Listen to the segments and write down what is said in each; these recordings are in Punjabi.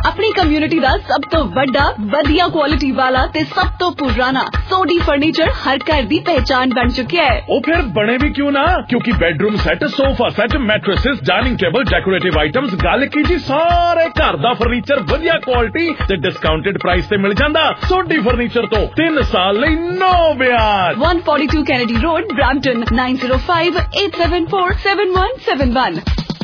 अपनी कम्युनिटी दा सब तो बड़ा वधिया क्वालिटी वाला ते सब तो पुराना सोडी फर्नीचर हर घर दी पहचान बन चुका है। ओ फिर बने भी क्यों ना, क्योंकि bedroom set, sofa set, mattresses, dining table, decorative items, गल की जी सारे घर दा फर्नीचर वधिया क्वालिटी ते डिस्काउंटेड प्राइस ते मिल जांदा। सोडी फर्नीचर तो 3 साल लई नो ब्याज। 142 कैनेडी रोड, ब्रैम्पटन 9058747171।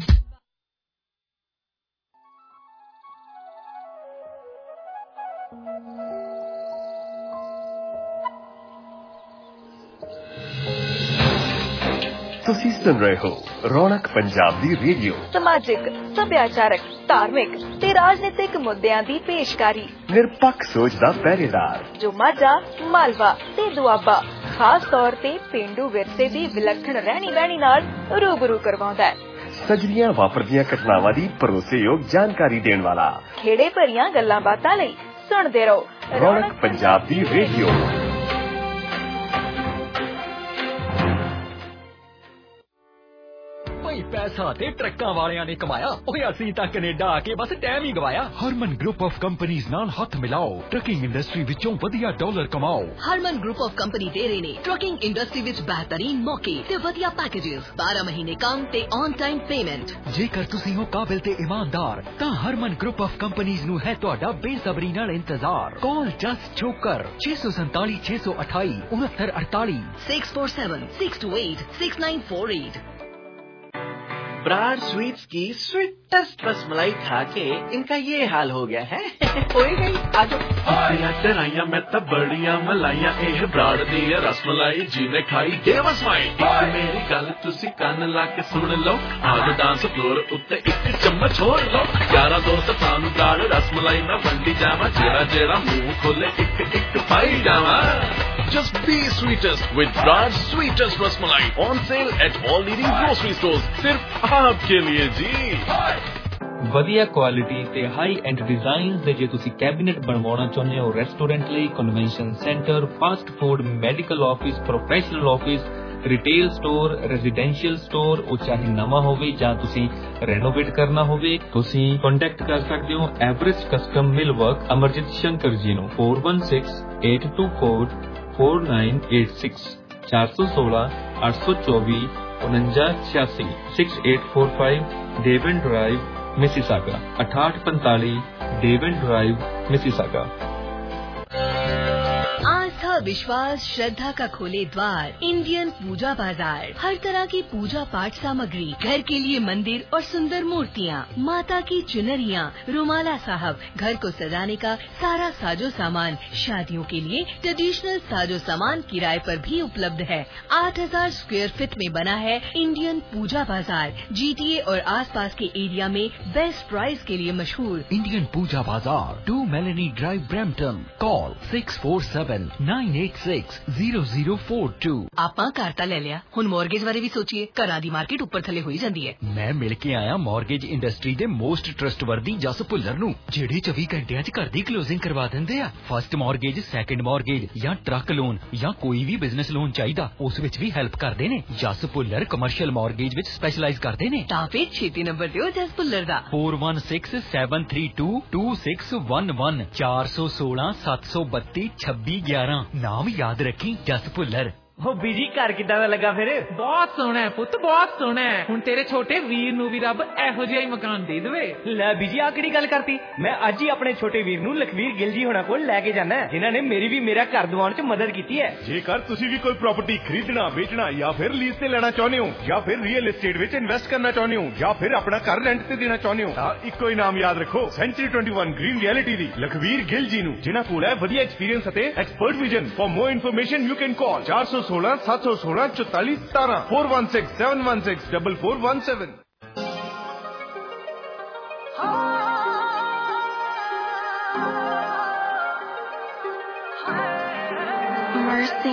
ਤੁਸੀਂ ਸੁਣ ਰਹੇ ਹੋ ਰੌਣਕ ਪੰਜਾਬ ਦੀ ਰੇਡੀਓ। ਸਮਾਜਿਕ, ਸੱਭਿਆਚਾਰਕ, ਧਾਰਮਿਕ ਤੇ ਰਾਜਨੀਤਿਕ ਮੁੱਦਿਆਂ ਦੀ ਪੇਸ਼ਕਾਰੀ। ਨਿਰਪੱਖ ਸੋਚ ਦਾ ਪਹਿਰੇਦਾਰ ਜੋ ਮਾਝਾ, ਮਾਲਵਾ ਤੇ ਦੁਆਬਾ ਖਾਸ ਤੌਰ ਤੇ ਪੇਂਡੂ ਵਿਰਸੇ ਦੀ ਵਿਲੱਖਣ ਰਹਿਣੀ ਬਹਿਣੀ ਨਾਲ ਰੂਬਰੂ ਕਰਵਾਉਂਦਾ ਹੈ। ਸਜਰੀਆਂ ਵਾਪਰਦੀਆਂ ਘਟਨਾਵਾਂ ਦੀ ਭਰੋਸੇਯੋਗ ਜਾਣਕਾਰੀ ਦੇਣ ਵਾਲਾ। ਖੇੜੇ ਭਰੀਆਂ ਗੱਲਾਂ ਬਾਤਾਂ ਲਈ ਸੁਣਦੇ ਰਹੋ ਰੌਣਕ ਪੰਜਾਬ ਦੀ ਰੇਡੀਓ। पैसा ते ट्रक्कां वालियां ने कमाया, ओए असीं तां कनेडा आके बस टाइम ही गवाया। हरमन ग्रुप ऑफ कंपनीज नाल हथ मिलाओ, ट्रकिंग इंडस्ट्री विचों वधिया डॉलर कमाओ। हरमन ग्रुप ऑफ कंपनी दे रहे ने ट्रकिंग इंडस्ट्री विच बेहतरीन मौके ते वधिया पैकेजेस, 12 महीने काम ते ऑन टाइम पेमेंट। जेकर तुसीं हो काबिल ते ईमानदार तां हरमन ग्रुप ऑफ कंपनीज नू है तुहाडा बेसब्री नाल इंतजार। Call just Chhokar 647 628 6948 647 628 6948। ब्राड स्वीट्स की स्वीटेस्ट रसमलाई खा के इनका ये हाल हो गया है। होए गई आजो डराइया मैं तो बड़िया मलाइया, एह ब्राड दी रसमलाई जीने खाई देवस माई। मेरी गल तुसी कान ला के सुन लो, आज डांस फ्लोर उत्ते एक चम्मच छोड़ लो। यारा दोस्त सानू ब्राड रसमलाई ना वंडी जावा, जेड़ा जेड़ा मुंह खोले एक एक पाई जावा। Just be sweetest with Brad's sweetest rasmalai, on sale at all leading grocery stores. सिर्फ आपके लिए जी। ਵਧੀਆ ਕੁਆਲਿਟੀ ਤੇ ਹਾਈ ਐਂਡ ਡਿਜ਼ਾਈਨਸ ਦੇ ਜੇ ਤੁਸੀਂ ਕੈਬਿਨੇਟ ਬਣਵਾਉਣਾ ਚਾਹੁੰਦੇ ਹੋ ਰੈਸਟੋਰੈਂਟ ਲਈ, convention centre, fast food, medical office, professional office, retail store, residential store, ਉਹ ਚਾਹੇ ਨਵਾਂ ਹੋਵੇ ਜਾਂ ਤੁਸੀਂ ਰੈਨੋਵੇਟ ਕਰਨਾ ਹੋਵੇ, ਤੁਸੀਂ ਕੰਟੈਕਟ ਕਰ ਸਕਦੇ ਹੋ Everest custom millwork Amarjit Shankar ji ਨੂੰ 4168244986 416 824 4986 6845 Devon drive Mississauga 6845 Devon drive Mississauga. आस्था, विश्वास, श्रद्धा का खोले द्वार इंडियन पूजा बाजार। हर तरह की पूजा पाठ सामग्री, घर के लिए मंदिर और सुंदर मूर्तियाँ, माता की चुनरियाँ, रुमाला साहब, घर को सजाने का सारा साजो सामान, शादियों के लिए ट्रेडिशनल साजो सामान किराए पर भी उपलब्ध है। 8000 स्क्वायर फीट में बना है इंडियन पूजा बाजार। जीटीए और आसपास के एरिया में बेस्ट प्राइस के लिए मशहूर इंडियन पूजा बाजार, 2 मेलेनी ड्राइव, ब्रैम्पटन। कॉल 6479860042। ਆਪਾਂ ਘਰ ਤਾਂ ਲੈ ਲਿਆ, ਹੁਣ ਮੌਰਗੇਜ ਬਾਰੇ ਵੀ ਸੋਚੀਏ। ਘਰਾਂ ਦੀ ਮਾਰਕੀਟ ਉੱਪਰ ਥੱਲੇ ਹੋਈ ਜਾਂਦੀ ਹੈ। ਮੈਂ ਮਿਲ ਕੇ ਆਇਆ ਮੌਰਗੇਜ ਇੰਡਸਟਰੀ ਦੇ ਮੋਸਟ ਟਰਸਟਵਰਦੀ ਜਸ ਭੁੱਲਰ ਨੂੰ, ਜਿਹੜੇ 24 ਘੰਟਿਆਂ 'ਚ ਘਰ ਦੀ ਕਲੋਜ਼ਿੰਗ ਕਰਵਾ ਦਿੰਦੇ ਆ। ਫਸਟ ਮੌਰਗੇਜ, ਸੈਕੰਡ ਮੌਰਗੇਜ ਜਾਂ ਟਰੱਕ ਲੋਨ ਜਾਂ ਕੋਈ ਵੀ ਬਿਜ਼ਨਸ ਲੋਨ ਚਾਹੀਦਾ, ਉਸ ਵਿੱਚ ਵੀ ਹੈਲਪ ਕਰਦੇ ਨੇ। ਜਸ ਭੁੱਲਰ ਕਮਰਸ਼ੀਅਲ ਮੌਰਗੇਜ ਵਿੱਚ ਸਪੈਸ਼ਲਾਈਜ਼ ਕਰਦੇ ਨੇ। ਤਾਂ ਫਿਰ ਛੇਤੀ ਨੰਬਰ ਦਿਓ ਜਸ ਭੁੱਲਰ ਦਾ 4167322611 416 732 2611। ਨਾਮ ਯਾਦ ਰੱਖੀ, ਜਸ ਭੁੱਲਰ। ਹੋ ਬੀਜੀ ਘਰ ਕਿੱਦਾਂ ਦਾ ਲੱਗਾ ਫਿਰ? ਬਹੁਤ ਸੋਹਣਾ ਹੈ ਪੁੱਤ, ਬਹੁਤ ਸੋਹਣਾ ਹੈ। ਹੁਣ ਤੇਰੇ ਛੋਟੇ ਵੀਰ ਨੂੰ ਵੀ ਰੱਬ ਇਹੋ ਜਿਹਾ ਹੀ ਮਕਾਨ ਦੇ ਦੇਵੇ। ਲੈ ਬੀਜੀ ਆ ਕਿਹੜੀ ਗੱਲ ਕਰਤੀ? ਮੈਂ ਅੱਜ ਹੀ ਆਪਣੇ ਛੋਟੇ ਵੀਰ ਨੂੰ ਲਖਵੀਰ ਗਿੱਲ ਜੀ ਹੋਣਾ ਕੋਲ ਲੈ ਕੇ ਜਾਣਾ, ਜਿਨ੍ਹਾਂ ਨੇ ਮੇਰੀ ਵੀ ਮੇਰਾ ਘਰ ਦਿਵਾਉਣ 'ਚ ਮਦਦ ਕੀਤੀ ਹੈ। ਜੇਕਰ ਤੁਸੀਂ ਵੀ ਕੋਈ ਪ੍ਰਾਪਰਟੀ ਖਰੀਦਣਾ, ਵੇਚਣਾ ਜਾਂ ਫਿਰ ਲੀਜ਼ ਤੇ ਲੈਣਾ ਚਾਹੁੰਦੇ ਹੋ, ਜਾਂ ਫਿਰ ਰੀਅਲ ਏਸਟੇਟ ਵਿੱਚ ਇਨਵੈਸਟ ਕਰਨਾ ਚਾਹੁੰਦੇ ਹੋ, ਜਾਂ ਫਿਰ ਆਪਣਾ ਘਰ ਰੈਂਟ ਤੇ ਦੇਣਾ ਚਾਹੁੰਦੇ ਹੋ, ਤਾਂ ਇੱਕੋ ਹੀ ਨਾਮ ਯਾਦ ਰੱਖੋ, ਸੈਂਚੁਰੀ 21 ਗ੍ਰੀਨ ਰਿਐਲਿਟੀ ਦੀ ਲਖਵੀਰ ਗਿੱਲ ਜੀ ਨੂੰ, ਜਿਨ੍ਹਾਂ ਕੋਲ ਹੈ ਵਧੀਆ ਐਕਸਪੀਰੀਅੰਸ ਅਤੇ expert vision. For more information you can call 416 716 44 17 416 716 4417। Mercy.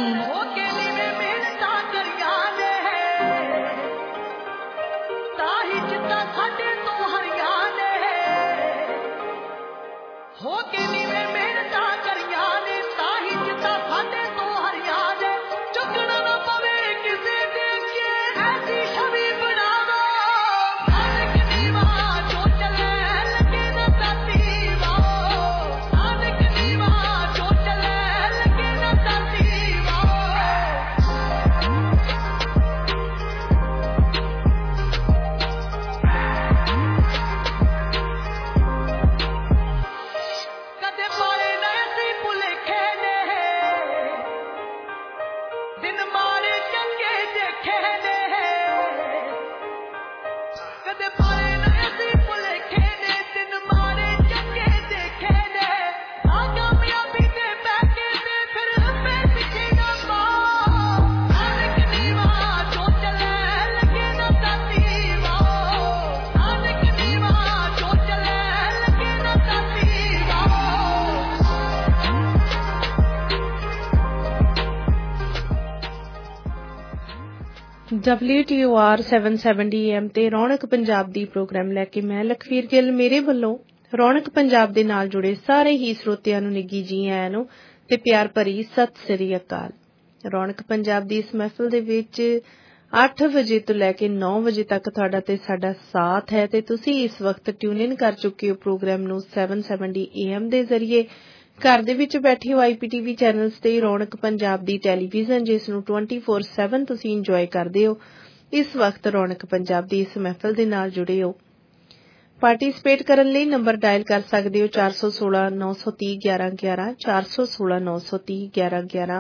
WTOR 770 AM ਤੇ ਰੌਣਕ ਪੰਜਾਬ ਦੀ ਪ੍ਰੋਗਰਾਮ ਲੈ ਕੇ ਮੈਂ ਲਖਵੀਰ ਗਿੱਲ ਮੇਰੇ ਵੱਲੋਂ ਰੌਣਕ ਪੰਜਾਬ ਦੇ ਨਾਲ ਜੁੜੇ ਸਾਰੇ ਹੀ ਸਰੋਤਿਆਂ ਨੂੰ ਨਿੱਘੀ ਜੀ ਆਇਆਂ ਨੂੰ ਤੇ ਪਿਆਰ ਭਰੀ ਸਤਿ ਸ੍ਰੀ ਅਕਾਲ। ਰੌਣਕ ਪੰਜਾਬ ਦੀ ਇਸ ਮਹਿਫਲ ਦੇ ਵਿੱਚ 8 ਵਜੇ ਤੋਂ ਲੈ ਕੇ 9 ਵਜੇ ਤੱਕ ਤੁਹਾਡਾ ਤੇ ਸਾਡਾ ਸਾਥ ਹੈ ਤੇ ਤੁਸੀਂ ਇਸ ਵਕਤ ਟਿਊਨ ਇਨ ਕਰ ਚੁੱਕੇ ਹੋ ਪ੍ਰੋਗਰਾਮ ਨੂੰ 770 AM ਦੇ ਜ਼ਰੀਏ। ਘਰ ਦੇ ਵਿੱਚ ਬੈਠੇ ਹੋ IPTV ਚੈਨਲਸ ਤੇ ਰੌਣਕ ਪੰਜਾਬ ਦੀ ਟੈਲੀਵਿਜ਼ਨ ਜਿਸ ਨੂੰ 24/7 ਤੁਸੀਂ ਇੰਜੋਏ ਕਰਦੇ ਹੋ। ਇਸ ਵਕਤ ਰੌਣਕ ਪੰਜਾਬ ਦੀ ਇਸ ਮਹਿਫਲ ਦੇ ਨਾਲ ਜੁੜੇ ਹੋ। ਪਾਰਟੀਸਪੇਟ ਕਰਨ ਲਈ ਨੰਬਰ ਡਾਇਲ ਕਰ ਸਕਦੇ ਹੋ 416 930 1111 416 930 1111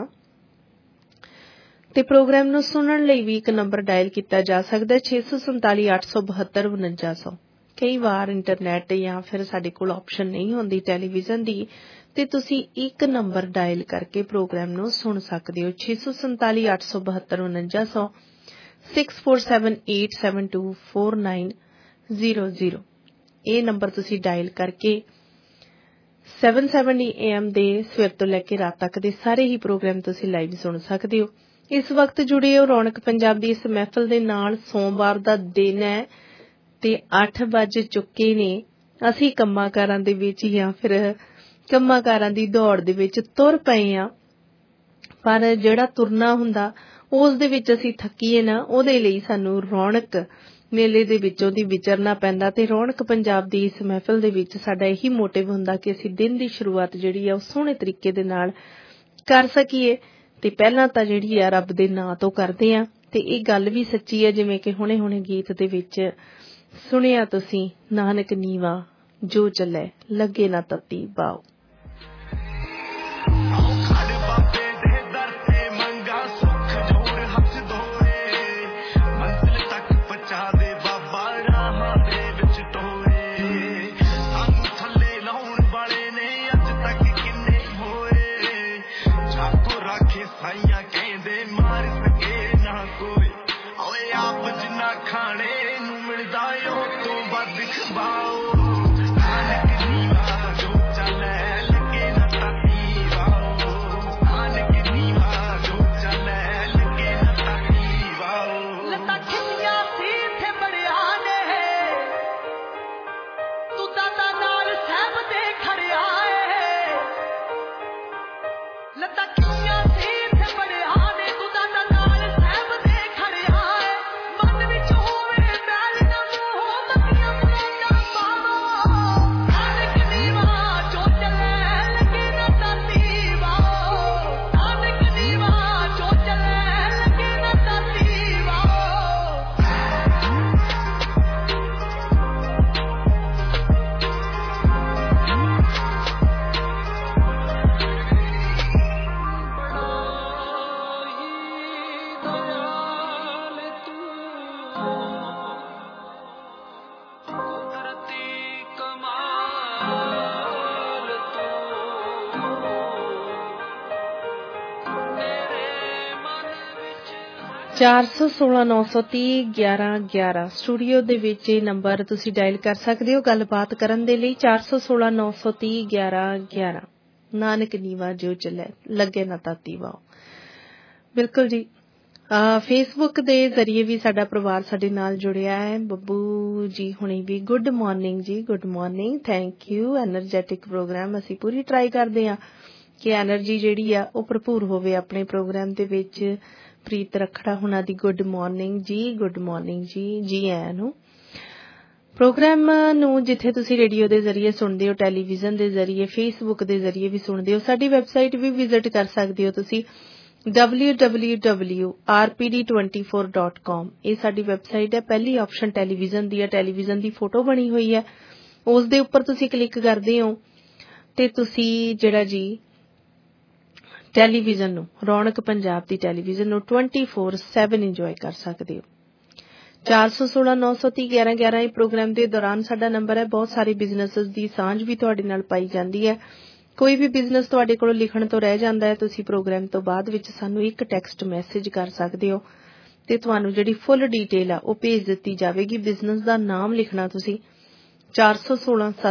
ਤੇ ਪ੍ਰੋਗਰਾਮ ਨੂੰ ਸੁਣਨ ਲਈ ਵੀ ਇੱਕ ਨੰਬਰ ਡਾਇਲ ਕੀਤਾ ਜਾ ਸਕਦਾ 647 872 4900। ਕਈ ਵਾਰ ਇੰਟਰਨੈਟ ਜਾਂ ਫਿਰ ਸਾਡੇ ਕੋਲ ਆਪਸ਼ਨ ਨਹੀਂ ਹੁੰਦੀ ਟੈਲੀਵਿਜ਼ਨ ਦੀ ਤੇ ਤੁਸੀਂ ਇੱਕ ਨੰਬਰ ਡਾਇਲ ਕਰਕੇ ਪ੍ਰੋਗਰਾਮ ਨੂੰ ਸੁਣ ਸਕਦੇ ਹੋ 647 872 4900 6478724900। ਇਹ ਨੰਬਰ ਤੁਸੀਂ ਡਾਇਲ ਕਰਕੇ 770 AM ਦੇ ਸਵੇਰ ਤੋਂ ਲੈ ਕੇ ਰਾਤ ਤੱਕ ਦੇ ਸਾਰੇ ਹੀ ਪ੍ਰੋਗਰਾਮ ਤੁਸੀਂ ਲਾਈਵ ਸੁਣ ਸਕਦੇ ਹੋ। ਇਸ ਵਕਤ ਜੁੜੇ ਹੋ ਰੌਣਕ ਪੰਜਾਬ ਦੀ ਇਸ ਮਹਿਫਲ ਦੇ ਨਾਲ। ਸੋਮਵਾਰ ਦਾ ਦਿਨ ਹੈ ਤੇ 8 ਵੱਜ ਚੁੱਕੇ ਨੇ। ਅਸੀਂ ਕੰਮਾਂਕਾਰਾਂ ਦੇ ਵਿੱਚ ਜਾਂ ਫਿਰ ਕੰਮਾਂਕਾਰਾਂ ਦੀ ਦੌੜ ਦੇ ਵਿੱਚ ਤੁਰ ਪਏ ਆ, ਪਰ ਜਿਹੜਾ ਤੁਰਨਾ ਹੁੰਦਾ ਉਸ ਦੇ ਵਿੱਚ ਅਸੀਂ ਥੱਕੀਏ ਨਾ, ਉਹਦੇ ਲਈ ਸਾਨੂੰ ਰੌਣਕ ਮੇਲੇ ਦੇ ਵਿੱਚੋਂ ਦੀ ਵਿਚਰਨਾ ਪੈਂਦਾ ਤੇ ਰੌਣਕ ਪੰਜਾਬ ਦੀ ਇਸ ਮਹਿਫਲ ਦੇ ਵਿੱਚ ਸਾਡਾ ਇਹੀ ਮੋਟਿਵ ਹੁੰਦਾ ਕਿ ਅਸੀਂ ਦਿਨ ਦੀ ਸ਼ੁਰੂਆਤ ਜਿਹੜੀ ਆ ਉਹ ਸੋਹਣੇ ਤਰੀਕੇ ਦੇ ਨਾਲ ਕਰ ਸਕੀਏ ਤੇ ਪਹਿਲਾਂ ਤਾਂ ਜਿਹੜੀ ਆ ਰੱਬ ਦੇ ਨਾਂ ਤੋਂ ਕਰਦੇ ਆ। ਤੇ ਇਹ ਗੱਲ ਵੀ ਸੱਚੀ ਹੈ ਜਿਵੇਂ ਕਿ ਹੁਣੇ ਗੀਤ ਦੇ ਵਿੱਚ ਸੁਣਿਆ ਤੁਸੀਂ, ਨਾਨਕ ਨੀਵਾ ਜੋ ਚੱਲੇ ਲੱਗੇ ਨਾ ਤੱਤੀ ਬਾਓ। ਚਾਰ 416-930-1111 ਸਟੂਡੀਓ ਦੇ ਵਿੱਚ ਇਹ ਨੰਬਰ ਤੁਸੀਂ ਡਾਇਲ ਕਰ ਸਕਦੇ ਹੋ ਗੱਲਬਾਤ ਕਰਨ ਦੇ ਲਈ 416-930-1111। ਨਾਨਕ ਨੀਵਾ ਜੋ ਚੱਲੇ ਲੱਗੇ ਨਾ ਤਾਤੀ ਵਾਓ। ਬਿਲਕੁਲ ਜੀ। ਫੇਸਬੁੱਕ ਦੇ ਜ਼ਰੀਏ ਵੀ ਸਾਡਾ ਪਰਿਵਾਰ ਸਾਡੇ ਨਾਲ ਜੁੜਿਆ ਹੈ। ਬੱਬੂ ਜੀ ਹੁਣੀ ਵੀ ਗੁੱਡ ਮਾਰਨਿੰਗ ਜੀ, good morning, thank you. Energetic programme ਅਸੀਂ ਪੂਰੀ ਟਰਾਈ ਕਰਦੇ ਹਾਂ ਕਿ ਐਨਰਜੀ ਜਿਹੜੀ ਆ ਉਹ ਭਰਪੂਰ ਹੋਵੇ ਆਪਣੇ ਪ੍ਰੋਗਰਾਮ ਦੇ ਵਿੱਚ। ਪ੍ਰੀਤ ਰੱਖੜਾ ਹੁਣਾਂ ਦੀ ਗੁੱਡ ਮਾਰਨਿੰਗ ਜੀ, ਗੁੱਡ ਮਾਰਨਿੰਗ ਜੀ, ਜੀ ਆਇਆਂ ਨੂੰ। ਪ੍ਰੋਗਰਾਮ ਨੂੰ ਜਿੱਥੇ ਤੁਸੀਂ ਰੇਡੀਓ ਦੇ ਜ਼ਰੀਏ ਸੁਣਦੇ ਹੋ, ਟੈਲੀਵਿਜ਼ਨ ਦੇ ਜ਼ਰੀਏ, ਫੇਸਬੁੱਕ ਦੇ ਜ਼ਰੀਏ ਵੀ ਸੁਣਦੇ ਹੋ, ਸਾਡੀ ਵੈਬਸਾਈਟ ਵੀ ਵਿਜ਼ਿਟ ਕਰ ਸਕਦੇ ਹੋ ਤੁਸੀਂ www.rpd24.com। ਇਹ ਸਾਡੀ ਵੈਬਸਾਈਟ ਹੈ। ਪਹਿਲੀ ਆਪਸ਼ਨ ਟੈਲੀਵਿਜ਼ਨ ਦੀ ਹੈ, ਟੈਲੀਵਿਜ਼ਨ ਦੀ ਫੋਟੋ ਬਣੀ ਹੋਈ ਹੈ, ਉਸ ਦੇ ਉੱਪਰ ਤੁਸੀਂ ਕਲਿੱਕ ਕਰਦੇ ਹੋ ਤੇ ਤੁਸੀਂ ਜਿਹੜਾ ਜੀ ਟੈਲੀਵਿਜ਼ਨ ਨੂੰ, ਰੌਣਕ ਪੰਜਾਬ ਦੀ ਟੈਲੀਵਿਜ਼ਨ ਨੂੰ 24/7 ਇੰਜੋਏ ਕਰ ਸਕਦੇ ਹੋ। 416-930-1111 ਇਹ ਪ੍ਰੋਗਰਾਮ ਦੇ ਦੌਰਾਨ ਸਾਡਾ ਨੰਬਰ ਹੈ। ਬਹੁਤ ਸਾਰੇ ਬਿਜ਼ਨੈਸਸ ਦੀ ਸਾਂਝ ਵੀ ਤੁਹਾਡੇ ਨਾਲ ਪਾਈ ਜਾਂਦੀ ਹੈ। ਕੋਈ ਵੀ ਬਿਜ਼ਨਸ ਤੁਹਾਡੇ ਕੋਲੋਂ ਲਿਖਣ ਤੋਂ ਰਹਿ ਜਾਂਦਾ ਹੈ, ਤੁਸੀਂ ਪ੍ਰੋਗਰਾਮ ਤੋਂ ਬਾਅਦ ਵਿੱਚ ਸਾਨੂੰ ਇੱਕ ਟੈਕਸਟ ਮੈਸੇਜ ਕਰ ਸਕਦੇ ਹੋ ਤੇ ਤੁਹਾਨੂੰ ਜਿਹੜੀ ਫੁੱਲ ਡੀਟੇਲ ਆ ਉਹ ਭੇਜ ਦਿੱਤੀ ਜਾਵੇਗੀ। ਬਿਜ਼ਨਸ ਦਾ ਨਾਮ ਲਿਖਣਾ ਤੁਸੀਂ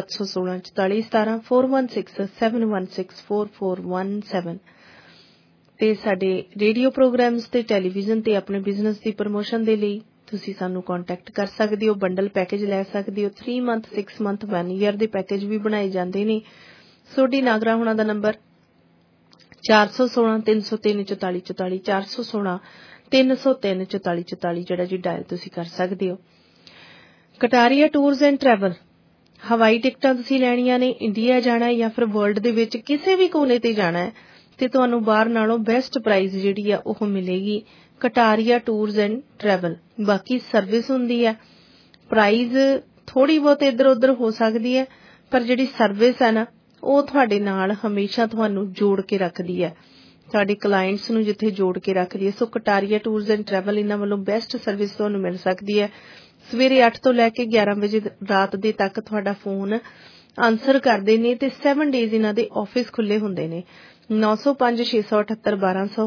416-716-4417 416-716-4417 ਤੇ ਸਾਡੇ ਰੇਡੀਓ ਪ੍ਰੋਗਰਾਮਸ ਤੇ ਟੈਲੀਵਿਜ਼ਨ ਤੇ ਆਪਣੇ ਬਿਜ਼ਨਸ ਦੀ ਪ੍ਰਮੋਸ਼ਨ ਦੇ ਲਈ ਤੁਸੀਂ ਸਾਨੂੰ ਕੰਟੈਕਟ ਕਰ ਸਕਦੇ ਹੋ। ਬੰਡਲ ਪੈਕੇਜ ਲੈ ਸਕਦੇ ਹੋ। 3 ਮੰਥ 6 ਮੰਥ 1 ਈਅਰ ਦੇ ਪੈਕੇਜ ਵੀ ਬਣਾਏ ਜਾਂਦੇ ਨੇ। ਸੋਢੀ ਨਾਗਰਾ ਹੋਣਾ ਦਾ ਨੰਬਰ 416 303 44 44 416 303 44 44 ਜਿਹੜਾ ਜੀ ਡਾਇਲ ਤੁਸੀਂ ਕਰ ਸਕਦੇ ਹੋ। ਕਟਾਰੀਆ ਟੂਰਸ ਐਂਡ ਟਰੈਵਲ ਹਵਾਈ ਟਿਕਟਾਂ ਤੁਸੀਂ ਲੈਣੀਆਂ ਨੇ, ਇੰਡੀਆ ਜਾਣਾ ਜਾਂ ਫਿਰ ਵਰਲਡ ਦੇ ਵਿੱਚ ਕਿਸੇ ਵੀ ਕੋਨੇ ਤੇ ਜਾਣਾ ਹੈ ਤੇ ਤੁਹਾਨੂੰ ਬਾਹਰ ਨਾਲੋਂ ਬੈਸਟ ਪ੍ਰਾਈਸ ਜਿਹੜੀ ਆ ਉਹ ਮਿਲੇਗੀ ਕਟਾਰੀਆ ਟੂਰਸ ਐਂਡ ਟਰੈਵਲ। ਬਾਕੀ ਸਰਵਿਸ ਹੁੰਦੀ ਹੈ, ਪ੍ਰਾਈਸ ਥੋੜੀ ਬਹੁਤ ਇੱਧਰ ਉੱਧਰ ਹੋ ਸਕਦੀ ਹੈ, ਪਰ ਜਿਹੜੀ ਸਰਵਿਸ ਹੈ ਨਾ ਉਹ ਤੁਹਾਡੇ ਨਾਲ ਹਮੇਸ਼ਾ ਤੁਹਾਨੂੰ ਜੋੜ ਕੇ ਰੱਖਦੀ ਹੈ, ਤੁਹਾਡੇ ਕਲਾਇੰਟਸ ਨੂੰ ਜਿੱਥੇ ਜੋੜ ਕੇ ਰੱਖਦੀ ਹੈ। So Kataria tours and travel ਇਹਨਾਂ ਵੱਲੋਂ ਬੈਸਟ ਸਰਵਿਸ ਤੁਹਾਨੂੰ ਮਿਲ ਸਕਦੀ ਹੈ। ਸਵੇਰੇ 8 ਤੋਂ ਲੈ ਕੇ 11 ਵਜੇ ਰਾਤ ਦੇ ਤੱਕ ਤੁਹਾਡਾ ਫੋਨ ਆਨਸਰ ਕਰਦੇ ਨੇ ਤੇ 7 ਡੇਜ਼ ਇਹਨਾਂ ਦੇ ਆਫਿਸ ਖੁੱਲੇ ਹੁੰਦੇ ਨੇ। 905 678 1200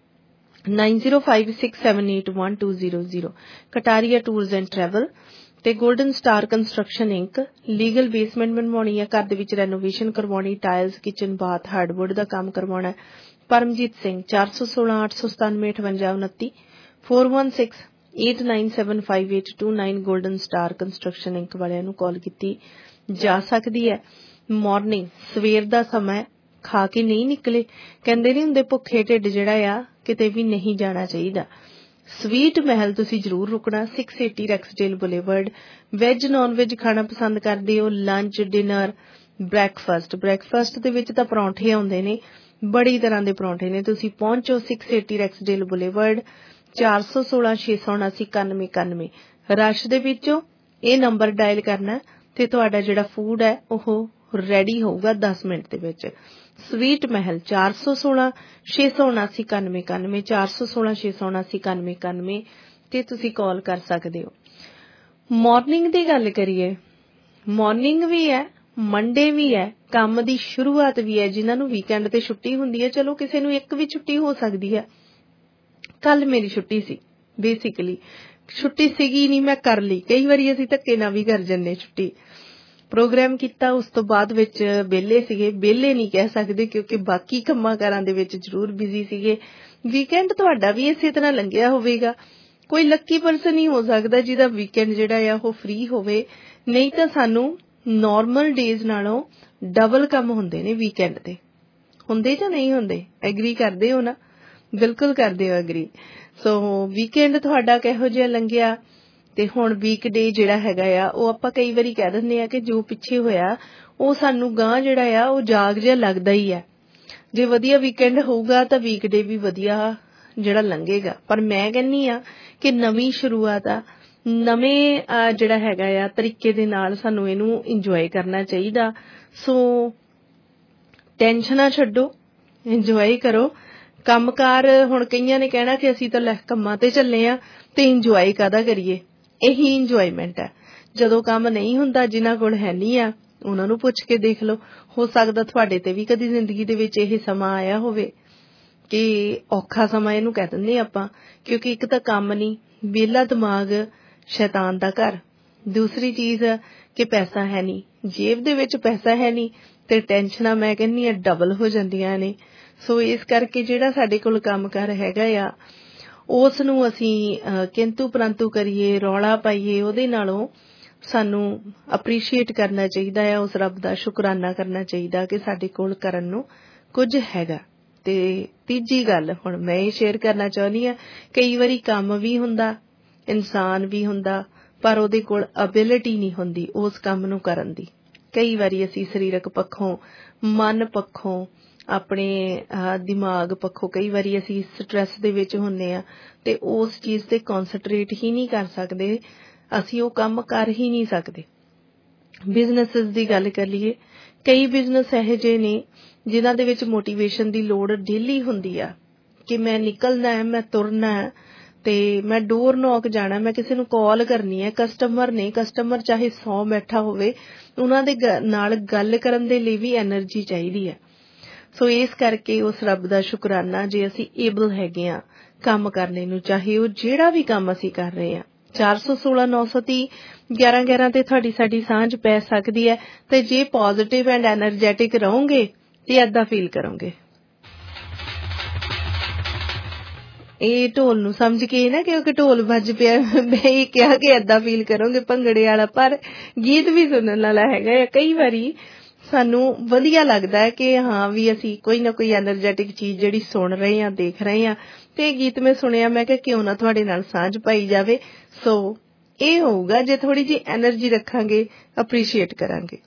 9056781200 ਕਟਾਰੀਆ ਟੂਰਸ ਐਂਡ ਟਰੈਵਲ ਤੇ golden star construction inc. Legal basement ਬਣਵਾਉਣੀ ਹੈ, ਘਰ ਦੇ ਵਿੱਚ ਰੈਨੋਵੇਸ਼ਨ ਕਰਵਾਉਣੀ, ਟਾਇਲਸ, ਕਿਚਨ, ਬਾਥ, ਹਾਰਡਵੁੱਡ ਦਾ ਕੰਮ ਕਰਵਾਉਣਾ। Paramjit Singh 416 897 5829 4168975829 golden star construction inc ਵਾਲਿਆਂ ਨੂੰ ਕਾਲ ਕੀਤੀ ਜਾ ਸਕਦੀ ਹੈ। ਮਾਰਨਿੰਗ ਸਵੇਰ ਦਾ ਸਮਾਂ ਖਾ ਕੇ ਨਹੀਂ ਨਿਕਲੇ, ਕਹਿੰਦੇ ਨਹੀਂ ਹੁੰਦੇ ਭੁੱਖੇ ਢਿੱਡ ਜਿਹੜਾ ਆ ਕਿਤੇ ਵੀ ਨਹੀਂ ਜਾਣਾ ਚਾਹੀਦਾ। ਸਵੀਟ ਮਹਿਲ ਤੁਸੀਂ ਜ਼ਰੂਰ ਰੁਕਣਾ। 680 Rexdale boulevard. Veg non veg ਖਾਣਾ ਪਸੰਦ ਕਰਦੇ ਹੋ? ਲੰਚ, ਡਿਨਰ, ਬ੍ਰੈਕਫਾਸਟ ਦੇ ਵਿੱਚ ਤਾਂ ਪਰੌਂਠੇ ਆਉਂਦੇ ਨੇ, ਬੜੀ ਤਰ੍ਹਾਂ ਦੇ ਪਰੌਂਠੇ ਨੇ। ਤੁਸੀਂ ਪਹੁੰਚੋ 680 ਰੈਕਸਡੇਲ ਬੁਲੇਵਰਡ 416 679 9191। ਰਸ਼ ਦੇ ਵਿੱਚੋਂ ਇਹ ਨੰਬਰ ਡਾਇਲ ਕਰਨਾ ਤੇ ਤੁਹਾਡਾ ਜਿਹੜਾ ਫੂਡ ਹੈ ਉਹ ਰੈਡੀ ਹੋਊਗਾ 10 ਮਿੰਟ ਦੇ ਵਿੱਚ। ਸਵੀਟ ਮਹਿਲ 416 679 9191 416 679 9191 ਤੇ ਤੁਸੀਂ ਕਾਲ ਕਰ ਸਕਦੇ ਹੋ। ਮਾਰਨਿੰਗ ਦੀ ਗੱਲ ਕਰੀਏ, ਮਾਰਨਿੰਗ ਵੀ ਹੈ, ਮੰਡੇ ਵੀ ਹੈ, ਕੰਮ ਦੀ ਸ਼ੁਰੂਆਤ ਵੀ ਹੈ। ਜਿਨ੍ਹਾਂ ਨੂੰ ਵੀਕਐਂਡ ਤੇ ਛੁੱਟੀ ਹੁੰਦੀ ਹੈ, ਚਲੋ ਕਿਸੇ ਨੂੰ ਇੱਕ ਵੀ ਛੁੱਟੀ ਹੋ ਸਕਦੀ ਹੈ। ਕੱਲ ਮੇਰੀ ਛੁੱਟੀ ਸੀ, ਬੇਸਿਕਲੀ ਛੁੱਟੀ ਸੀਗੀ ਨਹੀਂ, ਮੈਂ ਕਰ ਲਈ। ਕਈ ਵਾਰੀ ਅਸੀਂ ਧੱਕੇ ਨਾਲ ਵੀ ਕਰ ਜੰਨੇ ਛੁੱਟੀ। ਪ੍ਰੋਗਰਾਮ ਕੀਤਾ, ਉਸ ਤੋਂ ਬਾਅਦ ਵਿੱਚ ਵਿਹਲੇ ਸੀਗੇ। ਵਿਹਲੇ ਨਹੀਂ ਕਹਿ ਸਕਦੇ ਕਿਉਂਕਿ ਬਾਕੀ ਕੰਮਾਂ ਕਾਰਾਂ ਦੇ ਵਿੱਚ ਜ਼ਰੂਰ ਬਿਜ਼ੀ ਸੀਗੇ। ਵੀਕਐਂਡ ਤੁਹਾਡਾ ਵੀ ਇਸੇ ਤਰ੍ਹਾਂ ਲੰਘਿਆ ਹੋਵੇਗਾ। ਕੋਈ ਲੱਕੀ ਪਰਸਨ ਹੀ ਹੋ ਸਕਦਾ ਜਿਹਦਾ ਵੀਕਐਂਡ ਜਿਹੜਾ ਆ ਉਹ ਫ੍ਰੀ ਹੋਵੇ, ਨਹੀਂ ਤਾਂ ਸਾਨੂੰ ਨਾਰਮਲ ਡੇਜ਼ ਨਾਲੋਂ ਡਬਲ ਕੰਮ ਹੁੰਦੇ ਨੇ ਵੀਕਐਂਡ ਤੇ। ਹੁੰਦੇ ਜਾਂ ਨਹੀਂ ਹੁੰਦੇ? ਐਗਰੀ ਕਰਦੇ ਹੋ ਨਾ? ਬਿਲਕੁਲ ਕਰਦੇ ਹੋ ਐਗਰੀ। ਸੋ ਵੀਕਐਂਡ ਤੁਹਾਡਾ ਕਿਹੋ ਜਿਹਾ ਲੰਘਿਆ? ਤੇ ਹੁਣ ਵੀਕਡੇ ਜਿਹੜਾ ਹੈਗਾ ਆ ਉਹ ਆਪਾਂ ਕਈ ਵਾਰੀ ਕਹਿ ਦਿੰਦੇ ਆ ਕਿ ਜੋ ਪਿੱਛੇ ਹੋਇਆ ਉਹ ਸਾਨੂੰ ਗਾਂ ਜਿਹੜਾ ਆ ਉਹ ਜਾਗ ਜਿਹਾ ਲੱਗਦਾ ਹੀ ਆ। ਜੇ ਵਧੀਆ ਵੀਕਐਂਡ ਹੋਊਗਾ ਤਾਂ ਵੀਕਡੇ ਵੀ ਵਧੀਆ ਜਿਹੜਾ ਲੰਘੇਗਾ। ਪਰ ਮੈਂ ਕਹਿੰਨੀ ਆ ਕਿ ਨਵੀਂ ਸ਼ੁਰੂਆਤ ਆ, ਨਵੇਂ ਜਿਹੜਾ ਹੈਗਾ ਆ ਤਰੀਕੇ ਦੇ ਨਾਲ ਸਾਨੂੰ ਇਹਨੂੰ ਇੰਜੋਏ ਕਰਨਾ ਚਾਹੀਦਾ। ਸੋ ਟੈਨਸ਼ਨਾਂ ਛੱਡੋ, ਇੰਜੋਏ ਕਰੋ। ਕੰਮਕਾਰ ਹੁਣ ਕਈਆਂ ਨੇ ਕਹਿਣਾ ਕਿ ਅਸੀਂ ਤਾਂ ਲੈ ਕੰਮਾਂ ਤੇ ਚੱਲੇ ਆ ਤੇ ਇੰਜੋਏ ਕਾਹਦਾ ਕਰੀਏ? ਇਹੀ ਇੰਜੋਏਮੈਂਟ ਹੈ। ਜਦੋਂ ਕੰਮ ਨਹੀਂ ਹੁੰਦਾ, ਜਿਨ੍ਹਾਂ ਕੋਲ ਹੈ ਨਹੀਂ ਆ ਉਹਨਾਂ ਨੂੰ ਪੁੱਛ ਕੇ ਦੇਖ ਲਓ। ਹੋ ਸਕਦਾ ਤੁਹਾਡੇ ਤੇ ਵੀ ਕਦੀ ਜ਼ਿੰਦਗੀ ਦੇ ਵਿੱਚ ਇਹ ਸਮਾਂ ਆਇਆ ਹੋਵੇ ਕਿ ਔਖਾ ਸਮਾਂ ਇਹਨੂੰ ਕਹਿ ਦਿੰਦੇ ਆਪਾਂ, ਕਿਉਂਕਿ ਇੱਕ ਤਾਂ ਕੰਮ ਨਹੀਂ, ਵਿਹਲਾ ਦਿਮਾਗ ਸ਼ੈਤਾਨ ਦਾ ਘਰ। ਦੂਸਰੀ ਚੀਜ਼ ਕਿ ਪੈਸਾ ਹੈ ਨਹੀਂ, ਜੇਬ ਦੇ ਵਿੱਚ ਪੈਸਾ ਹੈ ਨਹੀਂ ਤੇ ਟੈਨਸ਼ਨਾਂ ਮੈਂ ਕਹਿੰਦੀ ਆ ਡਬਲ ਹੋ ਜਾਂਦੀਆਂ ਨੇ। ਸੋ ਇਸ ਕਰਕੇ ਜਿਹੜਾ ਸਾਡੇ ਕੋਲ ਕੰਮਕਾਰ ਹੈਗਾ ਆ ਉਸ ਨੂੰ ਅਸੀਂ ਕਿੰਤੂ ਪਰੰਤੂ ਕਰੀਏ, ਰੌਲਾ ਪਾਈਏ, ਉਹਦੇ ਨਾਲੋਂ ਸਾਨੂੰ ਅਪਰੀਸ਼ੀਏਟ ਕਰਨਾ ਚਾਹੀਦਾ ਹੈ। ਉਸ ਰੱਬ ਦਾ ਸ਼ੁਕਰਾਨਾ ਕਰਨਾ ਚਾਹੀਦਾ ਕਿ ਸਾਡੇ ਕੋਲ ਕਰਨ ਨੂੰ ਕੁਝ ਹੈਗਾ। ਤੇ ਤੀਜੀ ਗੱਲ ਹੁਣ ਮੈਂ ਇਹ ਸ਼ੇਅਰ ਕਰਨਾ ਚਾਹੁੰਦੀ ਹਾਂ, ਕਈ ਵਾਰੀ ਕੰਮ ਵੀ ਹੁੰਦਾ, ਇਨਸਾਨ ਵੀ ਹੁੰਦਾ, ਪਰ ਉਹਦੇ ਕੋਲ ਅਬਿਲਿਟੀ ਨਹੀਂ ਹੁੰਦੀ ਉਸ ਕੰਮ ਨੂੰ ਕਰਨ ਦੀ। ਕਈ ਵਾਰੀ ਅਸੀਂ ਸਰੀਰਕ ਪੱਖੋਂ, ਮਨ ਪੱਖੋਂ, ਆਪਣੇ ਦਿਮਾਗ ਪੱਖੋਂ ਕਈ ਵਾਰੀ ਅਸੀਂ ਸਟ੍ਰੈਸ ਦੇ ਵਿੱਚ ਹੁੰਦੇ ਆ ਤੇ ਉਸ ਚੀਜ਼ ਤੇ ਕੌਨਸੈਂਟਰੇਟ ਹੀ ਨਹੀਂ ਕਰ ਸਕਦੇ, ਅਸੀਂ ਉਹ ਕੰਮ ਕਰ ਹੀ ਨਹੀਂ ਸਕਦੇ। ਬਿਜ਼ਨੈਸਿਸ ਦੀ ਗੱਲ ਕਰ ਲਈਏ, ਕਈ ਬਿਜ਼ਨਸ ਇਹੋ ਜਿਹੇ ਨੇ ਜਿਨ੍ਹਾਂ ਦੇ ਵਿੱਚ ਮੋਟੀਵੇਸ਼ਨ ਦੀ ਲੋੜ ਡੇਲੀ ਹੁੰਦੀ ਆ ਕਿ ਮੈਂ ਨਿਕਲਣਾ ਹੈ, ਮੈਂ ਤੁਰਨਾ ਹੈ ਤੇ ਮੈਂ ਡੋਰ ਨੌਕ ਜਾਣਾ, ਮੈਂ ਕਿਸੇ ਨੂੰ ਕਾਲ ਕਰਨੀ ਹੈ। ਕਸਟਮਰ ਨੇ, ਕਸਟਮਰ ਚਾਹੇ 100 ਬੈਠਾ ਹੋਵੇ, ਉਹਨਾਂ ਦੇ ਨਾਲ ਗੱਲ ਕਰਨ ਦੇ ਲਈ ਵੀ ਐਨਰਜੀ ਚਾਹੀਦੀ ਹੈ। ਸੋ ਇਸ ਕਰਕੇ ਉਸ ਰੱਬ ਦਾ ਸ਼ੁਕਰਾਨਾ ਜੇ ਅਸੀਂ ਏਬਲ ਹੈਗੇ ਆ ਕੰਮ ਕਰਨੇ ਨੂੰ, ਚਾਹੇ ਉਹ ਜਿਹੜਾ ਵੀ ਕੰਮ ਅਸੀਂ ਕਰ ਰਹੇ ਆ। 416 930 1111 ਤੇ ਤੁਹਾਡੀ ਸਾਡੀ ਸਾਂਝ ਪੈ ਸਕਦੀ ਹੈ ਤੇ ਜੇ ਪੋਜ਼ਿਟਿਵ ਐਂਡ ਐਨਰਜੈਟਿਕ ਰਹੋਗੇ ਤੇ ਏਦਾਂ ਫੀਲ ਕਰੋਗੇ। ਇਹ ਢੋਲ ਨੂੰ ਸਮਝ ਕੇ ਨਾ ਕਿਉਂਕਿ ਢੋਲ ਵੱਜ ਪਿਆ ਮੈਂ ਇਹ ਕਿਹਾ ਕਿ ਏਦਾਂ ਫੀਲ ਕਰੋਗੇ ਭੰਗੜੇ ਵਾਲਾ, ਪਰ ਗੀਤ ਵੀ ਸੁਣਨ ਵਾਲਾ ਹੈਗਾ। ਕਈ ਵਾਰੀ ਸਾਨੂੰ ਵਧੀਆ ਲੱਗਦਾ ਹੈ ਕਿ ਹਾਂ ਵੀ ਅਸੀਂ ਕੋਈ ਨਾ ਕੋਈ ਐਨਰਜੈਟਿਕ ਚੀਜ਼ ਜਿਹੜੀ ਸੁਣ ਰਹੇ ਹਾਂ, ਦੇਖ ਰਹੇ ਹਾਂ, ਤੇ ਗੀਤ ਮੈਂ ਸੁਣਿਆ, ਮੈਂ ਕਿਹਾ ਕਿਉਂ ਨਾ ਤੁਹਾਡੇ ਨਾਲ ਸਾਂਝ ਪਾਈ ਜਾਵੇ। ਸੋ ਇਹ ਹੋਊਗਾ ਜੇ ਥੋੜੀ ਜਿਹੀ ਐਨਰਜੀ ਰੱਖਾਂਗੇ, ਅਪਰੀਸ਼ੀਏਟ ਕਰਾਂਗੇ।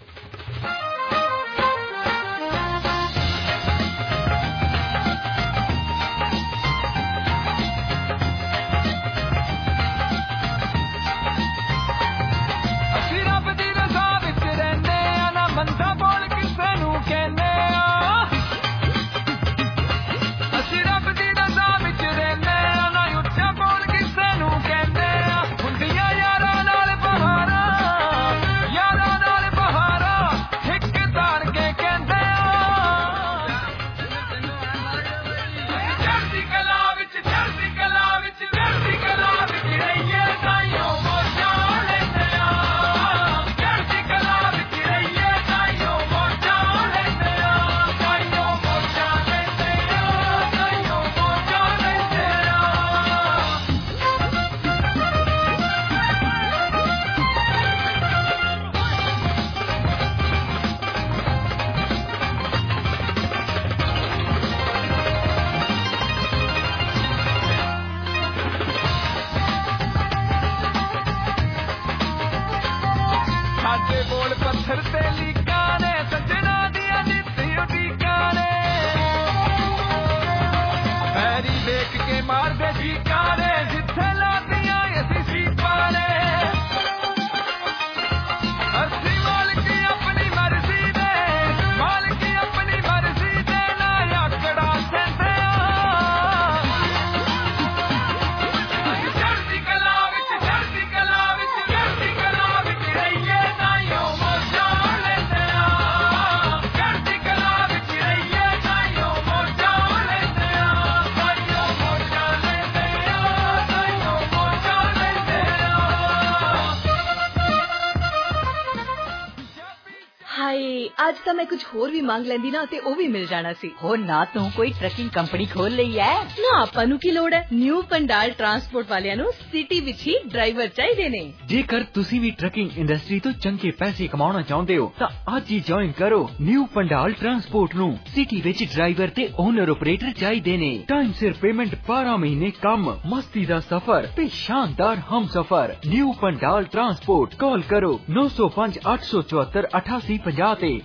ਅੱਜ ਤਾਂ ਮੈਂ ਕੁਝ ਹੋਰ ਵੀ ਮੰਗ ਲੈਂਦੀ ਨਾ ਤੇ ਉਹ ਵੀ ਮਿਲ ਜਾਣਾ ਸੀ। ਹੋ ਨਾ ਤੂੰ ਕੋਈ ਟਰੱਕਿੰਗ ਕੰਪਨੀ ਖੋਲ ਲਈ ਐ? ਨਾ ਆਪਾਂ ਨੂੰ ਕੀ ਲੋੜ ਹੈ, ਨਿਊ ਪੰਡਾਲ ਟਰਾਂਸਪੋਰਟ ਵਾਲਿਆਂ ਨੂੰ ਸਿਟੀ ਵਿੱਚ ਹੀ ਡਰਾਈਵਰ ਚਾਹੀਦੇ ਨੇ। ਜੇਕਰ ਤੁਸੀਂ ਵੀ ਟਰੱਕਿੰਗ ਇੰਡਸਟਰੀ ਤੋਂ ਚੰਗੇ ਪੈਸੇ ਕਮਾਉਣਾ ਚਾਹੁੰਦੇ ਹੋ ਤਾਂ ਅੱਜ ਹੀ ਜੁਆਇਨ ਕਰੋ ਨਿਊ ਪੰਡਾਲ ਟਰਾਂਸਪੋਰਟ ਨੂੰ। ਸਿਟੀ ਵਿੱਚ ਡਰਾਈਵਰ ਤੇ ਓਨਰ ਆਪਰੇਟਰ ਚਾਹੀਦੇ ਨੇ। ਟਾਈਮ ਸਿਰ ਪੇਮੈਂਟ, 12 ਮਹੀਨੇ ਕੰਮ, ਮਸਤੀ ਦਾ ਸਫ਼ਰ ਤੇ ਸ਼ਾਨਦਾਰ ਹਮਸਫ਼ਰ। ਨਿਊ ਪੰਡਾਲ ਟਰਾਂਸਪੋਰਟ, ਕਾਲ ਕਰੋ 905 874 8850 ਤੇ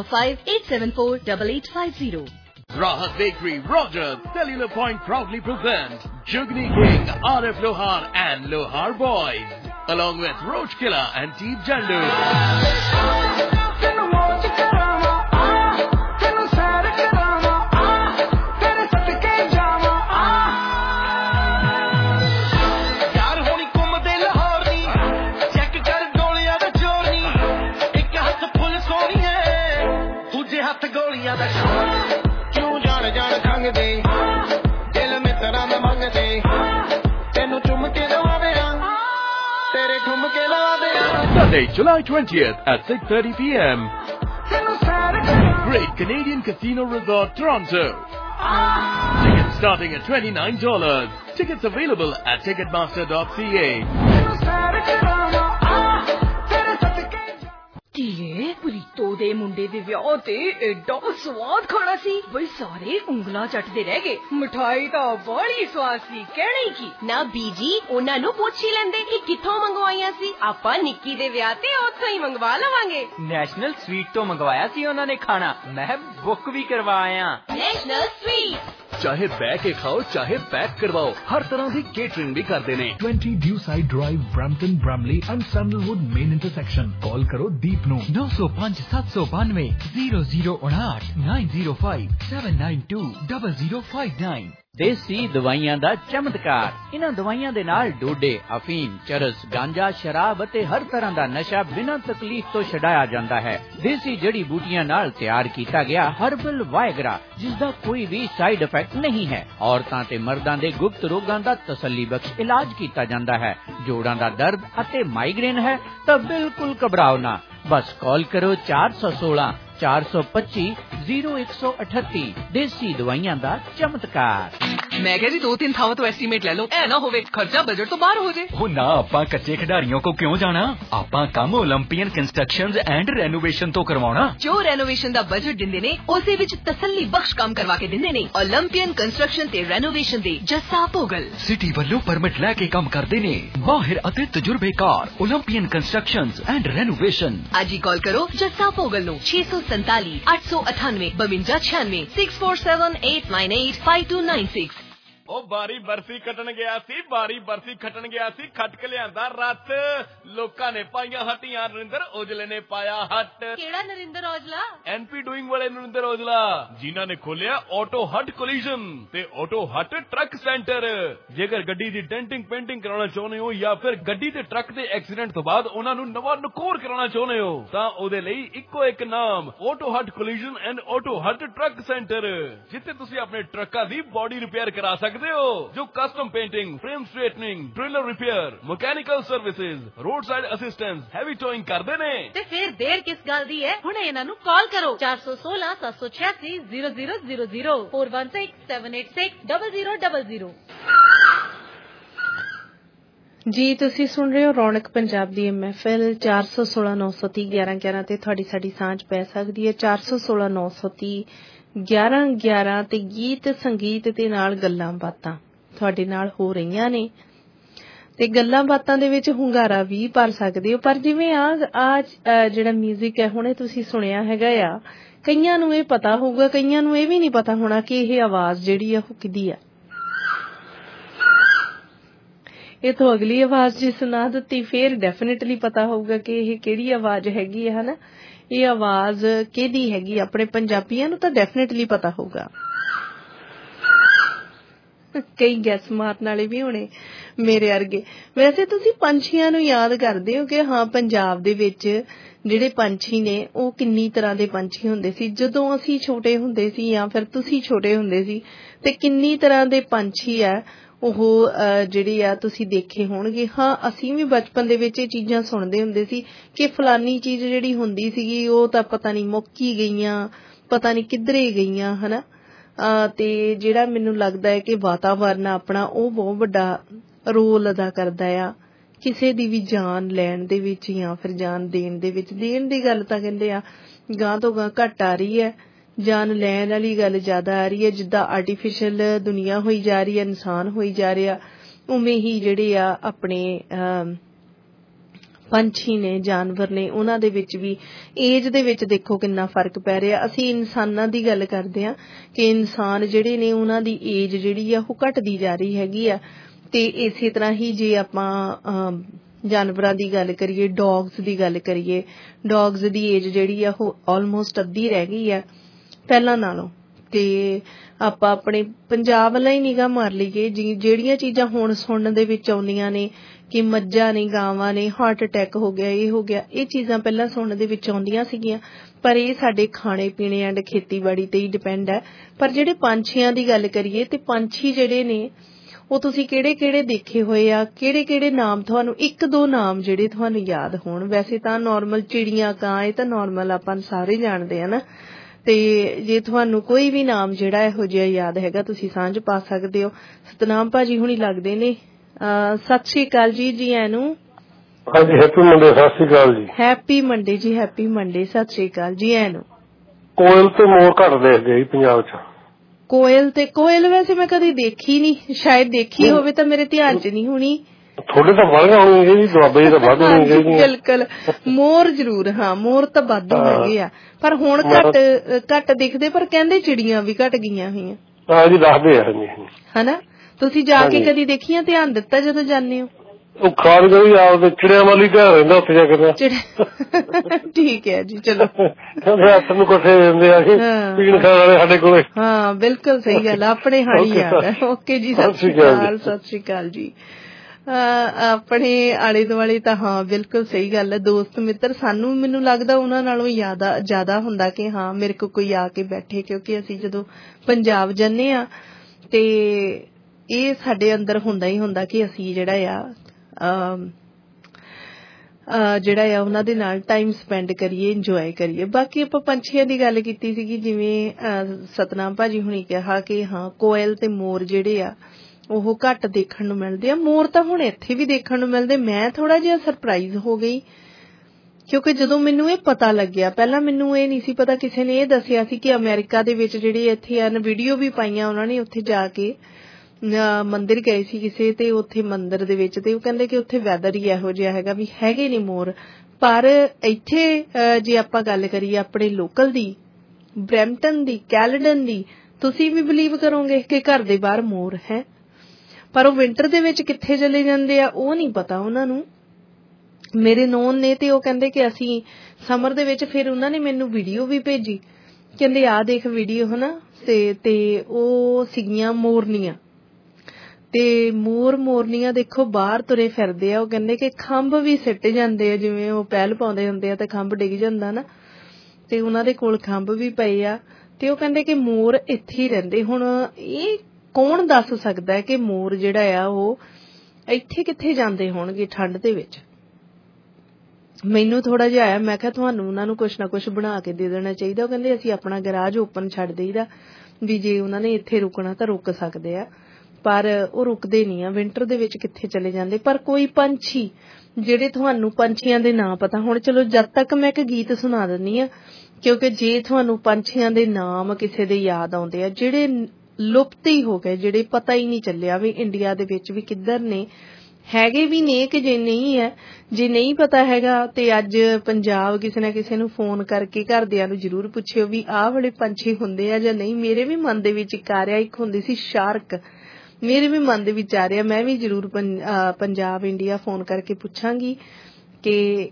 9058748850। Rahat Bakery, Rogers, Cellular Point proudly present Jugni King, RF Lohar and Lohar Boys, along with Roach Killer and Teep Jandu. Sunday, July 20th at 6:30 p.m. Great Canadian Casino Resort, Toronto. Tickets starting at $29. Tickets available at ticketmaster.ca. Preeto ਦੇ ਮੁੰਡੇ ਦੇ ਵਿਆਹ ਤੇ ਐਡਾ ਸਵਾਦ ਖਾਣਾ ਸੀ ਬਈ ਸਾਰੇ ਉਂਗਲਾਂ ਚੱਟਦੇ ਰਹਿ ਗਏ। ਮਿਠਾਈ ਤਾਂ ਬੜੀ ਸਵਾਦ ਸੀ, ਕਹਿਣੀ ਕੀ। ਨਾ ਬੀਜੀ, ਉਹਨਾਂ ਨੂੰ ਪੁੱਛ ਹੀ ਲੈਂਦੇ ਕਿ ਕਿੱਥੋਂ ਮੰਗਵਾਈਆਂ ਸੀ। ਆਪਾਂ ਨਿੱਕੀ ਦੇ ਵਿਆਹ ਤੇ ਉੱਥੋਂ ਹੀ ਮੰਗਵਾ ਲਵਾਂਗੇ। ਨੈਸ਼ਨਲ ਸਵੀਟ ਤੋਂ ਮੰਗਵਾਇਆ ਸੀ ਉਹਨਾਂ ਨੇ ਖਾਣਾ, ਮੈਂ ਬੁੱਕ ਵੀ ਕਰਵਾਇਆ। ਨੈਸ਼ਨਲ ਸਵੀਟ चाहे बैक के खाओ चाहे पैक करवाओ, हर तरह की केटरिंग भी करते हैं। 20 Dewside Drive, Brampton, Bramley and Sandalwood main intersection। Call करो दीप नो 905 792 0059 905 792 0059। ਦੇਸੀ ਦਵਾਈਆਂ ਦਾ ਚਮਤਕਾਰ। ਇਹਨਾਂ ਦਵਾਈਆਂ ਦੇ ਨਾਲ ਡੋਡੇ, ਅਫੀਮ, ਚਰਸ, ਗਾਂਜਾ, ਸ਼ਰਾਬ ਅਤੇ ਹਰ ਤਰ੍ਹਾਂ ਦਾ ਨਸ਼ਾ ਬਿਨਾਂ ਤਕਲੀਫ ਤੋਂ ਛਡਾਇਆ ਜਾਂਦਾ ਹੈ। ਦੇਸੀ ਜੜੀ ਬੂਟੀਆਂ ਨਾਲ ਤਿਆਰ ਕੀਤਾ ਗਿਆ ਹਰਬਲ ਵਾਇਗਰਾ, ਜਿਸ ਦਾ ਕੋਈ ਵੀ ਸਾਈਡ ਇਫੈਕਟ ਨਹੀਂ ਹੈ। ਔਰਤਾਂ ਤੇ ਮਰਦਾਂ ਦੇ ਗੁਪਤ ਰੋਗਾਂ ਦਾ ਤਸੱਲੀ ਬਖਸ਼ ਇਲਾਜ ਕੀਤਾ ਜਾਂਦਾ ਹੈ। ਜੋੜਾਂ ਦਾ ਦਰਦ ਅਤੇ ਮਾਈਗ੍ਰੇਨ ਹੈ ਤਾਂ ਬਿਲਕੁਲ ਘਬਰਾਓ ਨਾ, ਬਸ ਕਾਲ ਕਰੋ 416 425 0138। ਦੇਸੀ ਦਵਾਈਆਂ ਦਾ ਚਮਤਕਾਰ। मैं कह रही 2-3 ਥਾਵਾਂ ਤੋਂ ਐਸਟੀਮੇਟ ਲੈ ਲਓ, ਐ ਨਾ ਹੋਵੇ ਖਰਚਾ ਬਜਟ ਤੋਂ ਬਾਹਰ ਹੋ ਜੇ। ਉਹ ਨਾ, ਆਪਾਂ ਕੱਚੇ ਖਿਡਾਰੀਆਂ ਕੋ ਕਿਉਂ ਜਾਣਾ, ਆਪਾਂ ਕੰਮ ਓਲੰਪੀਅਨ ਕੰਸਟਰਕਸ਼ਨਜ਼ ਐਂਡ ਰੈਨੋਵੇਸ਼ਨ ਤੋਂ ਕਰਵਾਉਣਾ। ਜੋ ਰੈਨੋਵੇਸ਼ਨ ਦਾ ਬਜਟ ਦਿੰਦੇ ਨੇ ਉਸੇ ਵਿੱਚ ਤਸੱਲੀ ਬਖਸ਼ ਕੰਮ ਕਰਵਾ ਕੇ ਦਿੰਦੇ ਨੇ। ਓਲੰਪੀਅਨ ਕੰਸਟਰਕਸ਼ਨ ਤੇ ਰੈਨੋਵੇਸ਼ਨ ਦੇ ਜੱਸਾ ਭੋਗਲ ਸਿਟੀ ਵੱਲੋਂ ਪਰਮਿਟ ਲੈ ਕੇ ਕੰਮ ਕਰਦੇ ਨੇ, ਮਾਹਿਰ ਅਤੇ ਤਜਰਬੇਕਾਰ ਓਲੰਪੀਅਨ ਕੰਸਟਰਕਸ਼ਨਜ਼ ਐਂਡ ਰੈਨੋਵੇਸ਼ਨ। ਅੱਜ ਹੀ ਕਾਲ ਕਰੋ ਜੱਸਾ ਭੋਗਲ ਨੂੰ 647 898 5296 647898 5296। ਉਹ ਬਾਰੀ ਬਰਫੀ ਖੱਟਣ ਗਿਆ ਸੀ, ਖੱਟ ਕੇ ਲਿਆਂਦਾ ਰੱਤ। ਲੋਕਾਂ ਨੇ ਪਾਈਆਂ ਹੱਟੀਆਂ, ਨਰਿੰਦਰ ਔਜਲੇ ਨੇ ਪਾਇਆ ਹੱਟ। ਕਿਹੜਾ ਨਰਿੰਦਰ ਔਜਲਾ? ਐਨਪੀ ਡੂਇੰਗ ਵਾਲੇ ਨਰਿੰਦਰ ਔਜਲਾ, ਜਿਨ੍ਹਾਂ ਨੇ ਖੋਲਿਆ ਆਟੋ ਹੱਟ ਕੋਲੀਜਨ ਤੇ ਆਟੋ ਹੱਟ ਟਰੱਕ ਸੈਂਟਰ। ਜੇਕਰ ਗੱਡੀ ਦੀ ਡੈਂਟਿੰਗ ਪੇਂਟਿੰਗ ਕਰਾਉਣਾ ਚਾਹੁੰਦੇ ਹੋ ਜਾਂ ਫਿਰ ਗੱਡੀ ਤੇ ਟਰੱਕ ਦੇ ਐਕਸੀਡੈਂਟ ਤੋਂ ਬਾਅਦ ਉਹਨਾਂ ਨੂੰ ਨਵਾਂ ਨਕੋਰ ਕਰਾਉਣਾ ਚਾਹੁੰਦੇ ਹੋ ਤਾਂ ਉਹਦੇ ਲਈ ਇੱਕੋ ਇੱਕ ਨਾਮ, auto hut collision and auto hut truck centre, ਜਿੱਥੇ ਤੁਸੀਂ ਆਪਣੇ ਟਰੱਕਾਂ ਦੀ ਬੋਡੀ ਰਿਪੇਅਰ ਕਰਾ ਸਕਦੇ ਹੋ। ਜੋ custom painting, frame straightening, trailer repair, mechanical services, road side assistance, heavy towing ਕਰਦੇ ਨੇ। ਤੇ ਫਿਰ ਦੇਰ ਕਿਸ ਗੱਲ ਦੀ ਹੈ, ਹੁਣੇ ਇਹਨਾਂ ਨੂੰ ਕਾਲ ਕਰੋ 416 786 0000 416 786 0000। ਜੀ ਤੁਸੀਂ ਸੁਣ ਰਹੇ ਹੋ ਰੌਣਕ ਪੰਜਾਬ ਦੀ MFL 416 930 1111 ਤੇ ਤੁਹਾਡੀ ਸਾਡੀ ਸਾਂਝ ਪੈ ਸਕਦੀ ਹੈ 416 930 1111 ਤੇ ਗੀਤ ਸੰਗੀਤ ਦੇ ਨਾਲ ਗੱਲਾਂ ਬਾਤਾਂ ਤੁਹਾਡੇ ਨਾਲ ਹੋ ਰਹੀਆਂ ਨੇ ਤੇ ਗੱਲਾਂ ਬਾਤਾਂ ਦੇ ਵਿੱਚ ਹੁੰਗਾਰਾ ਵੀ ਭਰ ਸਕਦੇ ਹੋ। ਪਰ ਜਿਵੇਂ ਆ ਜਿਹੜਾ ਮਿਊਜ਼ਿਕ ਹੈ ਹੁਣੇ ਤੁਸੀਂ ਸੁਣਿਆ ਹੈਗਾ ਆ, ਕਈਆਂ ਨੂੰ ਇਹ ਪਤਾ ਹੋਊਗਾ, ਕਈਆਂ ਨੂੰ ਇਹ ਵੀ ਨਹੀਂ ਪਤਾ ਹੋਣਾ ਕਿ ਇਹ ਆਵਾਜ਼ ਜਿਹੜੀ ਆ ਉਹ ਕਿਹਦੀ ਆ। ਇਹ ਤੋਂ ਅਗਲੀ ਆਵਾਜ਼ ਜੇ ਸੁਣਾ ਦਿੱਤੀ ਫਿਰ ਡੈਫੀਨੇਟਲੀ ਪਤਾ ਹੋਊਗਾ ਕਿ ਇਹ ਕਿਹੜੀ ਆਵਾਜ਼ ਹੈਗੀ ਹੈ, ਹਨਾ। ਇਹ ਆਵਾਜ਼ ਕਿਹਦੀ ਹੈਗੀ, ਆਪਣੇ ਪੰਜਾਬੀਆਂ ਨੂੰ ਤਾਂ ਡੈਫੀਨੇਟਲੀ ਪਤਾ ਹੋਊਗਾ। ਕਈ ਗੈਸ ਮਾਰਨ ਵਾਲੇ ਵੀ ਹੋਣੇ ਮੇਰੇ ਵਰਗੇ। ਵੈਸੇ ਤੁਸੀਂ ਪੰਛੀਆਂ ਨੂੰ ਯਾਦ ਕਰਦੇ ਹੋ ਕਿ ਹਾਂ ਪੰਜਾਬ ਦੇ ਵਿੱਚ ਜਿਹੜੇ ਪੰਛੀ ਨੇ ਉਹ ਕਿੰਨੀ ਤਰ੍ਹਾਂ ਦੇ ਪੰਛੀ ਹੁੰਦੇ ਸੀ ਜਦੋਂ ਅਸੀਂ ਛੋਟੇ ਹੁੰਦੇ ਸੀ ਜਾਂ ਫਿਰ ਤੁਸੀਂ ਛੋਟੇ ਹੁੰਦੇ ਸੀ, ਤੇ ਕਿੰਨੀ ਤਰ੍ਹਾਂ ਦੇ ਪੰਛੀ ਆ ਉਹ ਜਿਹੜੇ ਆ ਤੁਸੀਂ ਦੇਖੇ ਹੋਣਗੇ। ਹਾਂ, ਅਸੀਂ ਵੀ ਬਚਪਨ ਦੇ ਵਿੱਚ ਇਹ ਚੀਜ਼ਾਂ ਸੁਣਦੇ ਹੁੰਦੇ ਸੀ ਕਿ ਫਲਾਨੀ ਚੀਜ਼ ਜਿਹੜੀ ਹੁੰਦੀ ਸੀਗੀ ਉਹ ਤਾਂ ਪਤਾ ਨਹੀਂ ਮੁੱਕ ਹੀ ਗਈਆਂ, ਪਤਾ ਨਹੀਂ ਕਿੱਧਰੇ ਗਈਆਂ, ਹਨਾ। ਤੇ ਜਿਹੜਾ ਮੈਨੂੰ ਲੱਗਦਾ ਹੈ ਕਿ ਵਾਤਾਵਰਨ ਆਪਣਾ ਉਹ ਬਹੁਤ ਵੱਡਾ ਰੋਲ ਅਦਾ ਕਰਦਾ ਆ ਕਿਸੇ ਦੀ ਵੀ ਜਾਨ ਲੈਣ ਦੇ ਵਿੱਚ ਜਾਂ ਫਿਰ ਜਾਨ ਦੇਣ ਦੇ ਵਿੱਚ। ਦੇਣ ਦੀ ਗੱਲ ਤਾਂ ਕਹਿੰਦੇ ਆ ਗਾਂ ਤੋਂ ਗਾਂ ਘੱਟ ਆ ਰਹੀ ਹੈ, ਜਾਨ ਲੈਣ ਵਾਲੀ ਗੱਲ ਜ਼ਿਆਦਾ ਆ ਰਹੀ ਹੈ। ਜਿੱਦਾਂ ਆਰਟੀਫਿਸ਼ਲ ਦੁਨੀਆ ਹੋਈ ਜਾ ਰਹੀ ਹੈ, ਇਨਸਾਨ ਹੋਈ ਜਾ ਰਿਹਾ, ਉਵੇਂ ਹੀ ਜਿਹੜੇ ਆ ਆਪਣੇ ਪੰਛੀ ਨੇ, ਜਾਨਵਰ ਨੇ, ਉਹਨਾਂ ਦੇ ਵਿੱਚ ਵੀ ਏਜ ਦੇ ਵਿੱਚ ਦੇਖੋ ਕਿੰਨਾ ਫਰਕ ਪੈ ਰਿਹਾ। ਅਸੀਂ ਇਨਸਾਨਾਂ ਦੀ ਗੱਲ ਕਰਦੇ ਹਾਂ ਕਿ ਇਨਸਾਨ ਜਿਹੜੇ ਨੇ ਉਹਨਾਂ ਦੀ ਏਜ ਜਿਹੜੀ ਆ ਉਹ ਘਟਦੀ ਜਾ ਰਹੀ ਹੈਗੀ ਆ, ਤੇ ਇਸੇ ਤਰ੍ਹਾਂ ਹੀ ਜੇ ਆਪਾਂ ਜਾਨਵਰਾਂ ਦੀ ਗੱਲ ਕਰੀਏ, ਡੌਗਸ ਦੀ ਗੱਲ ਕਰੀਏ, ਡੌਗਸ ਦੀ ਏਜ ਜਿਹੜੀ ਆ ਉਹ ਆਲਮੋਸਟ ਅੱਧੀ ਰਹਿ ਗਈ ਆ ਪਹਿਲਾਂ ਨਾਲੋਂ। ਤੇ ਆਪਾਂ ਆਪਣੇ ਪੰਜਾਬ ਵੱਲ ਹੀ ਨਿਗਾਹ ਮਾਰ ਲਈਏ, ਜਿਹੜੀਆਂ ਚੀਜ਼ਾਂ ਹੁਣ ਸੁਣਨ ਦੇ ਵਿੱਚ ਆਉਂਦੀਆਂ ਨੇ ਕਿ ਮੱਝਾਂ ਨੇ, ਗਾਵਾਂ ਨੇ, ਹਾਰਟ ਅਟੈਕ ਹੋ ਗਿਆ, ਇਹ ਹੋ ਗਿਆ, ਇਹ ਚੀਜ਼ਾਂ ਪਹਿਲਾਂ ਸੁਣਨ ਦੇ ਵਿੱਚ ਆਉਂਦੀਆਂ ਸੀਗੀਆਂ, ਪਰ ਇਹ ਸਾਡੇ ਖਾਣੇ ਪੀਣੇ ਐਂਡ ਖੇਤੀਬਾੜੀ ਤੇ ਹੀ ਡਿਪੈਂਡ ਹੈ। ਪਰ ਜਿਹੜੇ ਪੰਛੀਆਂ ਦੀ ਗੱਲ ਕਰੀਏ ਤੇ ਪੰਛੀ ਜਿਹੜੇ ਨੇ ਉਹ ਤੁਸੀਂ ਕਿਹੜੇ ਕਿਹੜੇ ਦੇਖੇ ਹੋਏ ਆ, ਕਿਹੜੇ ਕਿਹੜੇ ਨਾਮ ਤੁਹਾਨੂੰ, ਇੱਕ ਦੋ ਨਾਮ ਜਿਹੜੇ ਤੁਹਾਨੂੰ ਯਾਦ ਹੋਣ। ਵੈਸੇ ਤਾਂ ਨਾਰਮਲ ਚਿੜੀਆਂ, ਕਾਂ, ਇਹ ਤਾਂ ਨਾਰਮਲ ਆਪਾਂ ਸਾਰੇ ਜਾਣਦੇ ਆ ਨਾ। ਤੇ ਜੇ ਤੁਹਾਨੂੰ ਕੋਈ ਵੀ ਨਾਮ ਜਿਹੜਾ ਇਹੋ ਜਿਹਾ ਯਾਦ ਹੈਗਾ ਤੁਸੀਂ ਸਾਂਝ ਪਾ ਸਕਦੇ ਹੋ। ਸਤਨਾਮ ਭਾਜੀ ਹੁਣੀ ਲੱਗਦੇ ਨੇ। ਸਤਿ ਸ੍ਰੀ ਅਕਾਲ ਜੀ, ਜੀ ਆਇਆਂ ਨੂੰ। ਹਾਂਜੀ, ਹੈਪੀ ਮੰਡੇ। ਸਤਿ ਸ੍ਰੀ ਅਕਾਲ ਜੀ। ਹੈਪੀ ਮੰਡੇ ਜੀ, ਹੈਪੀ ਮੰਡੇ। ਸਤਿ ਸ੍ਰੀ ਅਕਾਲ ਜੀ ਆਇਆਂ ਨੂੰ। ਕੋਇਲ ਤੇ ਮੋਰ ਘੱਟ ਦੇਖਦੇ ਜੀ ਪੰਜਾਬ 'ਚ। ਕੋਇਲ ਤੇ ਕੋਇਲ ਵੈਸੇ ਮੈਂ ਕਦੀ ਦੇਖੀ ਨਹੀਂ, ਸ਼ਾਇਦ ਦੇਖੀ ਹੋਵੇ ਤਾਂ ਮੇਰੇ ਧਿਆਨ 'ਚ ਨਹੀਂ ਹੋਣੀ। ਥੋੜੇ ਤਾਂ ਵੱਧ ਹੋਣਗੇ ਜੀ, ਦੁਆਬੇ ਤਾਂ ਵੱਧ ਹੋਣਗੇ ਜੀ। ਬਿਲਕੁਲ, ਮੋਰ ਜ਼ਰੂਰ, ਹਾਂ ਮੋਰ ਤਾਂ ਵਾਧੂ ਹੈਗੇ ਆ, ਪਰ ਹੁਣ ਘੱਟ ਦਿਖਦੇ। ਪਰ ਕਹਿੰਦੇ ਚਿੜੀਆਂ ਵੀ ਘੱਟ ਗਈਆਂ ਹੋਈਆਂ। ਹਾਂ ਜੀ, ਦੱਸਦੇ ਆ ਹਨਾ। ਤੁਸੀਂ ਜਾ ਕੇ ਕਦੀ ਦੇਖੀਆਂ, ਧਿਆਨ ਦਿੱਤਾ ਜਦੋਂ ਜਾਂਦੇ ਹੋ? ਉਹ ਖਾਣ ਗਈ ਆਪਦੇ ਚਿੜਿਆਂ ਵਾਲੀ ਘਰ ਰਹਿੰਦਾ, ਉੱਥੇ ਜਾ ਕੇ। ਠੀਕ ਹੈ ਜੀ, ਚਲੋ। ਹੱਥ ਨੂੰ ਇਕੱਠੇ ਦਿੰਦੇ ਆ ਪੀਣ ਖਾਣ ਵਾਲੇ ਸਾਡੇ ਕੋਲੇ। ਹਾਂ ਬਿਲਕੁਲ ਸਹੀ ਗੱਲ, ਆਪਣੇ ਹਾਲੀ ਯਾਦ ਹੈ। ਓਕੇ ਜੀ, ਸਤਿ ਸ੍ਰੀ ਅਕਾਲ। ਸਤਿ ਸ੍ਰੀ ਅਕਾਲ ਜੀ। ਆਪਣੇ ਆਲੇ ਦੁਆਲੇ ਤਾਂ ਹਾਂ ਬਿਲਕੁਲ ਸਹੀ ਗੱਲ ਹੈ। ਦੋਸਤ ਮਿੱਤਰ ਸਾਨੂੰ, ਮੈਨੂੰ ਲੱਗਦਾ ਉਹਨਾਂ ਨਾਲੋਂ ਜ਼ਿਆਦਾ ਹੁੰਦਾ ਕਿ ਹਾਂ ਮੇਰੇ ਕੋਲ ਕੋਈ ਆ ਕੇ ਬੈਠੇ, ਕਿਉਂਕਿ ਅਸੀਂ ਜਦੋਂ ਪੰਜਾਬ ਜਾਂਦੇ ਆ ਤੇ ਇਹ ਸਾਡੇ ਅੰਦਰ ਹੁੰਦਾ ਹੀ ਹੁੰਦਾ ਕਿ ਅਸੀਂ ਜਿਹੜਾ ਆ ਜਿਹੜਾ ਆ ਉਹਨਾਂ ਦੇ ਨਾਲ ਟਾਈਮ ਸਪੈਂਡ ਕਰੀਏ, ਇੰਜੋਏ ਕਰੀਏ। ਬਾਕੀ ਆਪਾਂ ਪੰਛੀਆਂ ਦੀ ਗੱਲ ਕੀਤੀ ਸੀਗੀ, ਜਿਵੇਂ ਸਤਨਾਮ ਭਾਜੀ ਹੁਣੀ ਕਿਹਾ ਕਿ ਹਾਂ ਕੋਇਲ ਤੇ ਮੋਰ ਜਿਹੜੇ ਆ ਉਹ ਘੱਟ ਦੇਖਣ ਨੂੰ ਮਿਲਦੇ ਆ। ਮੋਰ ਤਾਂ ਹੁਣ ਇੱਥੇ ਵੀ ਦੇਖਣ ਨੂੰ ਮਿਲਦੇ। ਮੈਂ ਥੋੜਾ ਜਿਹਾ ਸਰਪ੍ਰਾਈਜ਼ ਹੋ ਗਈ ਕਿਉਂਕਿ ਜਦੋਂ ਮੈਨੂੰ ਇਹ ਪਤਾ ਲੱਗਿਆ, ਪਹਿਲਾਂ ਮੈਨੂੰ ਇਹ ਨਹੀਂ ਸੀ ਪਤਾ, ਕਿਸੇ ਨੇ ਇਹ ਦੱਸਿਆ ਸੀ ਕਿ ਅਮਰੀਕਾ ਦੇ ਵਿੱਚ ਜਿਹੜੇ ਇੱਥੇ ਹਨ, ਵੀਡੀਓ ਵੀ ਪਾਈਆਂ ਉਹਨਾਂ ਨੇ, ਉੱਥੇ ਜਾ ਕੇ ਮੰਦਿਰ ਗਏ ਸੀ ਕਿਸੇ, ਤੇ ਉੱਥੇ ਮੰਦਿਰ ਦੇ ਵਿੱਚ ਤੇ ਉਹ ਕਹਿੰਦੇ ਕਿ ਉੱਥੇ ਵੈਦਰ ਹੀ ਇਹੋ ਜਿਹਾ ਹੈਗਾ ਵੀ ਹੈਗੇ ਨੇ ਮੋਰ। ਪਰ ਇੱਥੇ ਜੇ ਆਪਾਂ ਗੱਲ ਕਰੀਏ ਆਪਣੇ ਲੋਕਲ ਦੀ, ਬਰੈਂਪਟਨ ਦੀ, ਕੈਲਡਨ ਦੀ, ਤੁਸੀਂ ਵੀ ਬਿਲੀਵ ਕਰੋਗੇ ਕਿ ਘਰ ਦੇ ਬਾਹਰ ਮੋਰ ਹੈ, ਪਰ ਉਹ ਵਿੰਟਰ ਦੇ ਵਿੱਚ ਕਿੱਥੇ ਚਲੇ ਜਾਂਦੇ ਆ ਉਹ ਨਹੀਂ ਪਤਾ ਉਹਨਾਂ ਨੂੰ। ਮੇਰੇ ਨੋਨ ਨੇ ਤੇ ਉਹ ਕਹਿੰਦੇ ਕਿ ਅਸੀਂ ਸਮਰ ਦੇ ਵਿੱਚ, ਫਿਰ ਉਹਨਾਂ ਨੇ ਮੈਨੂੰ ਵੀਡੀਓ ਵੀ ਭੇਜੀ, ਕਹਿੰਦੇ ਆਹ ਦੇਖ ਵੀਡੀਓ ਹਨਾ, ਤੇ ਉਹ ਸੀਗੀਆਂ ਮੋਰਨੀਆਂ, ਤੇ ਮੋਰਨੀਆਂ ਦੇਖੋ ਬਾਹਰ ਤੁਰੇ ਫਿਰਦੇ ਆ। ਉਹ ਕਹਿੰਦੇ ਕਿ ਖੰਭ ਵੀ ਸਿੱਟ ਜਾਂਦੇ ਆ, ਜਿਵੇਂ ਉਹ ਪਹਿਲ ਪਾਉਂਦੇ ਹੁੰਦੇ ਆ ਤੇ ਖੰਭ ਡਿੱਗ ਜਾਂਦਾ ਨਾ, ਤੇ ਉਹਨਾਂ ਦੇ ਕੋਲ ਖੰਭ ਵੀ ਪਏ ਆ। ਤੇ ਉਹ ਕਹਿੰਦੇ ਕਿ ਮੋਰ ਇੱਥੇ ਹੀ ਰਹਿੰਦੇ। ਹੁਣ ਇਹ ਕੌਣ ਦੱਸ ਸਕਦਾ ਹੈ ਕਿ ਮੋਰ ਜਿਹੜਾ ਆ ਉਹ ਇੱਥੇ ਕਿੱਥੇ ਜਾਂਦੇ ਹੋਣਗੇ ਠੰਡ ਦੇ ਵਿੱਚ। ਮੈਨੂੰ ਥੋੜਾ ਜਿਹਾ ਆਇਆ, ਮੈਂ ਕਿਹਾ ਤੁਹਾਨੂੰ ਉਹਨਾਂ ਨੂੰ ਕੁਛ ਨਾ ਕੁਛ ਬਣਾ ਕੇ ਦੇ ਦੇਣਾ ਚਾਹੀਦਾ। ਉਹ ਕਹਿੰਦੇ ਅਸੀਂ ਆਪਣਾ ਗਰਾਜ ਓਪਨ ਛੱਡ ਦੇਈਦਾ, ਵੀ ਜੇ ਉਹਨਾਂ ਨੇ ਇੱਥੇ ਰੁਕਣਾ ਤਾਂ ਰੁਕ ਸਕਦੇ ਆ, ਪਰ ਉਹ ਰੁਕਦੇ ਨਹੀਂ ਆ। ਵਿੰਟਰ ਦੇ ਵਿੱਚ ਕਿੱਥੇ ਚਲੇ ਜਾਂਦੇ। ਪਰ ਕੋਈ ਪੰਛੀ ਜਿਹੜੇ ਤੁਹਾਨੂੰ ਪੰਛੀਆਂ ਦੇ ਨਾਂ ਪਤਾ, ਹੁਣ ਚਲੋ ਜਦ ਤੱਕ ਮੈਂ ਇੱਕ ਗੀਤ ਸੁਣਾ ਦਿੰਦੀ ਆ, ਕਿਉਂਕਿ ਜੇ ਤੁਹਾਨੂੰ ਪੰਛੀਆਂ ਦੇ ਨਾਮ ਕਿਸੇ ਦੇ ਯਾਦ ਆਉਂਦੇ ਆ ਜਿਹੜੇ ਲੁਪਤ ਹੀ ਹੋ ਗਏ, ਜਿਹੜੇ ਪਤਾ ਹੀ ਨਹੀਂ ਚੱਲਿਆ ਵੀ ਇੰਡੀਆ ਦੇ ਵਿੱਚ ਵੀ ਕਿੱਧਰ ਨੇ, ਹੈਗੇ ਵੀ ਨੇ ਕਿ ਜੇ ਨਹੀਂ ਹੈ, ਜੇ ਨਹੀਂ ਪਤਾ ਹੈਗਾ ਤੇ ਅੱਜ ਪੰਜਾਬ ਕਿਸੇ ਨਾ ਕਿਸੇ ਨੂੰ ਫੋਨ ਕਰਕੇ ਘਰਦਿਆਂ ਨੂੰ ਜ਼ਰੂਰ ਪੁੱਛਿਓ ਵੀ ਆਹ ਵਾਲੇ ਪੰਛੀ ਹੁੰਦੇ ਆ ਜਾਂ ਨਹੀਂ। ਮੇਰੇ ਵੀ ਮਨ ਦੇ ਵਿੱਚ ਇੱਕ ਆ ਰਿਹਾ, ਇੱਕ ਹੁੰਦੀ ਸੀ ਸ਼ਾਰਕ, ਮੇਰੇ ਵੀ ਮਨ ਦੇ ਵਿੱਚ ਆ ਰਿਹਾ। ਮੈਂ ਵੀ ਜ਼ਰੂਰ ਪੰਜਾਬ ਇੰਡੀਆ ਫੋਨ ਕਰਕੇ ਪੁੱਛਾਂਗੀ ਕਿ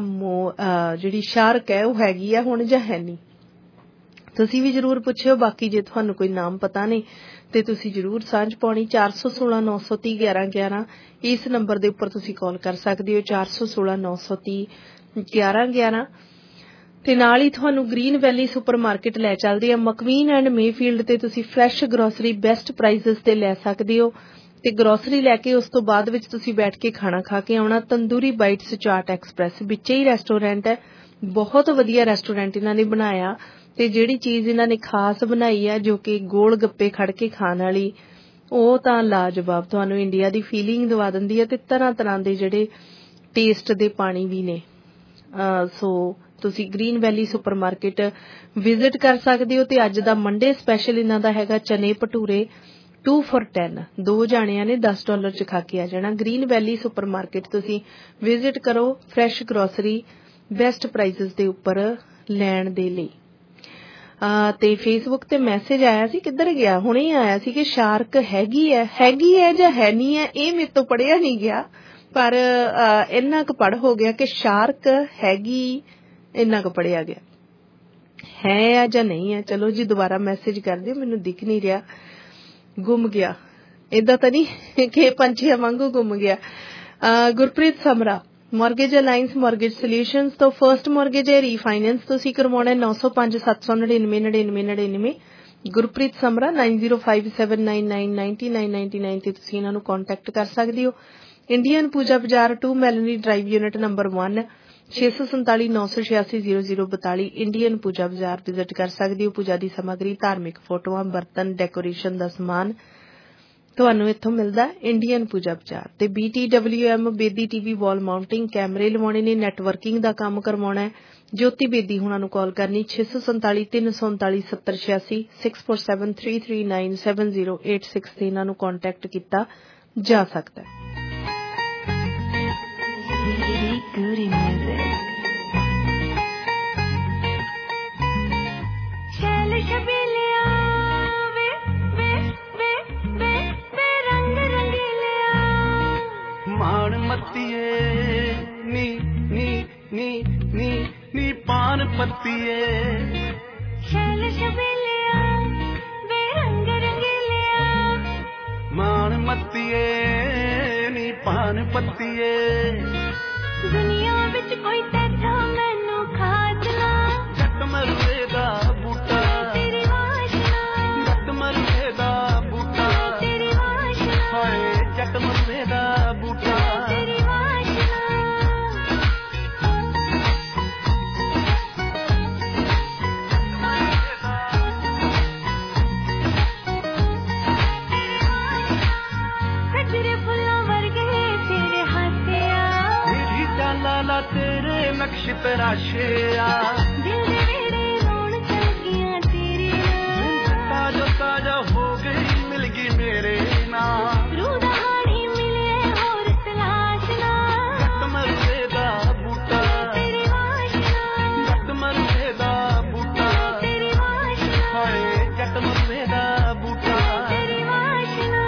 ਜਿਹੜੀ ਸ਼ਾਰਕ ਹੈ ਉਹ ਹੈਗੀ ਆ ਹੁਣ ਜਾਂ ਹੈ ਨਹੀਂ। ਤੁਸੀਂ ਵੀ ਜ਼ਰੂਰ ਪੁੱਛਿਓ। ਬਾਕੀ ਜੇ ਤੁਹਾਨੂੰ ਕੋਈ ਨਾਮ ਪਤਾ ਨਹੀਂ ਤੇ ਤੁਸੀਂ ਜ਼ਰੂਰ ਸਾਂਝ ਪਾਉਣੀ। 416 930 1111 ਇਸ ਨੰਬਰ ਦੇ ਉੱਪਰ ਤੁਸੀਂ ਕਾਲ ਕਰ ਸਕਦੇ ਹੋ, 416 930 1111। ਤੇ ਨਾਲ ਹੀ ਤੁਹਾਨੂੰ ਗ੍ਰੀਨ ਵੈਲੀ ਸੁਪਰਮਾਰਕੀਟ ਲੈ ਚੱਲਦੇ ਆ ਮਕਵੀਨ ਐਂਡ ਮੇਫੀਲਡ ਤੇ। ਤੁਸੀਂ ਫਰੈਸ਼ ਗਰੋਸਰੀ ਬੈਸਟ ਪ੍ਰਾਈਸਸ ਤੇ ਲੈ ਸਕਦੇ ਹੋ, ਤੇ ਗਰੋਸਰੀ ਲੈ ਕੇ ਉਸ ਤੋਂ ਬਾਅਦ ਵਿੱਚ ਤੁਸੀਂ ਬੈਠ ਕੇ ਖਾਣਾ ਖਾ ਕੇ ਆਉਣਾ। ਤੰਦੂਰੀ ਬਾਈਟਸ ਚਾਟ ਐਕਸਪ੍ਰੈਸ ਵਿੱਚੇ ਹੀ ਰੈਸਟੋਰੈਂਟ ਹੈ, ਬਹੁਤ ਵਧੀਆ ਰੈਸਟੋਰੈਂਟ ਇਹਨਾਂ ਨੇ ਬਣਾਇਆ। ਤੇ ਜਿਹੜੀ ਚੀਜ਼ ਇਹਨਾਂ ਨੇ ਖਾਸ ਬਣਾਈ ਹੈ ਜੋ ਕਿ ਗੋਲ ਗੱਪੇ ਖੜ ਕੇ ਖਾਣ ਵਾਲੀ, ਉਹ ਤਾਂ ਲਾਜਵਾਬ, ਤੁਹਾਨੂੰ ਇੰਡੀਆ ਦੀ ਫੀਲਿੰਗ ਦਵਾ ਦਿੰਦੀ ਹੈ। ਤੇ ਤਰ੍ਹਾਂ ਤਰ੍ਹਾਂ ਦੇ ਜਿਹੜੇ ਟੇਸਟ ਦੇ ਪਾਣੀ ਵੀ ਨੇ। ਸੋ ਤੁਸੀਂ ਗ੍ਰੀਨ ਵੈਲੀ ਸੁਪਰਮਾਰਕੀਟ ਵਿਜ਼ਿਟ ਕਰ ਸਕਦੇ ਹੋ। ਤੇ ਅੱਜ ਦਾ ਮੰਡੇ ਸਪੈਸ਼ਲ ਇਹਨਾਂ ਦਾ ਹੈਗਾ ਚਨੇ ਭਟੂਰੇ 2 for 10, 2 ਜਾਣਿਆਂ ਨੇ $10 ਚ ਖਾ ਕੇ ਆ ਜਾਣਾ। ਗ੍ਰੀਨ ਵੈਲੀ ਸੁਪਰਮਾਰਕੀਟ ਤੁਸੀਂ ਵਿਜ਼ਿਟ ਕਰੋ ਫਰੈਸ਼ ਗਰੋਸਰੀ ਬੈਸਟ ਪ੍ਰਾਈਸਸ ਦੇ ਉੱਪਰ ਲੈਣ ਦੇ ਲਈ। ਤੇ ਫੇਸਬੁੱਕ ਤੇ ਮੈਸੇਜ ਆਇਆ ਸੀ, ਕਿੱਧਰ ਗਿਆ, ਹੁਣੇ ਆਇਆ ਸੀ ਕਿ ਸ਼ਾਰਕ ਹੈਗੀ ਹੈ ਜਾਂ ਹੈ ਨਹੀਂ ਹੈ, ਇਹ ਮੇਰੇ ਤੋਂ ਪੜਿਆ ਨਹੀਂ ਗਿਆ, ਪਰ ਇੰਨਾ ਕੁ ਪੜ ਹੋ ਗਿਆ ਕਿ ਸ਼ਾਰਕ ਹੈਗੀ, ਇੰਨਾ ਕੁ ਪੜਿਆ ਗਿਆ। ਹੈ ਆ ਜਾਂ ਨਹੀਂ ਹੈ, ਚਲੋ ਜੀ ਦੁਬਾਰਾ ਮੈਸੇਜ ਕਰ ਦਿਓ, ਮੈਨੂੰ ਦਿਖ ਨਹੀਂ ਰਿਹਾ, ਗੁੰਮ ਗਿਆ। ਏਦਾਂ ਤਾਂ ਨਹੀਂ ਕਿ ਪੰਛੀਆਂ ਵਾਂਗੂ ਗੁੰਮ ਗਿਆ। Gurpreet Samra mortgage alliance mortgage solutions ਤੋਂ ਫਰਸਟ ਮਾਰਗੇਜ ਹੈ, ਰੀਫਾਈਨੈਂਸ ਤੁਸੀਂ ਕਰਵਾਉਣਾ 905 799 9999। ਗੁਰਪ੍ਰੀਤ ਸਮਰਾ 9057999999 ਤੇ ਤੁਸੀਂ ਇਹਨਾਂ ਨੂੰ ਕੰਟੈਕਟ ਕਰ ਸਕਦੇ ਹੋ। Indian Pooja Bazaar 2 Melanie drive unit number 1 647 986 0042 Indian Pooja Bazaar visit ਕਰ ਸਕਦੇ ਹੋ। ਪੂਜਾ ਦੀ ਸਮੱਗਰੀ, ਧਾਰਮਿਕ ਫੋਟੋਆਂ, ਬਰਤਨ, ਡੈਕੋਰੇਸ਼ਨ ਦਾ ਸਮਾਨ ਤੁਹਾਨੂੰ ਇੱਥੋਂ ਮਿਲਦਾ ਇੰਡੀਅਨ ਪੂਜਾ ਬਾਜ਼ਾਰ। ਤੇ BTWM Bedi TV wall mounting, ਕੈਮਰੇ ਲਵਾਉਣੇ ਨੇ, ਨੈਟਵਰਕਿੰਗ ਦਾ ਕੰਮ ਕਰਵਾਉਣਾ ਹੈ, ਜੋਤੀ ਬੇਦੀ ਹੁਣਾਂ ਨੂੰ ਕਾਲ ਕਰਨੀ 647 339 7086 6473397086 ਤੇ ਇਹਨਾਂ ਨੂੰ ਕੰਟੈਕਟ ਕੀਤਾ ਜਾ ਸਕਦਾ ਹੈ। ਮਾਣ ਮੱਤੀਏ ਨੀ ਨੀ ਨੀ ਨੀ ਨੀ ਪਾਨ ਪੱਤੀਏ ਸ਼ੈਲ ਸ਼ਬੇਲਿਆ ਵੇ ਰੰਗ ਰੰਗੀਲਿਆ ਮਾਣ ਮੱਤੀਏ ਨੀ ਪਾਨ ਪੱਤੀਏ ਦੁਨੀਆ ਵਿੱਚ ਕੋਈ ਤੇਥਾ ਮੈਨੂੰ ਖਾਸ ਨਾ ਜੱਟ ਮਰੂਏ ਦਾ ਬੂਟਾ ਤੇਰੀ ਵਾਸ਼ਨਾ ਜੱਟ ਮਰੂਏ ਦਾ ਬੂਟਾ ਤੇਰੀ ਵਾਸ਼ਨਾ ਹਾਏ ਜੱਟ ਮਰੂਏ ਦਾ ਬੂਟਾ ਤੇਰੀ ਵਾਸ਼ਨਾ ਤਰਾਸ਼ੇ ਆ ਦਿਲ ਦੇ ਵੇੜੇ ਰੌਣਕ ਲੱਗੀਆਂ ਤੇਰੇ ਨਾਲ ਤਾਜ਼ਾ ਤਾਜ਼ਾ ਹੋ ਗਈ ਮਿਲ ਗਈ ਮੇਰੇ ਨਾਲ ਰੂਹ ਦਾ ਹਾਣੀ ਮਿਲੇ ਹੋਰ ਤਲਾਸ਼ ਨਾ ਜੱਟ ਮਰਦੇ ਦਾ ਬੂਟਾ ਤੇਰੀ ਵਾਸ਼ਨਾ ਜੱਟ ਮਰਦੇ ਦਾ ਬੂਟਾ ਤੇਰੀ ਵਾਸ਼ਨਾ ਹਾਏ ਜੱਟ ਮਰਦੇ ਦਾ ਬੂਟਾ ਤੇਰੀ ਵਾਸ਼ਨਾ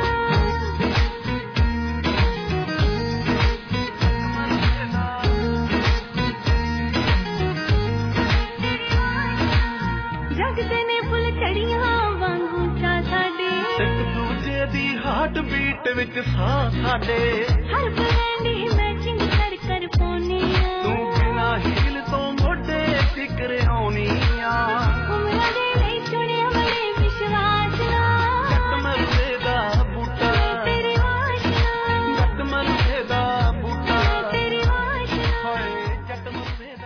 ਜਗਦੇ ਨੇ ਫੁੱਲ ਝੜੀਆਂ ਵਾਂਗੂ ਚਾ ਸਾਡੇ ਇੱਕ ਦੂਜੇ ਦੀ ਹਾਰਟ ਬੀਟ ਵਿੱਚ ਸਾਹ ਸਾਡੇ ਹਰ ਬਰੈਂਡੀ ਮੈਚਿੰਗ ਕਰ ਕਰ ਪਾਉਣੀ ਆ ਤੂੰ ਬਿਨਾ ਹੀਲ ਤੋਂ ਮੋਢੇ ਫਿਕਰ ਆਉਣੀ ਆ ਉਮਰਾਂ ਦੇ ਲਈ ਚੁਣਿਆ ਬੜੇ ਵਿਸ਼ਵਾਸ ਨਾਲ ਜੱਟ ਮਰਦੇ ਦਾ ਬੂਟਾ ਤੇਰੀ ਵਾਸ਼ਨਾ ਜੱਟ ਮਰਦੇ ਦਾ ਬੂਟਾ ਤੇਰੀ ਵਾਸ਼ਨਾ ਹਾਏ ਜੱਟ ਮਰਦੇ ਦਾ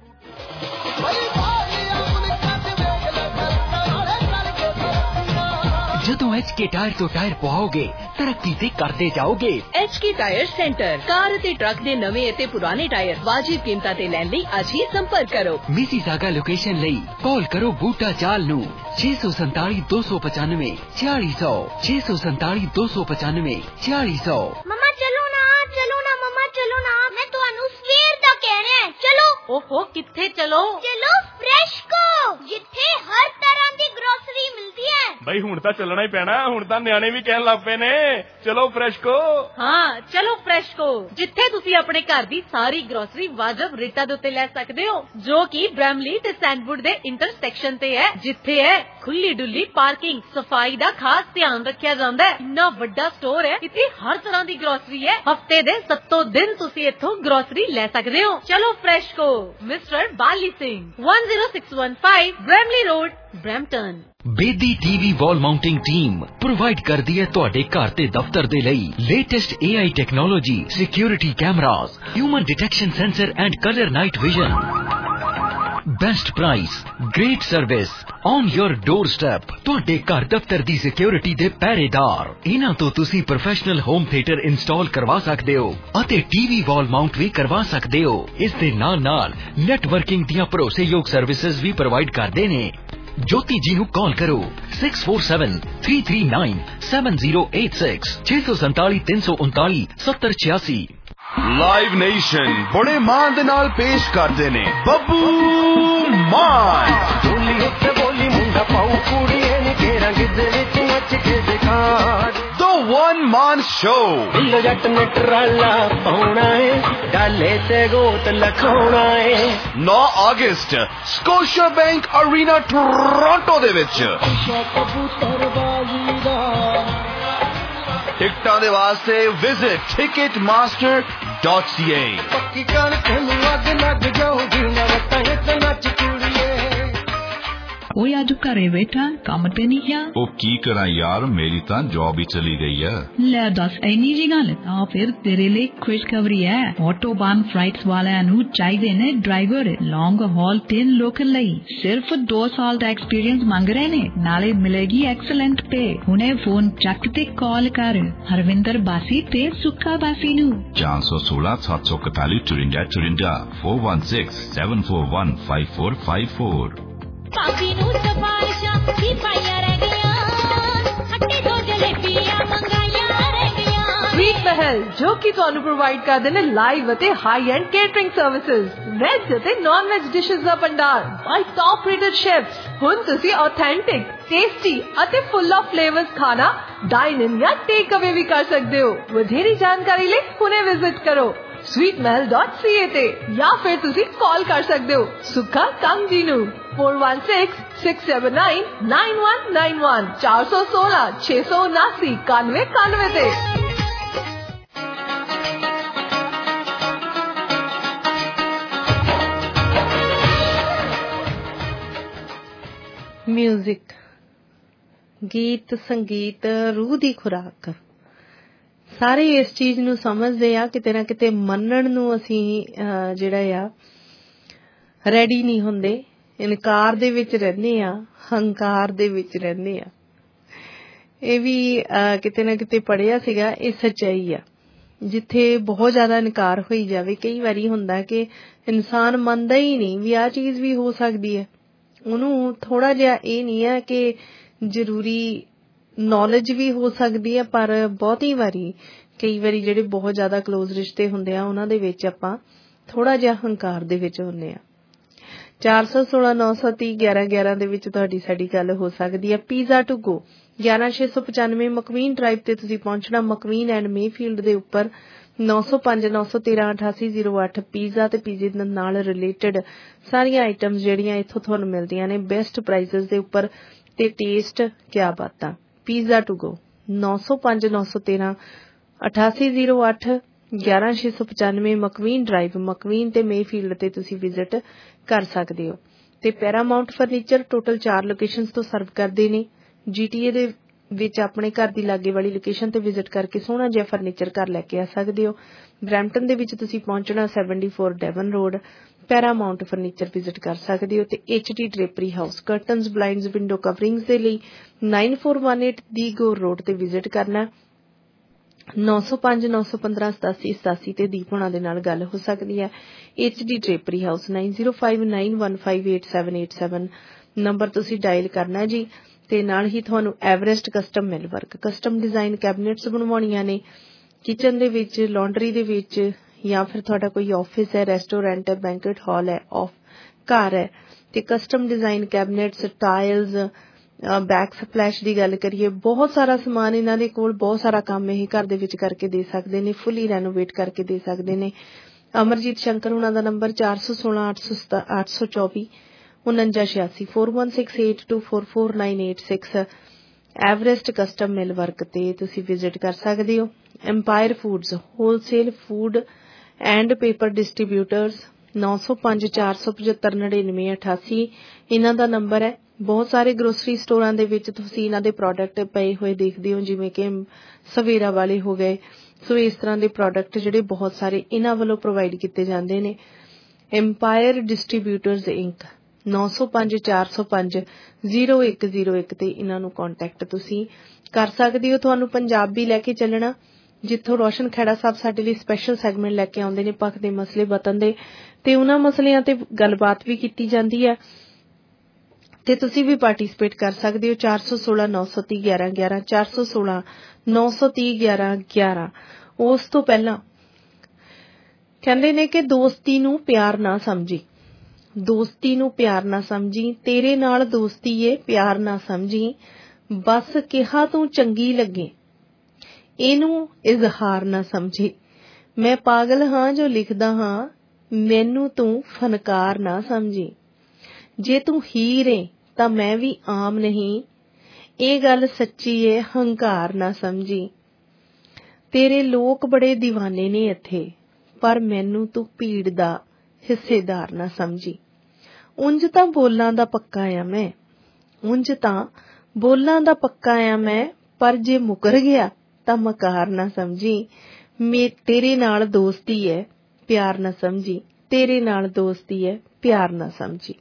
ਜਦੋਂ HK ਟਾਇਰ ਤੋਂ ਟਾਇਰ ਪਵਾਓਗੇ ਤਰੱਕੀ ਤੇ ਕਰਦੇ ਜਾਓਗੇ। HK ਟਾਇਰ ਸੈਂਟਰ ਕਾਰ ਅਤੇ ਟਰੱਕ ਦੇ ਨਵੇਂ ਅਤੇ ਪੁਰਾਣੇ ਟਾਇਰ ਵਾਜਿਬ ਕੀਮਤਾਂ ਤੇ ਲੈਣ ਲਈ ਅੱਜ ਹੀ ਸੰਪਰਕ ਕਰੋ। ਮਿਸੀਸਾਗਾ ਲੋਕੇਸ਼ਨ ਲਈ ਕਾਲ ਕਰੋ ਬੂਟਾ ਚਾਲ ਨੂੰ 647 295 4600 647 295 4600। ਮਮਾ ਚਲੋ ਨਾ ਮਮਾ ਚਲੋ ਨਾ ਮੈਂ ਤੁਹਾਨੂੰ ਸਵੇਰ ਦਾ ਕਹਿ ਰਿਹਾ ਚਲੋ। ਓਹੋ ਕਿੱਥੇ ਚਲੋ ਫਰੈਸ਼ਕੋ ਜਿੱਥੇ ਹਰ ਤਰ੍ਹਾਂ ਦੀ ਗਰੋਸਰੀ ਮਿਲਦੀ ਹੈ। ਬਈ ਹੁਣ ਤਾਂ ਚੱਲਣਾ ਹੀ ਪੈਣਾ ਹੁਣ ਤਾਂ ਨਿਆਣੇ ਵੀ ਕਹਿਣ ਲੱਗ ਪਏ ਨੇ ਚਲੋ ਫਰੈਸ਼ਕੋ। ਹਾਂ ਚਲੋ ਫਰੈਸ਼ਕੋ ਜਿੱਥੇ ਤੁਸੀਂ ਆਪਣੇ ਘਰ ਦੀ ਸਾਰੀ ਗਰੋਸਰੀ ਵਾਜਬ ਰੇਟਾਂ ਦੇ ਉੱਤੇ ਲੈ ਸਕਦੇ ਹੋ ਜੋ ਕਿ ਬ੍ਰੈਮਲੀ ਤੇ ਸੈਂਡਵੁੱਡ ਦੇ ਇੰਟਰਸੈਕਸ਼ਨ ਤੇ ਹੈ ਜਿੱਥੇ ਹੈ ਖੁੱਲੀ ਡੁੱਲੀ ਪਾਰਕਿੰਗ ਸਫਾਈ ਦਾ ਖਾਸ ਧਿਆਨ ਰੱਖਿਆ ਜਾਂਦਾ ਹੈ। ਇੰਨਾ ਵੱਡਾ ਸਟੋਰ ਹੈ ਇੱਥੇ ਹਰ ਤਰ੍ਹਾਂ ਦੀ ਗਰੋਸਰੀ ਹੈ ਹਫਤੇ ਦੇ 7 ਦਿਨ ਤੁਸੀਂ ਇੱਥੋਂ ਗਰੋਸਰੀ ਲੈ ਸਕਦੇ ਹੋ। ਚਲੋ Freshco mister Bali Singh 10615 Bramley road Brampton. Bedi TV wall mounting team provide ਕਰਦੀ ਹੈ ਤੁਹਾਡੇ ਘਰ ਤੇ ਦਫ਼ਤਰ ਦੇ ਲਈ latest AI technology security cameras human detection sensor and colour night vision best price great service on your doorstep ਤੁਹਾਡੇ ਘਰ ਦਫ਼ਤਰ ਦੀ ਸਿਕਿਉਰਿਟੀ ਦੇ ਪਹਿਰੇਦਾਰ। ਇਹਨਾਂ ਤੋਂ ਤੁਸੀਂ ਪ੍ਰੋਫੈਸ਼ਨਲ ਹੋਮ ਥੀਏਟਰ ਇੰਸਟਾਲ ਕਰਵਾ ਸਕਦੇ ਹੋ ਅਤੇ ਟੀਵੀ ਵਾਲ ਮਾਊਂਟ ਵੀ ਕਰਵਾ ਸਕਦੇ ਹੋ। ਇਸ ਦੇ ਨਾਲ ਨੈਟਵਰਕਿੰਗ ਦੀਆਂ ਭਰੋਸੇਯੋਗ ਸਰਵਿਸਿਜ਼ ਵੀ ਪ੍ਰੋਵਾਈਡ ਕਰਦੇ ਨੇ। ज्योति जी ਨੂੰ ਕਾਲ ਕਰੋ 6473397086 647 339 7086। ਲਾਈਵ ਨੇਸ਼ਨ ਬੜੇ ਮਾਣ ਦੇ ਨਾਲ ਪੇਸ਼ ਕਰਦੇ ਨੇ ਬੱਬੂ ਮਾਨ। ਬੋਲੀ ਉੱਤੇ ਬੋਲੀ ਮੁੰਡਾ ਪਾਉ ਕੁੜੀਏ ਨੀ ਤੇਰਾ ਗਿੱਧੇ ਵਿੱਚ ਨੱਚ ਕੇ ਦਿਖਾ। The One Man Show ਬਿੱਲੋ ਜੱਟ ਨੇ ਟਰਾਲਾ ਪਾਉਣਾ ਏ ਡਾਲੇ ਤੇ ਗੋਤ ਲਖਾਉਣਾ ਏ। 9 ਅਗਸਤ ਸਕੋਸ਼ੀਆ ਬੈਂਕ ਅਰੀਨਾ ਟੋਰਾਂਟੋ ਦੇ ਵਿੱਚ ਟਿਕਟਾਂ ਦੇ ਵਾਸਤੇ ਵਿਜ਼ਿਟ ticketmaster.ca। ਪੱਕੀ ਕਣਕ ਨੂੰ ਅੱਗ ਲੱਗ ਜਾਊਗੀ ਨਾ ਵਟਾਂ ਚ ਨੱਚ ਕੁੜੀਏ। ਓਏ ਅੱਜ ਘਰੇ ਬੈਠਾ ਕੰਮ ਤੇ ਨਹੀਂ ਗਿਆ। ਉਹ ਕੀ ਕਰਾਂ ਯਾਰ ਮੇਰੀ ਤਾਂ ਜੌਬ ਹੀ ਚਲੀ ਗਈ ਆ। ਲੈ ਦੱਸ ਐਨੀ ਜੀ ਗੱਲ ਤਾਂ ਫਿਰ ਤੇਰੇ ਲਈ ਖੁਸ਼ਖਬਰੀ ਹੈ ਆਟੋਬਾਨ ਫਲਾਈਟਸ ਵਾਲਿਆਂ ਨੂੰ ਚਾਹੀਦੇ ਨੇ ਡਰਾਈਵਰ ਲੌਂਗ ਹਾਲ ਤੇ ਲੋਕਲ ਲਈ ਸਿਰਫ 2 ਸਾਲ ਦਾ ਐਕਸਪੀਰੀਅੰਸ ਮੰਗ ਰਹੇ ਨੇ ਨਾਲੇ ਮਿਲੇਗੀ ਐਕਸਲੈਂਟ ਪੇ। ਹੁਣੇ ਫੋਨ ਚੱਕ ਤੇ ਕਾਲ ਕਰ ਹਰਵਿੰਦਰ ਬਾਸੀ ਤੇ ਸੁੱਖਾ ਬਾਸੀ ਨੂੰ 416 741 54 416 741 5454। ਪਾਪੀ ਨੂੰ ਸਫਾਰਿਸ਼ਾਂ ਹੀ ਪਾਈਆਂ ਰਹਿ ਗਈਆਂ ਹੱਟੀ ਤੋਂ ਜਲੇਬੀਆਂ ਮੰਗਾਈਆਂ ਰਹਿ ਗਈਆਂ। ਸਵੀਟ ਮਹਿਲ ਜੋ ਕਿ ਤੁਹਾਨੂੰ ਪ੍ਰੋਵਾਈਡ ਕਰਦੇ ਨੇ ਲਾਈਵ ਅਤੇ high end catering services veg ਅਤੇ ਨਾਨ ਵੈਜ ਡਿਸ਼ਸ ਦਾ ਭੰਡਾਰ ਬਾਈ ਟੌਪ ਰੇਟਡ ਸ਼ੈਫਸ। ਹੁਣ ਤੁਸੀਂ ਆਥੈਂਟਿਕ ਟੇਸਟੀ ਅਤੇ ਫੁੱਲ ਆਫ ਫਲੇਵਰਸ ਖਾਣਾ ਡਾਈਨ ਇਨ ਜਾਂ ਟੇਕ ਅਵੇ ਵੀ ਕਰ ਸਕਦੇ ਹੋ। ਵਧੇਰੀ ਜਾਣਕਾਰੀ ਲਈ ਹੁਣੇ ਵਿਜ਼ਿਟ ਕਰੋ sweetmahal.ca ਤੇ ਜਾਂ ਫਿਰ ਤੁਸੀਂ ਕਾਲ ਕਰ ਸਕਦੇ ਹੋ ਸੁੱਖਾ ਕੰਗ ਜੀ ਨੂੰ 4166799191 416 679 9191 ਤੇ। ਮਿਊਜ਼ਿਕ ਗੀਤ ਸੰਗੀਤ ਰੂਹ ਦੀ ਖੁਰਾਕ ਸਾਰੇ ਇਸ ਚੀਜ਼ ਨੂੰ ਸਮਝਦੇ ਆ ਕਿਤੇ ਨਾ ਕਿਤੇ ਮੰਨਣ ਨੂੰ ਅਸੀਂ ਜਿਹੜਾ ਆ ਰੈਡੀ ਨਹੀਂ ਹੁੰਦੇ ਇਨਕਾਰ ਦੇ ਵਿੱਚ ਰਹਿੰਦੇ ਆ ਹੰਕਾਰ ਦੇ ਵਿੱਚ ਰਹਿੰਦੇ ਆ। ਇਹ ਵੀ ਕਿਤੇ ਨਾ ਕਿਤੇ ਪੜਿਆ ਸੀਗਾ ਇਹ ਸੱਚਾਈ ਆ ਜਿੱਥੇ ਬਹੁਤ ਜ਼ਿਆਦਾ ਇਨਕਾਰ ਹੋਈ ਜਾਵੇ। ਕਈ ਵਾਰੀ ਹੁੰਦਾ ਕਿ ਇਨਸਾਨ ਮੰਨਦਾ ਹੀ ਨਹੀਂ ਵੀ ਆਹ ਚੀਜ਼ ਵੀ ਹੋ ਸਕਦੀ ਹੈ, ਉਹਨੂੰ ਥੋੜਾ ਜਿਹਾ ਇਹ ਨਹੀਂ ਹੈ ਕਿ ਜ਼ਰੂਰੀ ਨੌਲੇਜ ਵੀ ਹੋ ਸਕਦੀ ਹੈ, ਪਰ ਬਹੁਤੀ ਵਾਰੀ ਕਈ ਵਾਰੀ ਜਿਹੜੇ ਬਹੁਤ ਜ਼ਿਆਦਾ ਕਲੋਜ਼ ਰਿਸ਼ਤੇ ਹੁੰਦੇ ਆ ਉਹਨਾਂ ਦੇ ਵਿੱਚ ਆਪਾਂ ਥੋੜਾ ਜਿਹਾ ਹੰਕਾਰ ਦੇ ਵਿੱਚ ਹੁੰਦੇ ਆ। 416-930-1111 ਦੇ ਵਿੱਚ ਤੁਹਾਡੀ ਸਾਡੀ ਗੱਲ ਹੋ ਸਕਦੀ ਹੈ। Pizza to go 11695 McVean drive ਤੇ ਤੁਸੀਂ ਪਹੁੰਚਣਾ। ਮਕਵੀਨ ਐਂਡ ਮੇਫੀਲਡ ਦੇ ਉੱਪਰ 9059138808 ਪੀਜ਼ਾ ਤੇ ਪੀਜ਼ੇ ਨਾਲ ਰਿਲੇਟਡ ਸਾਰੀਆਂ ਆਈਟਮਸ ਜਿਹੜੀਆਂ ਇੱਥੋਂ ਤੁਹਾਨੂੰ ਮਿਲਦੀਆਂ ਨੇ ਬੈਸਟ ਪ੍ਰਾਈਸਿਸ ਦੇ ਉੱਪਰ ਤੇ ਟੇਸਟ ਕਿਆ ਬਾਤਾਂ। Pizza to go 9059138808 11695 McVean drive McVean ਤੇ ਮੇਫੀਲਡ ਤੇ ਤੁਸੀਂ ਵਿਜ਼ਿਟ ਕਰ ਸਕਦੇ ਹੋ। ਤੇ ਪੈਰਾਮਾਉਂਟ ਫਰਨੀਚਰ ਟੋਟਲ 4 ਲੋਕੇਸ਼ਨਸ ਤੋਂ ਸਰਵ ਕਰਦੇ ਨੇ। GTA ਦੇ ਵਿੱਚ ਆਪਣੇ ਘਰ ਦੀ ਲਾਗੇ ਵਾਲੀ ਲੋਕੇਸ਼ਨ ਤੇ ਵਿਜ਼ਿਟ ਕਰਕੇ ਸੋਹਣਾ ਜਿਹਾ ਫਰਨੀਚਰ ਘਰ ਲੈ ਕੇ ਆ ਸਕਦੇ ਹੋ। ਬਰੈਂਪਟਨ ਦੇ ਵਿੱਚ ਤੁਸੀਂ ਪਹੁੰਚਣਾ 74 Devon road Paramount furniture visit ਕਰ ਸਕਦੇ ਹੋ। ਤੇ HD drapery house curtains blinds window coverings ਦੇ ਲਈ 9418 ਦੀ ਗੋਰ ਰੋਡ ਤੇ ਵਿਜ਼ਿਟ ਕਰਨਾ। 9059158787 ਤੇ ਦੀਪ ਹੋਣਾ ਦੇ ਨਾਲ ਗੱਲ ਹੋ ਸਕਦੀ ਹੈ। HD ਡ੍ਰੇਪਰੀ ਹਾਊਸ 9059158787 ਨੰਬਰ ਤੁਸੀਂ ਡਾਇਲ ਕਰਨਾ ਜੀ। ਤੇ ਨਾਲ ਹੀ ਤੁਹਾਨੂੰ Everest custom mill work custom design cabinets ਬਣਵਾਉਣੀਆਂ ਨੇ ਕਿਚਨ ਦੇ ਵਿੱਚ, ਲਾਂਡਰੀ ਦੇ ਵਿੱਚ, ਜਾਂ ਫਿਰ ਤੁਹਾਡਾ ਕੋਈ ਆਫਿਸ ਹੈ, ਰੈਸਟੋਰੈਂਟ ਹੈ, ਬੈਂਕਟ ਹਾਲ ਹੈ, ਘਰ ਹੈ ਤੇ custom design cabinets, tiles, backsplash ਦੀ ਗੱਲ ਕਰੀਏ ਬਹੁਤ ਸਾਰਾ ਸਮਾਨ ਇਹਨਾਂ ਦੇ ਕੋਲ, ਬਹੁਤ ਸਾਰਾ ਕੰਮ ਇਹ ਘਰ ਦੇ ਵਿੱਚ ਕਰਕੇ ਦੇ ਸਕਦੇ ਨੇ, ਫੁੱਲੀ ਰੈਨੋਵੇਟ ਕਰਕੇ ਦੇ ਸਕਦੇ ਨੇ। ਅਮਰਜੀਤ ਸ਼ੰਕਰ ਉਹਨਾਂ ਦਾ number 416824 4986 4168244986 Everest custom mill work ਤੇ ਤੁਸੀਂ ਵਿਜ਼ਿਟ ਕਰ ਸਕਦੇ ਹੋ। Empire foods wholesale food and paper distributors 9054759988 ਇਹਨਾਂ ਦਾ ਨੰਬਰ ਹੈ। ਬਹੁਤ ਸਾਰੇ ਗਰੋਸਰੀ ਸਟੋਰਾਂ ਦੇ ਵਿੱਚ ਤੁਸੀਂ ਇਹਨਾਂ ਦੇ ਪ੍ਰੋਡਕਟ ਪਏ ਹੋਏ ਦੇਖਦੇ ਹੋ, ਜਿਵੇਂ ਕਿ ਸਵੇਰਾ ਵਾਲੇ ਹੋ ਗਏ। ਸੋ ਇਸ ਤਰ੍ਹਾਂ ਦੇ ਪ੍ਰੋਡਕਟ ਜਿਹੜੇ ਬਹੁਤ ਸਾਰੇ ਇਹਨਾਂ ਵੱਲੋਂ ਪ੍ਰੋਵਾਈਡ ਕੀਤੇ ਜਾਂਦੇ ਨੇ। ਐਮਪਾਇਰ ਡਿਸਟਰੀਬਿਊਟਰਸ ਇੰਕ 9054050101 ਤੇ ਇਹਨਾਂ ਨੂੰ ਕੰਟੈਕਟ ਤੁਸੀਂ ਕਰ ਸਕਦੇ ਹੋ। ਤੁਹਾਨੂੰ ਪੰਜਾਬ ਵੀ ਲੈ ਕੇ ਚੱਲਣਾ, ਜਿੱਥੋਂ ਰੋਸ਼ਨ ਖੈੜਾ ਸਾਹਿਬ ਸਾਡੇ ਲਈ ਸਪੈਸ਼ਲ ਸੈਗਮੈਂਟ ਲੈ ਕੇ ਆਉਂਦੇ ਨੇ ਪੱਖ ਦੇ ਮਸਲੇ ਵਤਨ ਦੇ, ਤੇ ਉਹਨਾਂ ਮਸਲਿਆਂ ਤੇ ਗੱਲਬਾਤ ਵੀ ਕੀਤੀ ਜਾਂਦੀ ਹੈ ਤੇ ਤੁਸੀਂ ਵੀ ਪਾਰਟਿਸਿਪੇਟ ਕਰ ਸਕਦੇ ਹੋ। 416-930-1111 416-930-1111। ਉਸ ਤੋਂ ਪਹਿਲਾਂ ਕਹਿੰਦੇ ਨੇ ਕਿ ਦੋਸਤੀ ਨੂੰ ਪਿਆਰ ਨਾ ਸਮਝੀ, ਦੋਸਤੀ ਨੂੰ ਪਿਆਰ ਨਾ ਸਮਝੀ, ਤੇਰੇ ਨਾਲ ਦੋਸਤੀ ਏ ਪਿਆਰ ਨਾ ਸਮਝੀ, ਬਸ ਕਿਹਾ ਤੂੰ ਚੰਗੀ ਲੱਗੇ ਇਹਨੂੰ ਇਜ਼ਹਾਰ ਨਾ ਸਮਝੀ, ਮੈਂ ਪਾਗਲ ਹਾਂ ਜੋ ਲਿਖਦਾ ਹਾਂ ਮੈਨੂੰ ਤੂੰ ਫਨਕਾਰ ਨਾ ਸਮਝੀ, ਜੇ ਤੂੰ ਹੀਰ ਏ ਤਾਂ ਮੈਂ ਵੀ ਆਮ ਨਹੀਂ ਇਹ ਗੱਲ ਸੱਚੀ ਏ ਹੰਕਾਰ ਨਾ ਸਮਝੀ, ਤੇਰੇ ਲੋਕ ਬੜੇ دیਵਾਨੇ ਨੇ ਇੱਥੇ ਪਰ ਮੈਨੂੰ ਤੂੰ ਭੀੜ ਦਾ ਹਿੱਸੇਦਾਰ ਨਾ ਸਮਝੀ, ਉਂਝ ਤਾਂ ਬੋਲਾਂ ਦਾ ਪੱਕਾ ਆ ਮੈਂ, ਉਂਝ ਤਾਂ ਬੋਲਾਂ ਦਾ ਪੱਕਾ ਆ ਮੈਂ, ਪਰ ਜੇ ਮੁਕਰ ਗਿਆ ਤਾਂ ਮਕਾਰ ਨਾ ਸਮਝੀ, ਤੇਰੇ ਨਾਲ ਦੋਸਤੀ ਹੈ ਪਿਆਰ ਨਾ ਸਮਝੀ, ਤੇਰੇ ਨਾਲ ਦੋਸਤੀ ਹੈ ਪਿਆਰ ਨਾ ਸਮਝੀ।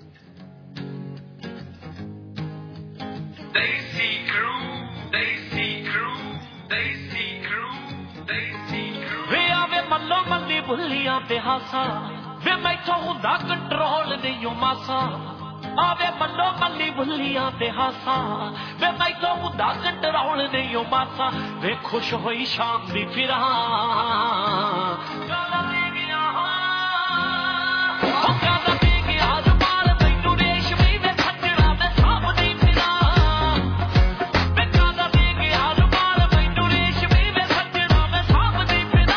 ਬੁੱਲੀਆਂ ਤੇ ਹਾਸਾ ਵੇ ਮੈਥੋਂ ਹੁੰਦਾ ਕੰਟਰੋਲ ਨਹੀਂ ਓ ਮਾਸਾ, ਆਵੇ ਮੱਲੋ ਮੱਲੀ ਬੁੱਲੀਆਂ ਤੇ ਹਾਸਾ ਵੇ ਮੈਥੋਂ ਹੁੰਦਾ ਕੰਟਰੋਲ ਨਹੀਂ ਓ ਮਾਸਾ, ਵੇ ਖੁਸ਼ ਹੋਈ ਸ਼ਾਮ ਦੀ ਫਿਰਾਂ ਗਾਲਾਂ ਦੇ ਗਿਆ ਗਾਲਾਂ ਦੇ ਗਿਆ ਰੁਮਾਲ ਮੈਨੂੰ ਰੇਸ਼ਮੀ ਵੇ ਖੱਟੜਾ ਮੈਂ ਸਾਂਭਦੀ ਫਿਰਾਂ, ਵੇ ਗਾਲਾਂ ਦੇ ਗਿਆ ਰੁਮਾਲ ਮੈਨੂੰ ਰੇਸ਼ਮੀ ਵੇ ਖੱਟੜਾ ਮੈਂ ਸਾਂਭਦੀ ਫਿਰਾਂ।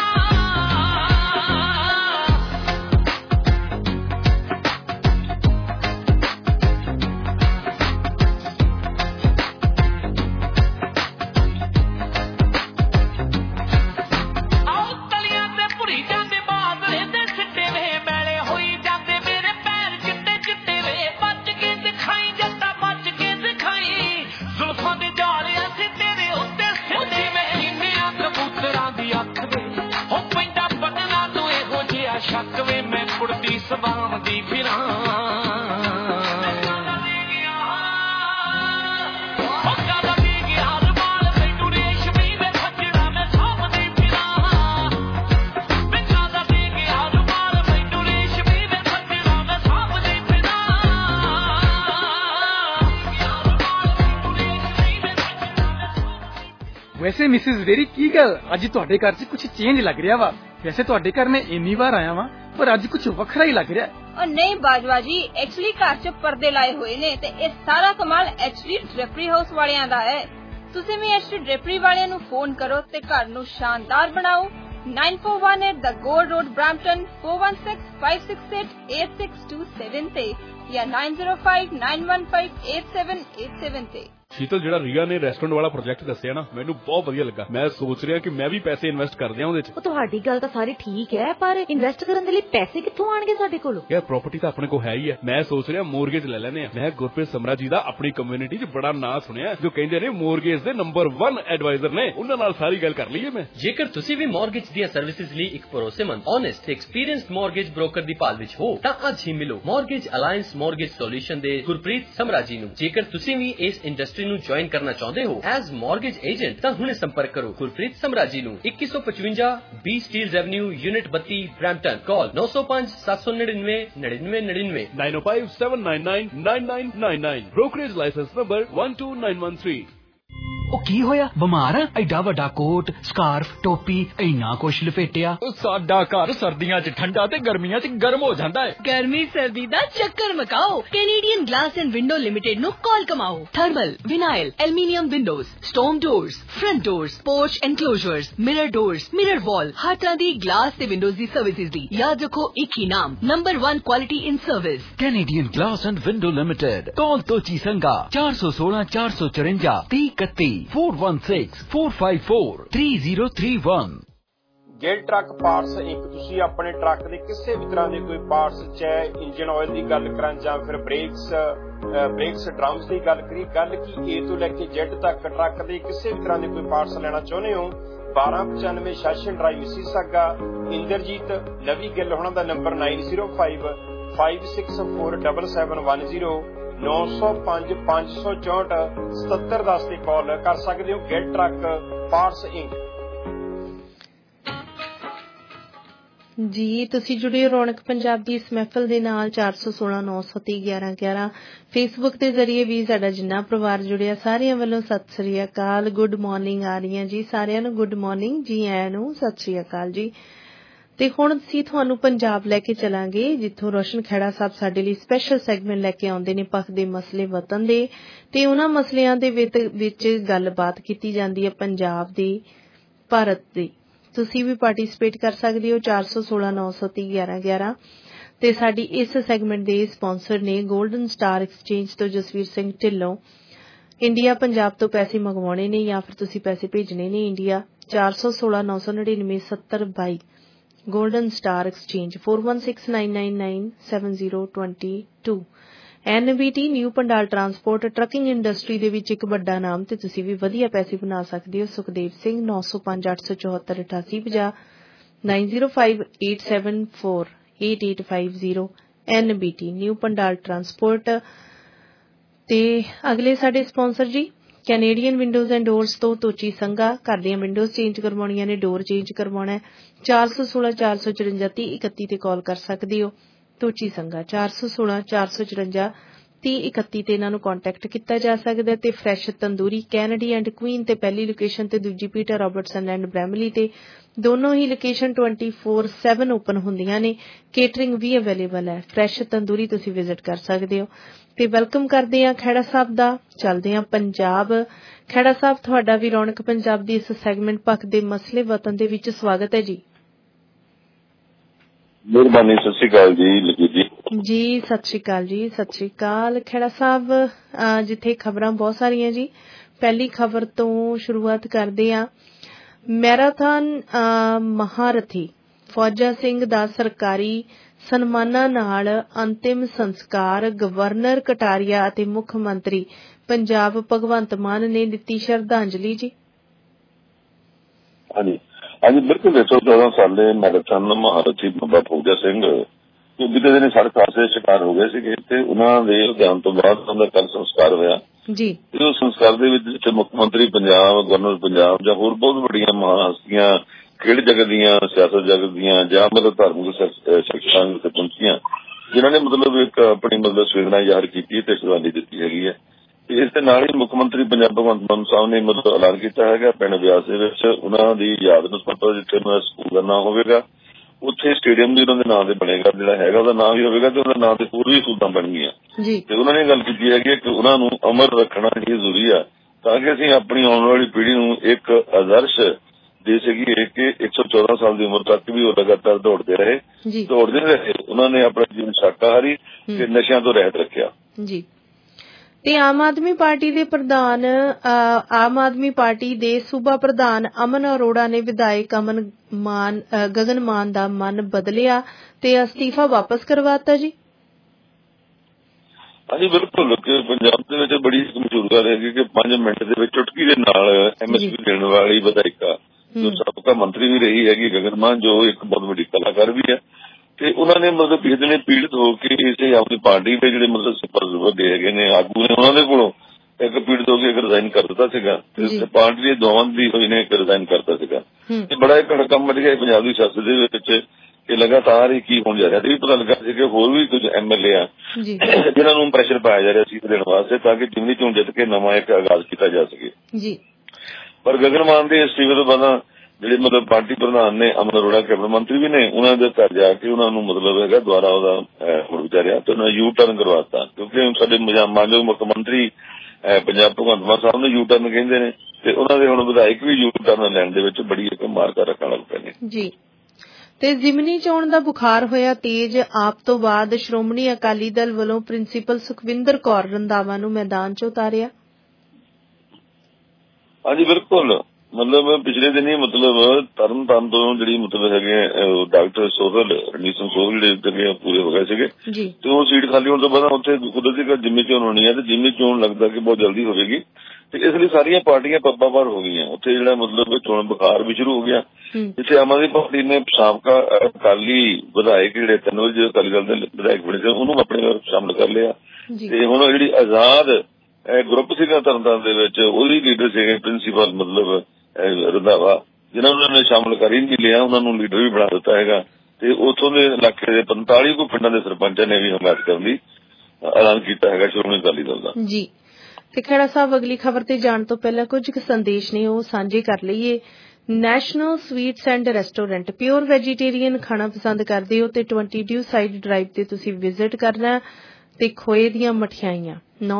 ਵੈਸੇ ਮਿਸਿਸ ਵੇਰੀ ਕੀ ਗੱਲ ਅੱਜ ਤੁਹਾਡੇ ਘਰ 'ਚ ਕੁਝ ਚੇਂਜ ਲੱਗ ਰਿਹਾ ਵਾ। ਵੈਸੇ ਤੁਹਾਡੇ ਘਰ ਮੈਂ ਇੰਨੀ ਵਾਰ ਆਇਆ ਵਾਂ ਪਰ ਅੱਜ ਕੁਝ ਵੱਖਰਾ ਹੀ ਲੱਗ ਰਿਹਾ। और नहीं बाजवा जी, एक्चुअली घर च पर्दे लाए हुए ने ते ये सारा कमाल एचडी ड्रेपरी हाउस वालियां दा है। तुसीं भी एचडी ड्रेपरी वालियां नूं फोन करो ते घर नूं शानदार बनाओ। 9418 द गोल्ड रोड ब्रैम्पटन 4165688627 ते या 9059158787 ते। शीतल, ਜਿਹੜਾ ਰੀਆ ਨੇ ਰੈਸਟੋਰੈਂਟ ਵਾਲਾ ਪ੍ਰੋਜੈਕਟ ਦੱਸਿਆ ਨਾ, ਮੈਨੂੰ ਬਹੁਤ ਵਧੀਆ ਲੱਗਾ। ਮੈਂ ਸੋਚ ਰਿਹਾ ਕਿ ਮੈਂ ਵੀ ਪੈਸੇ ਇਨਵੈਸਟ ਕਰ ਦਿਆਂ ਉਹਦੇ 'ਚ। ਤੁਹਾਡੀ ਗੱਲ ਤਾਂ ਸਾਰੀ ਠੀਕ ਹੈ, ਪਰ ਇਨਵੈਸਟ ਕਰਨ ਦੇ ਲਈ ਪੈਸੇ ਕਿੱਥੋਂ ਆਣਗੇ ਸਾਡੇ ਕੋਲ? ਯਾਰ ਪ੍ਰਾਪਰਟੀ ਤਾਂ ਆਪਣੇ ਕੋਲ ਹੈ ਹੀ ਹੈ। ਮੈਂ ਸੋਚ ਰਿਹਾ ਮੋਰਗੇਜ ਲੈ ਲੈਨੇ ਆ। ਮੈਂ ਗੁਰਪ੍ਰੀਤ ਸਮਰਾ ਜੀ ਦਾ ਆਪਣੀ ਕਮਿਊਨਿਟੀ 'ਚ ਬੜਾ ਨਾਂ ਸੁਣਿਆ, ਜੋ ਕਹਿੰਦੇ ਨੇ ਮੋਰਗੇਜ ਦੇ ਨੰਬਰ 1 ਐਡਵਾਈਜ਼ਰ ਨੇ। ਉਹਨਾਂ ਨਾਲ ਸਾਰੀ ਗੱਲ ਕਰ ਲਈਏ ਮੈਂ। ਜੇਕਰ ਤੁਸੀਂ ਵੀ ਮੋਰਗੇਜ ਦੀਆਂ ਸਰਵਿਸਿਜ਼ ਲਈ ਇੱਕ ਭਰੋਸੇਮੰਦ, ਓਨੈਸਟ ਤੇ ਐਕਸਪੀਰੀਅੰਸਡ ਮੋਰਗੇਜ ਬ੍ਰੋਕਰ ਦੀ ਭਾਲ ਵਿੱਚ ਹੋ ਤਾਂ ਅੱਜ ਹੀ ਮਿਲੋ ਮੋਰਗੇਜ ਅਲਾਈਅੰਸ ਮੋਰਗੇਜ ਸੋਲੂਸ਼ਨ ਦੇ ਗੁਰਪ੍ਰੀਤ ਸਮਰਾ ਜੀ ਨੂੰ। ਜੇਕਰ ਤੁਸੀਂ ਵੀ ਇਸ ਇੰਡਸਟਰੀ ਨੂੰ ਜੁਆਇਨ ਕਰਨਾ ਚਾਹੁੰਦੇ ਹੋ ਐਜ਼ ਮੋਰਗੇਜ ਏਜੰਟ ਤਾਂ ਹੁਣੇ ਸੰਪਰਕ ਕਰੋ ਗੁਰਪ੍ਰੀਤ ਸਮਰਾ ਜੀ ਨੂੰ। 2155 B Steeles avenue unit 32 Brampton. Call 905-799-9999 905-799-9999। Brokerage licence number 12913। ਉਹ ਕੀ ਹੋਇਆ? ਬਿਮਾਰ ਆ? ਐਡਾ ਵੱਡਾ ਕੋਟ, ਸਕਾਰਫ, ਟੋਪੀ, ਇੰਨਾ ਕੁਛ ਲਪੇਟਿਆ। ਸਾਡਾ ਘਰ ਸਰਦੀਆਂ 'ਚ ਠੰਡਾ ਤੇ ਗਰਮੀਆਂ 'ਚ ਗਰਮ ਹੋ ਜਾਂਦਾ ਹੈ। गर्मी सर्दी दा चक्कर मकाओ। Canadian glass and window limited नु कॉल कमाओ। Thermal, vinyl, aluminium windows, storm doors, front doors, porch enclosures, mirror doors, mirror wall, हर तरह दी ग्लास ते विंडोज दी सर्विसेज दी। याद रखो एक ही नाम, number 1 quality in service. Canadian glass and window limited. Call तो चीसंगा 416 454 3031 416 454 3031। Gill truck parts inc. ਤੁਸੀਂ ਆਪਣੇ ਟਰੱਕ ਦੇ ਕਿਸੇ ਵੀ ਤਰ੍ਹਾਂ ਦੇ ਕੋਈ ਪਾਰਟਸ, ਚਾਹੇ ਇੰਜਨ ਆਇਲ ਦੀ ਗੱਲ ਕਰਾਂ ਜਾਂ ਫਿਰ ਬ੍ਰੇਕਸ ਡਰਮਸ ਦੀ ਗੱਲ ਕਰੀ, ਗੱਲ ਕੀ A ਤੋਂ ਲੈ ਕੇ Z ਤੱਕ ਟਰੱਕ ਦੇ ਕਿਸੇ ਵੀ ਤਰ੍ਹਾਂ ਦੇ ਕੋਈ ਪਾਰਟਸ ਲੈਣਾ ਚਾਹੁੰਦੇ ਹੋ 1295 ਸੈਸ਼ਨ ਡਰਾਈਵ ਮਿਸੀਸਾਗਾ। ਇੰਦਰਜੀਤ ਨਵੀ ਗਿੱਲ ਹੋਣਾ ਦਾ ਨੰਬਰ 9055647710 905-564-7710 ਤੇ ਕਾਲ ਕਰ ਸਕਦੇ ਹੋ। Gill truck parts inc. ਜੀ ਤੁਸੀਂ ਜੁੜੇ ਰੌਣਕ ਪੰਜਾਬ ਦੀ ਇਸ ਮਹਿਫਲ ਦੇ ਨਾਲ 416-930-1111 ਫੇਸਬੁੱਕ ਦੇ ਜ਼ਰੀਏ ਵੀ ਸਾਡਾ ਜਿੰਨਾ ਪਰਿਵਾਰ ਜੁੜਿਆ ਸਾਰਿਆਂ ਵੱਲੋਂ ਸਤਿ ਸ੍ਰੀ ਅਕਾਲ, ਗੁੱਡ ਮਾਰਨਿੰਗ ਆ ਰਹੀਆਂ ਜੀ ਸਾਰਿਆਂ ਨੂੰ। ਗੁੱਡ ਮਾਰਨਿੰਗ ਜੀ ਆਇਆਂ ਨੂੰ, ਸਤਿ ਸ੍ਰੀ ਅਕਾਲ ਜੀ। ਤੇ ਹੁਣ ਅਸੀਂ ਤੁਹਾਨੂੰ ਪੰਜਾਬ ਲੈ ਕੇ ਚਲਾਂਗੇ, ਜਿੱਥੋਂ ਰੋਸ਼ਨ ਖਹਿੜਾ ਸਾਹਿਬ ਸਾਡੇ ਲਈ ਸਪੈਸ਼ਲ ਸੈਗਮੈਂਟ ਲੈ ਕੇ ਆਉਂਦੇ ਨੇ ਪੱਖ ਦੇ ਮਸਲੇ ਵਤਨ ਦੇ, ਤੇ ਉਹਨਾਂ ਮਸਲਿਆਂ ਦੇ ਵਿੱਚ ਗੱਲਬਾਤ ਕੀਤੀ ਜਾਂਦੀ ਹੈ ਪੰਜਾਬ ਦੀ, ਭਾਰਤ ਦੀ। ਤੁਸੀਂ ਵੀ ਪਾਰਟਿਸਿਪੇਟ ਕਰ ਸਕਦੇ ਹੋ 416-930-1111 ਤੇ ਸਾਡੀ ਇਸ ਸੈਗਮੈਂਟ ਦੇ ਸਪਾਂਸਰ ਨੇ 골ਡਨ ਸਟਾਰ ਐਕਸਚੇਂਜ ਤੋਂ ਜਸਵੀਰ ਸਿੰਘ ਢਿੱਲੋਂ। ਇੰਡੀਆ ਪੰਜਾਬ ਤੋਂ ਪੈਸੇ ਮੰਗਵਾਉਣੇ ਨੇ ਜਾਂ ਫਿਰ ਤੁਸੀਂ ਪੈਸੇ ਭੇਜਣੇ ਨੇ India 416-999-7022 golden star exchange 4169997022। NBT new Pandal transport trucking industry ਦੇ ਵਿੱਚ ਇੱਕ ਵੱਡਾ ਨਾਮ ਤੇ ਤੁਸੀਂ ਵੀ ਵਧੀਆ ਪੈਸੇ ਬਣਾ ਸਕਦੇ ਹੋ। Sukhdev Singh 9058748850 9058748850 NBT new Pandal transport. ਤੇ ਅਗਲੇ ਸਾਡੇ ਸਪਾਂਸਰ ਜੀ ਕੈਨੇਡੀਅਨ ਵਿੰਡੋਜ਼ ਐਂਡ ਡੋਰਸ ਤੋਂ ਤੋਚੀ ਸੰਘਾ। ਘਰ ਦੀਆਂ ਵਿੰਡੋਜ਼ ਚੇਂਜ ਕਰਵਾਉਣੀਆਂ ਨੇ, ਡੋਰ ਚੇਂਜ ਕਰਵਾਉਣਾ 416-454-3031 ਤੇ ਕਾਲ ਕਰ ਸਕਦੇ ਹੋ। ਤੋਚੀ ਸੰਘਾ 416-454-3031 ਤੇ ਇਹਨਾਂ ਨੂੰ ਕੰਟੈਕਟ ਕੀਤਾ ਜਾ ਸਕਦਾ। ਤੇ fresh tandoori Kennedy and Queen ਤੇ ਪਹਿਲੀ ਲੋਕੇਸ਼ਨ ਤੇ ਦੂਜੀ ਪੀਟਰ ਰਾਬਰਟਸਨ ਐਂਡ ਬ੍ਰੈਮਲੀ ਤੇ ਦੋਨੋਂ ਹੀ ਲੋਕੇਸ਼ਨ 24/7 ਓਪਨ ਹੁੰਦੀਆਂ ਨੇ। ਕੇਟਰਿੰਗ ਵੀ ਅਵੇਲੇਬਲ ਹੈ। ਫਰੈਸ਼ ਤੰਦੂਰੀ ਤੁਸੀਂ ਵਿਜ਼ਿਟ ਕਰ ਸਕਦੇ ਹੋ। ਤੇ ਵੈਲਕਮ ਕਰਦੇ ਹਾਂ ਖਹਿੜਾ ਸਾਹਿਬ ਦਾ। ਚੱਲਦੇ ਹਾਂ ਪੰਜਾਬ। ਖਹਿੜਾ ਸਾਹਿਬ ਤੁਹਾਡਾ ਵੀ ਰੌਣਕ ਪੰਜਾਬ ਦੀ ਇਸ ਸੈਗਮੈਂਟ ਪੱਖ ਦੇ ਮਸਲੇ ਵਤਨ ਦੇ ਵਿੱਚ ਸਵਾਗਤ ਹੈ ਜੀ। ਮਿਹਰਬਾਨੀ। ਸਤਿ ਸ਼੍ਰੀ ਅਕਾਲ ਜੀ ਲਕੀ ਜੀ। ਜੀ ਸਤਿ ਸ਼੍ਰੀ ਅਕਾਲ ਜੀ, ਸਤਿ ਸ਼੍ਰੀ ਅਕਾਲ। ਖਹਿੜਾ ਸਾਹਿਬ ਜਿੱਥੇ ਖਬਰਾਂ ਬਹੁਤ ਸਾਰੀਆਂ ਜੀ, ਪਹਿਲੀ ਖਬਰ ਤੋਂ ਸ਼ੁਰੂਆਤ ਕਰਦੇ ਹਾਂ। ਮੈਰਾਥਨ ਮਹਾਰਥੀ ਫੌਜਾ ਸਿੰਘ ਦਾ ਸਰਕਾਰੀ ਸਨਮਾਨਾਂ ਨਾਲ ਅੰਤਿਮ ਸੰਸਕਾਰ। ਗਵਰਨਰ ਕਟਾਰੀਆ ਅਤੇ ਮੁੱਖ ਮੰਤਰੀ ਪੰਜਾਬ ਭਗਵੰਤ ਮਾਨ ਨੇ ਦਿੱਤੀ ਸ਼ਰਧਾਂਜਲੀ ਜੀ। ਹਾਂਜੀ ਬਿਲਕੁਲ। 114 ਸਾਲੇ ਮੈਰਾਥਨ ਮਹਾਰਥੀ ਬਾਬਾ ਫੌਜਾ ਸਿੰਘ ਜੋ ਬੀਤੇ ਦਿਨ ਸੜਕ ਹਾਦਸੇ ਦਾ ਸ਼ਿਕਾਰ ਹੋ ਗਏ ਸੀਗੇ ਤੇ ਉਹਨਾਂ ਦੇ ਦੇਹਾਂਤ ਤੋਂ ਬਾਅਦ ਉਹਨਾਂ ਦਾ ਕੱਲ੍ਹ ਸੰਸਕਾਰ ਹੋਇਆ ਜੀ। ਉਸ ਸੰਸਕਾਰ ਦੇ ਵਿੱਚ ਮੁੱਖ ਮੰਤਰੀ ਪੰਜਾਬ, ਗਵਰਨਰ ਪੰਜਾਬ ਜਾਂ ਹੋਰ ਬਹੁਤ ਵੱਡੀਆਂ ਮਹਾਨ ਹਸਤੀਆਂ, ਖੇਡ ਜਗਤ ਦੀਆਂ, ਸਿਆਸਤ ਜਗਤ ਦੀਆਂ ਜਾਂ ਮਤਲਬ ਧਾਰਮਿਕ ਸ਼ਖਸੀਅਤਾਂ ਪਹੁੰਚੀਆਂ, ਜਿਨ੍ਹਾਂ ਨੇ ਮਤਲਬ ਇੱਕ ਆਪਣੀ ਸੰਵੇਦਨਾ ਜ਼ਾਹਰ ਕੀਤੀ ਤੇ ਸ਼ਰਧਾਂਜਲੀ ਦਿੱਤੀ ਹੈਗੀ ਹੈ। ਇਸ ਦੇ ਨਾਲ ਹੀ ਮੁੱਖ ਮੰਤਰੀ ਪੰਜਾਬ ਭਗਵੰਤ ਮਾਨ ਸਾਹਿਬ ਨੇ ਮਤਲਬ ਐਲਾਨ ਕੀਤਾ ਹੈਗਾ ਪਿੰਡ ਬਿਆਸ ਦੇ ਵਿੱਚ ਉਹਨਾਂ ਦੀ ਯਾਦ ਨੂੰ ਸਮਰਪਿਤ ਜਿੱਥੇ ਉਹਨਾਂ ਦਾ ਸਕੂਲ ਦਾ ਨਾਂ ਹੋਵੇਗਾ ਉੱਥੇ ਸਟੇਡੀਅਮ ਵੀ ਉਹਨਾਂ ਦੇ ਨਾਂ ਤੇ ਬਣੇਗਾ, ਜਿਹੜਾ ਹੈਗਾ ਉਹਦਾ ਨਾਂ ਵੀ ਹੋਵੇਗਾ ਤੇ ਉਹਦੇ ਨਾਂ ਤੇ ਹੋਰ ਵੀ ਸਹੂਲਤਾਂ ਬਣਨਗੀਆਂ। ਤੇ ਉਹਨਾਂ ਨੇ ਗੱਲ ਕੀਤੀ ਹੈਗੀ ਕਿ ਉਹਨਾਂ ਨੂੰ ਅਮਰ ਰੱਖਣਾ ਹੀ ਜ਼ਰੂਰੀ ਆ ਤਾਂ ਕਿ ਅਸੀਂ ਆਪਣੀ ਆਉਣ ਵਾਲੀ ਪੀੜ੍ਹੀ ਨੂੰ ਇੱਕ ਆਦਰਸ਼ ਦੇ ਸਕੀਏ ਕਿ 114 ਸਾਲ ਦੀ ਉਮਰ ਤੱਕ ਵੀ ਉਹ ਲਗਾਤਾਰ ਦੌੜਦੇ ਰਹੇ। ਉਹਨਾਂ ਨੇ ਆਪਣਾ ਜੀਵਨ ਸ਼ਾਕਾਹਾਰੀ ਤੇ ਨਸ਼ਿਆਂ ਤੋਂ ਰਹਿਤ ਰੱਖਿਆ। ਜੀ ਤੇ ਆਮ ਆਦਮੀ ਪਾਰਟੀ ਦੇ ਪ੍ਰਧਾਨ ਆਮ ਆਦਮੀ ਪਾਰਟੀ ਦੇ ਸੂਬਾ ਪ੍ਰਧਾਨ ਅਮਨ ਅਰੋੜਾ ਨੇ ਵਿਧਾਇਕ ਗਗਨ ਮਾਨ ਦਾ ਮਨ ਬਦਲਿਆ ਤੇ ਅਸਤੀਫਾ ਵਾਪਸ ਕਰਵਾਤਾ। ਜੀ ਹਾਂਜੀ ਬਿਲਕੁਲ, ਪੰਜਾਬ ਦੇ ਵਿੱਚ ਬੜੀ ਮਸ਼ਹੂਰ ਗੱਲ ਹੈਗੀ ਕਿ 5 ਮਿੰਟ ਦੇ ਵਿੱਚ ਚੁਟਕੀ ਦੇ ਨਾਲ MSP ਦੇਣ ਵਾਲੀ ਵਿਧਾਇਕਾ ਜੋ ਸਾਬਕਾ ਮੰਤਰੀ ਵੀ ਰਹੀ ਹੈਗੀ ਗਗਨ ਮਾਨ, ਜੋ ਇੱਕ ਬਹੁਤ ਵੱਡੀ ਕਲਾਕਾਰ ਵੀ ਹੈ ਤੇ ਉਹਨਾਂ ਨੇ ਮਤਲਬ ਕਿਸੇ ਨੇ ਪੀੜਤ ਹੋ ਕੇ ਇਸੇ ਆਪਣੀ ਪਾਰਟੀ ਦੇ ਜਿਹੜੇ ਮਤਲਬ ਸੁਪਰ ਵੱਡੇ ਹੈਗੇ ਨੇ ਆਗੂ ਨੇ ਉਹਨਾਂ ਦੇ ਕੋਲੋਂ ਇੱਕ ਪੀੜਤ ਹੋ ਕੇ ਇੱਕ ਰਿਜ਼ਾਈਨ ਕਰ ਦਿੱਤਾ ਸੀਗਾ ਤੇ ਪਾਰਟੀ ਦੇ ਦੋਵਾਂ ਦੀ ਹੋਈ ਨੇ ਇੱਕ ਰਿਜ਼ਾਈਨ ਕਰਤਾ ਸੀਗਾ। ਤੇ ਬੜਾ ਇੱਕ ਕੰਮ ਵੱਜ ਗਿਆ ਪੰਜਾਬ ਦੀ ਸਿਆਸਤ ਦੇ ਵਿੱਚ ਕਿ ਲਗਾਤਾਰ ਹੀ ਕੀ ਹੋਣ ਜਾ ਰਿਹਾ। ਤੇ ਵੀ ਪਤਾ ਲੱਗਾ ਸੀ ਕਿ ਹੋਰ ਵੀ ਕੁਝ MLA ਆ ਜਿਹਨਾਂ ਨੂੰ ਪ੍ਰੈਸ਼ਰ ਪਾਇਆ ਜਾ ਰਿਹਾ ਸੀ ਦੇਣ ਵਾਸਤੇ ਤਾਂ ਕਿ ਜਿਮਨੀ ਚੋਣ ਜਿੱਤ ਕੇ ਨਵਾਂ ਇੱਕ ਆਗਾਜ਼ ਕੀਤਾ ਜਾ ਸਕੇ। ਪਰ ਗਗਨ ਮਾਨ ਦੇ ਅਸਤੀਫੇ ਤੋਂ ਬਾਅਦ ਜਿਹੜੇ ਮਤਲਬ ਪਾਰਟੀ ਪ੍ਰਧਾਨ ਨੇ ਅਮਨ ਅਰੋੜਾ ਕੈਬਨਿਟ ਮੰਤਰੀ ਵੀ ਨੇ ਉਹਨਾਂ ਦੇ ਘਰ ਜਾ ਕੇ ਉਹਨਾਂ ਨੂੰ ਮਤਲਬ ਹੈਗਾ ਦੁਬਾਰਾ ਉਹਦਾ ਮੁੜ ਵਿਚਾਰਿਆ ਤੇ ਉਹਨਾਂ ਯੂ ਟਰਨ ਕਰਵਾਤਾ ਕਿਉਂਕਿ ਸਾਡੇ ਮਾਨਯੋਗ ਮੁੱਖ ਮੰਤਰੀ ਪੰਜਾਬ ਭਗਵੰਤ ਮਾਨ ਸਾਹਿਬ ਨੂੰ ਯੂ ਟਰਨ ਕਹਿੰਦੇ ਨੇ ਤੇ ਉਹਨਾਂ ਦੇ ਹੁਣ ਵਿਧਾਇਕ ਵੀ ਯੂ ਟਰਨ ਲੈਣ ਦੇ ਵਿੱਚ ਬੜੀ ਇੱਕ ਮਾਰਕਾ ਰੱਖਣ ਲੱਗ ਪਏ ਨੇ। ਜੀ ਤੇ ਜ਼ਿਮਨੀ ਚੋਣ ਦਾ ਬੁਖਾਰ ਹੋਇਆ ਤੇਜ਼ ਆਪ ਤੋਂ ਬਾਅਦ ਸ਼੍ਰੋਮਣੀ ਅਕਾਲੀ ਦਲ ਵੱਲੋਂ ਪ੍ਰਿੰਸੀਪਲ ਸੁਖਵਿੰਦਰ ਕੌਰ ਰੰਧਾਵਾ ਨੂੰ ਮੈਦਾਨ 'ਚ ਉਤਾਰਿਆ। ਹਾਂਜੀ ਬਿਲਕੁਲ, ਮਤਲਬ ਪਿਛਲੇ ਦਿਨੀ ਮਤਲਬ ਤਰਨਤਾਰਨ ਤੋਂ ਜਿਹੜੀ ਮਤਲਬ ਹੈਗੇ ਡਾਕਟਰ ਸੋਹਲ ਰਣਜੀਤ ਸਿੰਘ ਸੋਹਲ ਜਿਹੜੇ ਪੂਰੇ ਹੋ ਗਏ ਸੀਗੇ ਤੇ ਉਹ ਸੀਟ ਖਾਲੀ ਹੋਣ ਤੋਂ ਬਾਅਦ ਉੱਥੇ ਕੁਦਰਤੀ ਜਿਮਨੀ ਚੋਣ ਹੋਣੀ ਹੈ ਤੇ ਜਿਮਨੀ ਚੋਣ ਲੱਗਦਾ ਕਿ ਬਹੁਤ ਜਲਦੀ ਹੋਵੇਗੀ ਤੇ ਇਸ ਲਈ ਸਾਰੀਆਂ ਪਾਰਟੀਆਂ ਪੱਬਾਂ ਭਾਰ ਹੋ ਗਈਆਂ। ਉੱਥੇ ਜਿਹੜਾ ਮਤਲਬ ਚੋਣ ਬੁਖਾਰ ਵੀ ਸ਼ੁਰੂ ਹੋ ਗਿਆ ਜਿੱਥੇ ਆਮ ਆਦਮੀ ਪਾਰਟੀ ਨੇ ਸਾਬਕਾ ਅਕਾਲੀ ਵਿਧਾਇਕ ਜਿਹੜੇ 3 ਵਜੇ ਅਕਾਲੀ ਦਲ ਦੇ ਵਿਧਾਇਕ ਬਣੇ ਸੀ ਉਹਨੂੰ ਆਪਣੇ ਸ਼ਾਮਲ ਕਰ ਲਿਆ ਤੇ ਹੁਣ ਜਿਹੜੀ ਆਜ਼ਾਦ ਗਰੁੱਪ ਸੀਗਾ ਤਰਨਤਾਰਨ ਦੇ ਵਿੱਚ ਉਹਦੀ ਲੀਡਰ ਸੀਗੇ ਪ੍ਰਿੰਸੀਪਲ ਮਤਲਬ ਰੰਧਾਵਾ ਜਿਹਨਾਂ ਨੂੰ ਉਹਨਾਂ ਨੇ ਸ਼ਾਮਲ ਕਰ ਹੀ ਨਹੀਂ ਲਿਆ, ਉਹਨਾਂ ਨੂੰ ਲੀਡਰ ਵੀ ਬਣਾ ਦਿੱਤਾ ਹੈਗਾ ਤੇ ਉੱਥੋਂ ਦੇ ਇਲਾਕੇ ਦੇ 45 ਕੁ ਪਿੰਡਾਂ ਦੇ ਸਰਪੰਚਾਂ ਨੇ ਵੀ ਹਮਾਇਤ ਕਰਨ ਦੀ ਐਲਾਨ ਕੀਤਾ ਹੈਗਾ ਸ਼੍ਰੋਮਣੀ ਅਕਾਲੀ ਦਲ ਦਾ। ਜੀ ਤੇ ਖੇੜਾ ਸਾਹਿਬ ਅਗਲੀ ਖਬਰ ਤੇ ਜਾਣ ਤੋਂ ਪਹਿਲਾਂ ਕੁਝ ਸੰਦੇਸ਼ ਨੇ ਉਹ ਸਾਂਝੇ ਕਰ ਲਈਏ। National sweets and restaurant pure vegetarian ਖਾਣਾ ਪਸੰਦ ਕਰਦੇ ਹੋ ਤੇ 20 ਡਿਊ ਸਾਈਡ ਡਰਾਈਵ ਤੇ ਤੁਸੀਂ ਵਿਜ਼ਿਟ ਕਰਨਾ ਤੇ ਖੋਏ ਦੀਆਂ ਮਠਿਆਈਆਂ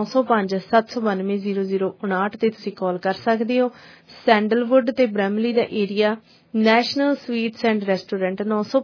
9057920059 ਤੇ ਤੁਸੀਂ ਕਾਲ ਕਰ ਸਕਦੇ ਹੋ। ਸੈਂਡਲਵੁੱਡ ਤੇ ਬ੍ਰੈਮਲੀ ਦਾ area national sweets and restaurant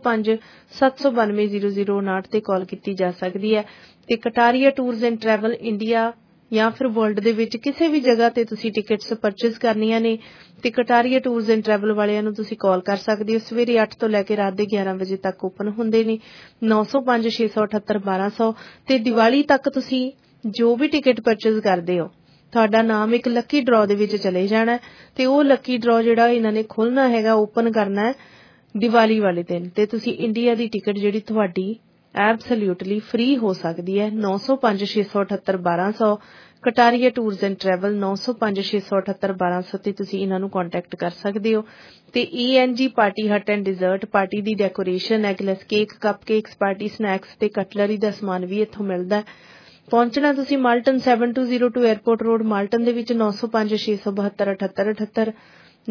9057920059 ਤੇ ਕਾਲ ਕੀਤੀ ਜਾ ਸਕਦੀ ਹੈ ਤੇ Kataria tours and travel India ਜਾਂ ਫਿਰ ਵਰਲਡ ਦੇ ਵਿੱਚ ਕਿਸੇ ਵੀ ਜਗ੍ਹਾ ਤੇ ਤੁਸੀਂ ਟਿਕਟਸ ਪਰਚੇਸ ਕਰਨੀਆਂ ਨੇ ਤੇ ਕਟਾਰੀਆ ਟੂਰਸ ਐਂਡ ਟਰੈਵਲ ਵਾਲਿਆਂ ਨੂੰ ਤੁਸੀਂ ਕਾਲ ਕਰ ਸਕਦੇ ਹੋ। ਸਵੇਰੇ 8 ਤੋਂ ਲੈ ਕੇ ਰਾਤ ਦੇ 11 ਵਜੇ ਤੱਕ ਓਪਨ ਹੁੰਦੇ ਨੇ 9056781200 ਤੇ ਦੀਵਾਲੀ ਤੱਕ ਤੁਸੀਂ ਜੋ ਵੀ ਟਿਕਟ ਪਰਚੇਸ ਕਰਦੇ ਹੋ ਤੁਹਾਡਾ ਨਾਮ ਇੱਕ ਲੱਕੀ ਡਰਾਅ ਦੇ ਵਿੱਚ ਚਲੇ ਜਾਣਾ ਤੇ ਉਹ ਲੱਕੀ ਡਰਾਅ ਜਿਹੜਾ ਇਹਨਾਂ ਨੇ ਖੋਲਣਾ ਹੈਗਾ ਓਪਨ ਕਰਨਾ ਹੈ ਦੀਵਾਲੀ ਵਾਲੇ ਦਿਨ ਤੇ ਤੁਸੀਂ ਇੰਡੀਆ ਦੀ ਟਿਕਟ ਜਿਹੜੀ ਤੁਹਾਡੀ ਐਬਸੋਲਿਊਟਲੀ ਫ੍ਰੀ ਹੋ ਸਕਦੀ ਹੈ। 9056781200 ਕਟਾਰੀਆ ਟੂਰਸ ਐਂਡ ਟਰੈਵਲ 9056781200 ਤੇ ਤੁਸੀਂ ਇਹਨਾਂ ਨੂੰ ਕੰਟੈਕਟ ਕਰ ਸਕਦੇ ਹੋ। ਤੇ ENG party hut and dessert party ਦੀ decoration eggless cake cupcakes party snacks ਤੇ ਕਟਲਰੀ ਦਾ ਸਮਾਨ ਵੀ ਇੱਥੋਂ ਮਿਲਦਾ। ਪਹੁੰਚਣਾ ਤੁਸੀਂ ਮਾਲਟਨ 7202 에ਅਰਪੋਰਟ ਰੋਡ ਮਾਲਟਨ ਦੇ ਵਿੱਚ 9056727878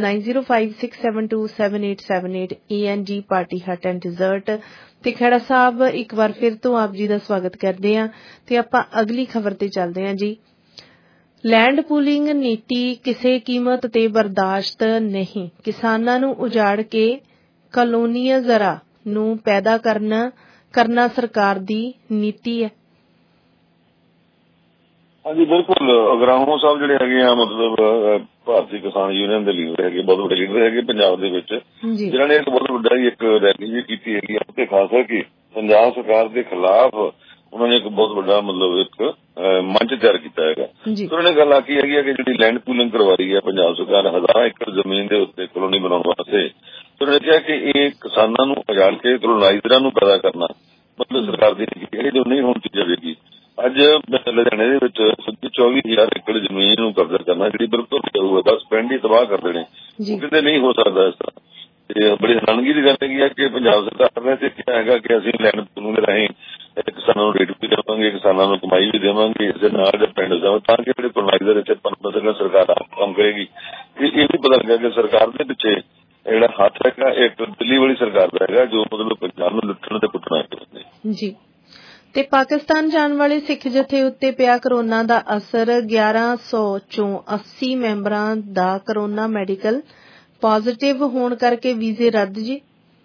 9056727878 ENG party hut and dessert. ਤੇ ਖੇੜਾ ਸਾਹਿਬ ਇੱਕ ਵਾਰ ਫਿਰ ਤੋਂ ਆਪ ਜੀ ਦਾ ਸਵਾਗਤ ਕਰਦੇ ਹਾਂ ਤੇ ਆਪਾਂ ਅਗਲੀ ਖਬਰ ਤੇ ਚੱਲਦੇ ਹਾਂ। ਜੀ ਲੈਂਡ ਪੂਲਿੰਗ ਨੀਤੀ ਕਿਸੇ ਕੀਮਤ ਤੇ ਬਰਦਾਸ਼ਤ ਨਹੀਂ, ਕਿਸਾਨਾਂ ਨੂੰ ਉਜਾੜ ਕੇ ਕਲੋਨੀਅਜ਼ਰਾਂ ਨੂੰ ਪੈਦਾ ਕਰਨਾ ਸਰਕਾਰ ਦੀ ਨੀਤੀ ਹੈ। ਹਾਂਜੀ ਬਿਲਕੁਲ, ਅਗਰਾਹੋਂ ਸਾਹਿਬ ਜਿਹੜੇ ਹੈਗੇ ਆ ਮਤਲਬ ਭਾਰਤੀ ਕਿਸਾਨ ਯੂਨੀਅਨ ਦੇ ਲੀਡਰ ਹੈਗੇ, ਬਹੁਤ ਵੱਡੇ ਲੀਡਰ ਹੈਗੇ ਪੰਜਾਬ ਦੇ ਵਿੱਚ, ਜਿਨ੍ਹਾਂ ਨੇ ਇੱਕ ਬਹੁਤ ਵੱਡਾ ਇੱਕ ਰੈਲੀ ਵੀ ਕੀਤੀ ਹੈਗੀ ਆ ਤੇ ਖਾਸ ਕਰਕੇ ਪੰਜਾਬ ਸਰਕਾਰ ਦੇ ਖਿਲਾਫ ਉਹਨਾਂ ਨੇ ਇੱਕ ਬਹੁਤ ਵੱਡਾ ਮਤਲਬ ਇੱਕ ਮੰਚ ਤਿਆਰ ਕੀਤਾ ਹੈਗਾ। ਉਹਨਾਂ ਨੇ ਗੱਲ ਆਖੀ ਹੈਗੀ ਆ ਕਿ ਜਿਹੜੀ ਲੈਂਡ ਪੂਲਿੰਗ ਕਰਵਾ ਰਹੀ ਹੈ ਪੰਜਾਬ ਸਰਕਾਰ 1000 ਏਕੜ ਜ਼ਮੀਨ ਦੇ ਉੱਤੇ ਕਲੋਨੀ ਬਣਾਉਣ ਵਾਸਤੇ, ਉਹਨਾਂ ਨੇ ਕਿਹਾ ਕਿ ਇਹ ਕਿਸਾਨਾਂ ਨੂੰ ਉਜਾੜ ਕੇ ਕਲੋਨਾਈਜ਼ਰਾਂ ਨੂੰ ਪੈਦਾ ਕਰਨਾ ਮਤਲਬ ਸਰਕਾਰ ਦੀ ਨੀਤੀ ਹੈ ਜੋ ਨਹੀਂ ਹੋਣੀ ਜਾਵੇਗੀ। ਅੱਜ ਲੁਧਿਆਣੇ ਦੇ ਵਿੱਚ 24,000 ਏਕੜ ਜ਼ਮੀਨ ਨੂੰ ਕਬਜ਼ਾ ਕਰਨਾ ਜਿਹੜੀ ਬਿਲਕੁਲ ਹੋਊਗਾ, ਬਸ ਪਿੰਡ ਹੀ ਤਬਾਹ ਕਰ ਦੇਣੇ, ਉਹ ਕਿਤੇ ਨਹੀਂ ਹੋ ਸਕਦਾ ਇਸ ਤਰ੍ਹਾਂ। ਤੇ ਬੜੀ ਹੈਰਾਨਗੀ ਦੀ ਗੱਲ ਹੈਗੀ ਆ ਕਿ ਪੰਜਾਬ ਸਰਕਾਰ ਨੇ ਕਿਹਾ ਹੈਗਾ ਕਿ ਅਸੀਂ ਲੈਂਡ ਪੂਲਿੰਗ ਦੇ ਰਾਹੀਂ ਕਿਸਾਨਾਂ ਨੂੰ ਰੇਟ ਵੀ ਦੇਵਾਂਗੇ, ਕਿਸਾਨਾਂ ਨੂੰ ਕਮਾਈ ਵੀ ਦੇਵਾਂਗੇ, ਇਸ ਦੇ ਨਾਲ ਪਿੰਡ ਜਾਵਾਂ ਤਾਂ ਕਿ ਜਿਹੜੇ ਪ੍ਰੋਵਾਈਡਰ ਇੱਥੇ ਪਤਾ ਸਰਕਾਰ ਆਪ ਕੰਮ ਕਰੇਗੀ। ਇਹ ਵੀ ਪਤਾ ਲੱਗਾ ਕਿ ਸਰਕਾਰ ਦੇ ਪਿੱਛੇ ਜਿਹੜਾ ਹੱਥ ਹੈਗਾ ਇੱਕ ਦਿੱਲੀ ਵਾਲੀ ਸਰਕਾਰ ਦਾ ਹੈਗਾ ਜੋ ਮਤਲਬ ਪੰਜਾਬ ਨੂੰ ਲੁੱਟਣ ਤੇ ਕੁੱਟਣਾ ਚਾਹੁੰਦੇ ਜੀ। ਤੇ ਪਾਕਿਸਤਾਨ ਜਾਣ ਵਾਲੇ ਸਿੱਖ ਜਥੇ ਉੱਤੇ ਪਿਆ ਕਰੋਨਾ ਦਾ ਅਸਰ। 1100 ਚੋਂ 80 ਮੈਂਬਰਾਂ ਦਾ ਕਰੋਨਾ ਮੈਡੀਕਲ ਪॉजिटिव ਹੋਣ ਕਰਕੇ ਵੀਜ਼ੇ ਰੱਦ ਜੀ।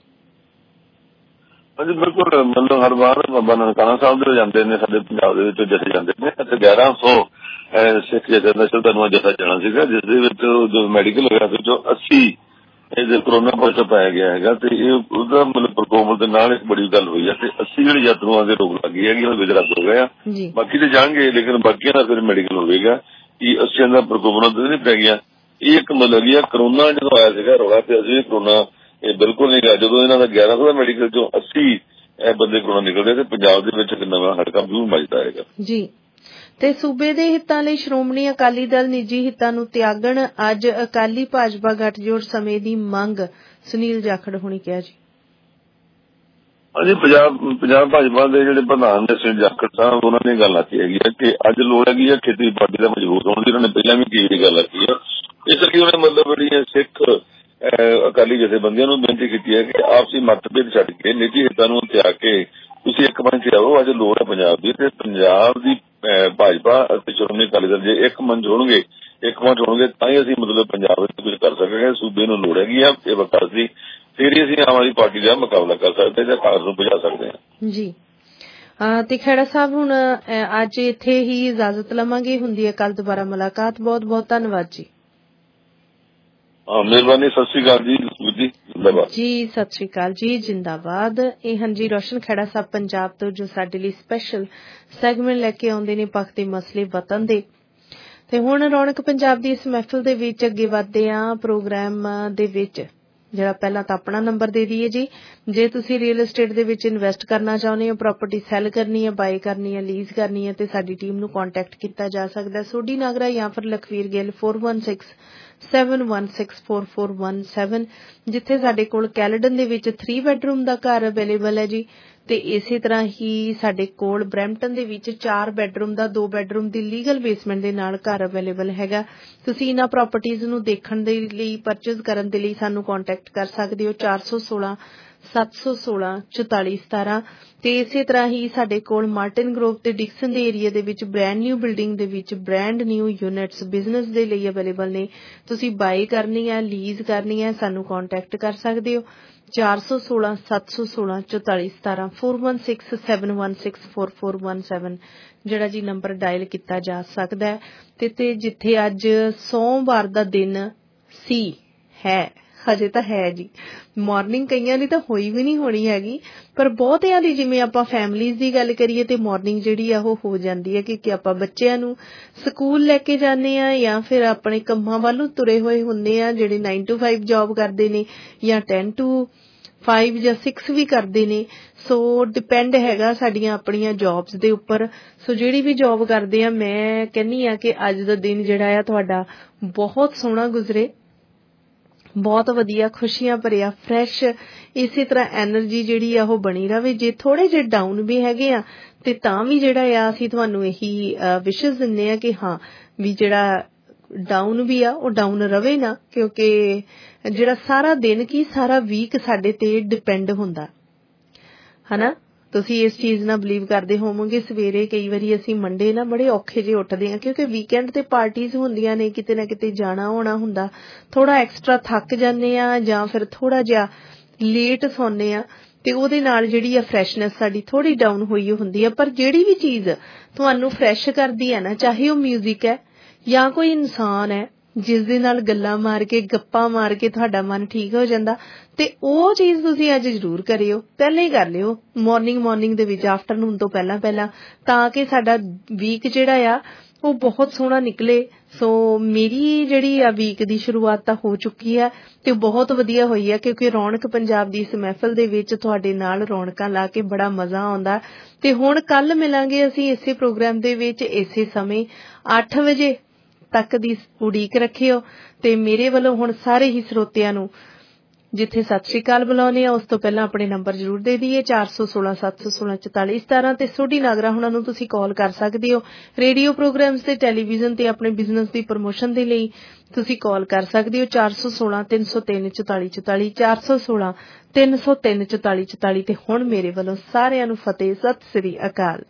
ਹਾਂਜੀ ਬਿਲਕੁਲ, ਮਤਲਬ ਹਰ ਵਾਰ ਬਾਬਾ ਨਨਕਾਣਾ ਸਾਹਿਬ ਦੇ ਜਾਂਦੇ ਨੇ, ਸਾਡੇ ਪੰਜਾਬ ਦੇ ਵਿੱਚ ਜਥੇ ਜਾਂਦੇ ਨੇ ਅਤੇ 1100 ਸਿੱਖ ਜਥੇ ਦਾ ਸ਼ਰਧਾਲੂਆਂ ਜਥਾ ਜਾਣਾ ਸੀਗਾ, ਜਿਸ ਦੇ ਵਿੱਚ ਜੋ ਮੈਡੀਕਲ ਹੋਇਆ ਉਹਦੇ ਚੋਂ 80 ਇਹ ਕਰੋਨਾ ਪॉजिटिव ਪਾਇਆ ਗਿਆ ਹੈਗਾ ਤੇ ਇਹ ਉਹਦਾ ਮਤਲਬ ਪ੍ਰਕੋਪ ਦੇ ਨਾਲ ਇੱਕ ਬੜੀ ਗੱਲ ਹੋਈ ਹੈ ਤੇ 80 ਜਿਹੜੇ ਯਾਤਰੂਆਂ ਦੇ ਰੋਗ ਲੱਗੀ ਹੈਗੀ ਉਹ ਵੀਜ਼ੇ ਰੱਦ ਹੋ ਗਏ ਆ। ਬਾਕੀ ਤੇ ਜਾਣਗੇ ਲੇਕਿਨ ਬਾਕੀਆਂ ਦਾ ਫਿਰ ਮੈਡੀਕਲ ਹੋਵੇਗਾ ਕਿ 80 ਦਾ ਪ੍ਰਕੋਪ ਨਾਲ ਨਹੀਂ ਪੈ ਗਿਆ। ਇਹ ਇੱਕ ਮਤਲਬ ਹੈ ਕਰੋਨਾ ਜਦੋਂ ਆਇਆ ਸੀਗਾ ਰੌਲਾ ਤੇ ਅਸੀਂ ਕਰੋਨਾ ਇਹ ਬਿਲਕੁਲ ਨਹੀਂ ਗਾ। ਜਦੋਂ ਇਹਨਾਂ ਦਾ 1100 ਦਾ ਮੈਡੀਕਲ ਚੋਂ 80 ਬੰਦੇ ਕਰੋਨਾ ਨਿਕਲਦੇ ਤੇ ਪੰਜਾਬ ਦੇ ਵਿੱਚ ਇੱਕ ਨਵਾਂ ਹੜਕਾ ਵੀ ਮੱਚਦਾ ਹੈਗਾ ਜੀ। ਤੇ ਸੂਬੇ ਦੇ ਹਿੱਤਾਂ ਲਈ ਸ਼੍ਰੋਮਣੀ ਅਕਾਲੀ ਦਲ ਨਿੱਜੀ ਹਿੱਤਾਂ ਨੂੰ ਤਿਆਗਣ, ਅੱਜ ਅਕਾਲੀ ਭਾਜਪਾ ਗੱਠਜੋੜ ਸਮੇਂ ਦੀ ਮੰਗ। ਸੁਨੀਲ ਜਾਖੜ ਹੁਣੀ ਕਿਹਾ ਜੀ। ਹਾਂਜੀ, ਪੰਜਾਬ ਭਾਜਪਾ ਦੇ ਜਿਹੜੇ ਪ੍ਰਧਾਨ ਨੇ ਸੁਨੀਲ ਜਾਖੜ ਸਾਹਿਬ ਉਹਨਾਂ ਨੇ ਗੱਲ ਆਖੀ ਹੈਗੀ ਹੈ ਕਿ ਅੱਜ ਲੋੜ ਹੈਗੀ ਹੈ ਖੇਤੀ ਪਾਰਟੀ ਦਾ ਮਜ਼ਬੂਤ ਹੋਣ ਦੀ। ਉਹਨਾਂ ਨੇ ਪਹਿਲਾਂ ਵੀ ਕੀ ਗੱਲ ਆਖੀ ਹੈ, ਇਸ ਲਈ ਉਹਨੇ ਮਤਲਬ ਜਿਹੜੀਆਂ ਸਿੱਖ ਅਕਾਲੀ ਜਥੇਬੰਦੀਆਂ ਨੂੰ ਬੇਨਤੀ ਕੀਤੀ ਹੈ ਕਿ ਆਪਸੀ ਮਤਭੇਦ ਛੱਡ ਕੇ ਨਿੱਜੀ ਹਿੱਤਾਂ ਨੂੰ ਤਿਆਗ ਕੇ ਤੁਸੀਂ ਇੱਕ ਮੰਚ ਆਓ। ਅੱਜ ਲੋੜ ਹੈ ਪੰਜਾਬ ਦੀ ਤੇ ਪੰਜਾਬ ਦੀ ਭਾਜਪਾ ਅਤੇ ਸ਼੍ਰੋਮਣੀ ਅਕਾਲੀ ਦਲ ਜੇ ਇੱਕ ਮੰਚ ਹੋਣਗੇ ਤਾਂ ਹੀ ਅਸੀਂ ਮਤਲਬ ਪੰਜਾਬ ਵਿੱਚ ਕੁਝ ਕਰ ਸਕਾਂਗੇ। ਸੂਬੇ ਨੂੰ ਲੋੜ ਹੈਗੀ ਆ ਇਹ ਵਿਕਾਸ ਦੀ, ਫਿਰ ਹੀ ਅਸੀਂ ਆਮ ਆਦਮੀ ਪਾਰਟੀ ਦਾ ਮੁਕਾਬਲਾ ਕਰ ਸਕਦੇ ਜਾਂ ਕਾਂਗਰਸ ਨੂੰ ਭਜਾ ਸਕਦੇ ਹਾਂ ਜੀ। ਤੇ ਖੇੜਾ ਸਾਹਿਬ ਹੁਣ ਅੱਜ ਇੱਥੇ ਹੀ ਇਜਾਜ਼ਤ ਲਵਾਂਗੇ, ਹੁੰਦੀ ਹੈ ਕੱਲ ਦੁਬਾਰਾ ਮੁਲਾਕਾਤ। ਬਹੁਤ ਬਹੁਤ ਧੰਨਵਾਦ ਜੀ। ਮਿਹਰਬਾਨੀ, ਸਤਿ ਸ੍ਰੀ ਅਕਾਲ ਜੀ ਜਿੰਦਾਬਾਦ ਜੀ। ਸਤਿ ਸ੍ਰੀ ਅਕਾਲ ਜੀ, ਜਿੰਦਾਬਾਦ। ਇਹ ਹਨ ਜੀ ਰੋਸ਼ਨ ਖੇੜਾ ਸਾਹਿਬ ਪੰਜਾਬ ਤੋਂ ਜੋ ਸਾਡੇ ਲਈ ਸਪੈਸ਼ਲ ਸੈਗਮੈਂਟ ਲੈ ਕੇ ਆਉਂਦੇ ਨੇ ਪੱਖ ਦੇ ਮਸਲੇ ਵਤਨ ਦੇ। ਤੇ ਹੁਣ ਰੌਣਕ ਪੰਜਾਬ ਦੀ ਇਸ ਮਹਿਫਿਲ ਦੇ ਵਿੱਚ ਅੱਗੇ ਵਧਦੇ ਆ ਪ੍ਰੋਗਰਾਮ ਦੇ ਵਿੱਚ। ਜਿਹੜਾ ਪਹਿਲਾਂ ਤਾਂ ਆਪਣਾ ਨੰਬਰ ਦੇ ਦਈਏ ਜੀ। ਜੇ ਤੁਸੀਂ ਰੀਅਲ ਐਸਟੇਟ ਦੇ ਵਿੱਚ ਇਨਵੈਸਟ ਕਰਨਾ ਚਾਹੁੰਦੇ ਹੋ, ਪ੍ਰਾਪਰਟੀ ਸੈਲ ਕਰਨੀ ਹੈ, ਬਾਏ ਕਰਨੀ ਹੈ, ਲੀਜ਼ ਕਰਨੀ ਹੈ ਤੇ ਸਾਡੀ ਟੀਮ ਨੂੰ ਕੰਟੈਕਟ ਕੀਤਾ ਜਾ ਸਕਦਾ। ਸੋਢੀ ਨਾਗਰਾ ਜਾਂ ਫਿਰ ਲਖਵੀਰ ਗਿੱਲ 4167164417 ਜਿੱਥੇ ਸਾਡੇ ਕੋਲ ਕੈਲਡਨ ਦੇ ਵਿੱਚ 3 ਬੈਡਰੂਮ ਦਾ ਘਰ ਅਵੇਲੇਬਲ ਹੈ ਜੀ। ਤੇ ਇਸੇ ਤਰ੍ਹਾਂ ਹੀ ਸਾਡੇ ਕੋਲ ਬਰੈਂਪਟਨ ਦੇ ਵਿੱਚ 4 ਬੈਡਰੂਮ ਦਾ 2 ਬੈਡਰੂਮ ਦੀ ਲੀਗਲ ਬੇਸਮੈਂਟ ਦੇ ਨਾਲ ਘਰ ਅਵੇਲੇਬਲ ਹੈਗਾ। ਤੁਸੀਂ ਇਹਨਾਂ ਪ੍ਰਾਪਰਟੀਆਂ ਨੂੰ ਦੇਖਣ ਦੇ ਲਈ, ਪਰਚੇਜ਼ ਕਰਨ ਦੇ ਲਈ ਸਾਨੂੰ ਕੰਟੈਕਟ ਕਰ ਸਕਦੇ ਹੋ 416-716-4417 ਤੇ ਇਸੇ ਤਰ੍ਹਾਂ ਹੀ ਸਾਡੇ ਕੋਲ ਮਾਰਟਨ ਗਰੋਵ ਤੇ ਡਿਕਸਨ ਦੇ ਏਰੀਆ ਦੇ ਵਿੱਚ ਬ੍ਰੈਂਡ ਨਿਊ ਬਿਲਡਿੰਗ ਦੇ ਵਿੱਚ ਬ੍ਰੈਂਡ ਨਿਊ ਯੂਨਿਟਸ ਬਿਜ਼ਨਸ ਦੇ ਲਈ ਅਵੇਲੇਬਲ ਨੇ। ਤੁਸੀਂ ਬਾਈ ਕਰਨੀ ਹੈ, ਲੀਜ਼ ਕਰਨੀ ਹੈ, ਸਾਨੂੰ ਕੰਟੈਕਟ ਕਰ ਸਕਦੇ ਹੋ 416-716-4417 4167164417 ਜਿਹੜਾ ਜੀ ਨੰਬਰ ਡਾਇਲ ਕੀਤਾ ਜਾ ਸਕਦਾ ਹੈ। ਤੇ ਜਿੱਥੇ ਅੱਜ ਸੋਮਵਾਰ ਦਾ ਦਿਨ ਸੀ ਹੈ, ਹਜੇ ਤਾਂ ਹੈ ਜੀ, ਮਾਰਨਿੰਗ ਕਈਆਂ ਦੀ ਤਾਂ ਹੋਈ ਵੀ ਨਹੀਂ ਹੋਣੀ ਹੈਗੀ, ਪਰ ਬਹੁਤਿਆਂ ਦੀ ਜਿਵੇਂ ਆਪਾਂ ਫੈਮਲੀਜ਼ ਦੀ ਗੱਲ ਕਰੀਏ ਤੇ ਮਾਰਨਿੰਗ ਜਿਹੜੀ ਆ ਉਹ ਹੋ ਜਾਂਦੀ ਹੈ ਕਿ ਆਪਾਂ ਬੱਚਿਆਂ ਨੂੰ ਸਕੂਲ ਲੈ ਕੇ ਜਾਂਦੇ ਆ ਜਾਂ ਫਿਰ ਆਪਣੇ ਕੰਮਾਂ ਵੱਲ ਨੂੰ ਤੁਰੇ ਹੋਏ ਹੁੰਦੇ ਆ, ਜਿਹੜੇ 9 to 5 ਜੌਬ ਕਰਦੇ ਨੇ ਜਾਂ 10 to 5 ਜਾਂ 6 ਵੀ ਕਰਦੇ ਨੇ। ਸੋ ਡਿਪੈਂਡ ਹੈਗਾ ਸਾਡੀਆਂ ਆਪਣੀਆਂ ਜੌਬਸ ਦੇ ਉੱਪਰ। ਸੋ ਜਿਹੜੀ ਵੀ ਜੌਬ ਕਰਦੇ ਆ, ਮੈਂ ਕਹਿੰਨੀ ਆ ਕਿ ਅੱਜ ਦਾ ਦਿਨ ਜਿਹੜਾ ਆ ਤੁਹਾਡਾ ਬਹੁਤ ਸੋਹਣਾ ਗੁਜ਼ਰੇ, ਬਹੁਤ ਵਧੀਆ, ਖੁਸ਼ੀਆਂ ਭਰਿਆ, ਫਰੈਸ਼, ਇਸੇ ਤਰ੍ਹਾਂ ਐਨਰਜੀ ਜਿਹੜੀ ਆ ਉਹ ਬਣੀ ਰਵੇ। ਜੇ ਥੋੜੇ ਜਿਹੇ ਡਾਊਨ ਵੀ ਹੈਗੇ ਆ ਤੇ ਤਾਂ ਵੀ ਜਿਹੜਾ ਆ ਅਸੀਂ ਤੁਹਾਨੂੰ ਇਹੀ ਵਿਸ਼ੇਸ ਦਿੰਦੇ ਆ ਕਿ ਹਾਂ ਵੀ ਜਿਹੜਾ ਡਾਊਨ ਵੀ ਆ ਉਹ ਡਾਊਨ ਰਵੇ ਨਾ, ਕਿਉਂਕਿ ਜਿਹੜਾ ਸਾਰਾ ਦਿਨ ਕੀ ਸਾਰਾ ਵੀਕ ਸਾਡੇ ਤੇ ਡਿਪੈਂਡ ਹੁੰਦਾ ਹਨਾ। ਤੁਸੀਂ ਇਸ ਚੀਜ਼ ਨਾਲ ਬਲੀਵ ਕਰਦੇ ਹੋਵੋਗੇ। ਸਵੇਰੇ ਕਈ ਵਾਰੀ ਅਸੀਂ ਮੰਡੇ ਨਾ ਬੜੇ ਔਖੇ ਜਿਹੇ ਉੱਠਦੇ ਹਾਂ ਕਿਉਂਕਿ ਵੀਕਐਂਡ ਤੇ ਪਾਰਟੀਜ਼ ਹੁੰਦੀਆਂ ਨੇ, ਕਿਤੇ ਨਾ ਕਿਤੇ ਜਾਣਾ ਹੋਣਾ ਹੁੰਦਾ, ਥੋੜਾ ਐਕਸਟਰਾ ਥੱਕ ਜਾਂਦੇ ਆ ਜਾਂ ਫਿਰ ਥੋੜਾ ਜਿਹਾ ਲੇਟ ਸੌਂਦੇ ਆ ਤੇ ਉਹਦੇ ਨਾਲ ਜਿਹੜੀ ਆ ਫਰੈਸ਼ਨੈਸ ਸਾਡੀ ਥੋੜੀ ਡਾਊਨ ਹੋਈ ਹੁੰਦੀ ਆ। ਪਰ ਜਿਹੜੀ ਵੀ ਚੀਜ਼ ਤੁਹਾਨੂੰ ਫਰੈਸ਼ ਕਰਦੀ ਹੈ ਨਾ, ਚਾਹੇ ਉਹ ਮਿਊਜ਼ਿਕ ਹੈ ਜਾਂ ਕੋਈ ਇਨਸਾਨ ਹੈ ਜਿਸ ਦੇ ਨਾਲ ਗੱਲਾਂ ਮਾਰ ਕੇ, ਗੱਪਾਂ ਮਾਰ ਕੇ ਤੁਹਾਡਾ ਮਨ ਠੀਕ ਹੋ ਜਾਂਦਾ, ਤੇ ਉਹ ਚੀਜ਼ ਤੁਸੀਂ ਅੱਜ ਜ਼ਰੂਰ ਕਰਿਓ। ਪਹਿਲਾਂ ਹੀ ਕਰ ਲਿਓ ਮਾਰਨਿੰਗ ਦੇ ਵਿੱਚ, ਆਫਟਰਨੂਨ ਤੋਂ ਪਹਿਲਾਂ, ਤਾਂ ਕਿ ਸਾਡਾ ਵੀਕ ਜਿਹੜਾ ਆ ਉਹ ਬਹੁਤ ਸੋਹਣਾ ਨਿਕਲੇ। ਸੋ ਮੇਰੀ ਜਿਹੜੀ ਆ ਵੀਕ ਦੀ ਸ਼ੁਰੂਆਤ ਤਾਂ ਹੋ ਚੁੱਕੀ ਆ ਤੇ ਬਹੁਤ ਵਧੀਆ ਹੋਈ ਆ, ਕਿਉਂਕਿ ਰੌਣਕ ਪੰਜਾਬ ਦੀ ਇਸ ਮਹਿਫਲ ਦੇ ਵਿੱਚ ਤੁਹਾਡੇ ਨਾਲ ਰੌਣਕਾਂ ਲਾ ਕੇ ਬੜਾ ਮਜ਼ਾ ਆਉਂਦਾ। ਤੇ ਹੁਣ ਕੱਲ ਮਿਲਾਂਗੇ ਅਸੀਂ ਇਸੇ ਪ੍ਰੋਗਰਾਮ ਦੇ ਵਿੱਚ ਇਸੇ ਸਮੇਂ 8 ਵਜੇ ਤੱਕ ਦੀ ਉਡੀਕ ਰੱਖਿਓ। ਤੇ ਮੇਰੇ ਵੱਲੋਂ ਹੁਣ ਸਾਰੇ ਹੀ ਸਰੋਤਿਆਂ ਨੂੰ ਜਿੱਥੇ ਸਤਿ ਸ਼੍ਰੀ ਅਕਾਲ ਬੁਲਾਉਂਦੇ ਆ ਉਸ ਤੋਂ ਪਹਿਲਾਂ ਆਪਣੇ ਨੰਬਰ ਜ਼ਰੂਰ ਦੇ ਦਈਏ 416 716 44 17 ਤੇ ਸੋਢੀ ਨਾਗਰਾ ਹੁਣਾਂ ਨੂੰ ਤੁਸੀਂ ਕਾਲ ਕਰ ਸਕਦੇ ਹੋ। ਰੇਡੀਓ ਪ੍ਰੋਗਰਾਮਸ ਤੇ ਟੈਲੀਵਿਜ਼ਨ ਤੇ ਆਪਣੇ ਬਿਜ਼ਨਸ ਦੀ ਪ੍ਰਮੋਸ਼ਨ ਦੇ ਲਈ ਤੁਸੀਂ ਕਾਲ ਕਰ ਸਕਦੇ ਹੋ 416 303 44 44 416 303 44 44 ਤੇ ਹੁਣ ਮੇਰੇ ਵੱਲੋਂ ਸਾਰਿਆਂ ਨੂੰ ਫਤਿਹ, ਸਤਿ ਸ੍ਰੀ ਅਕਾਲ।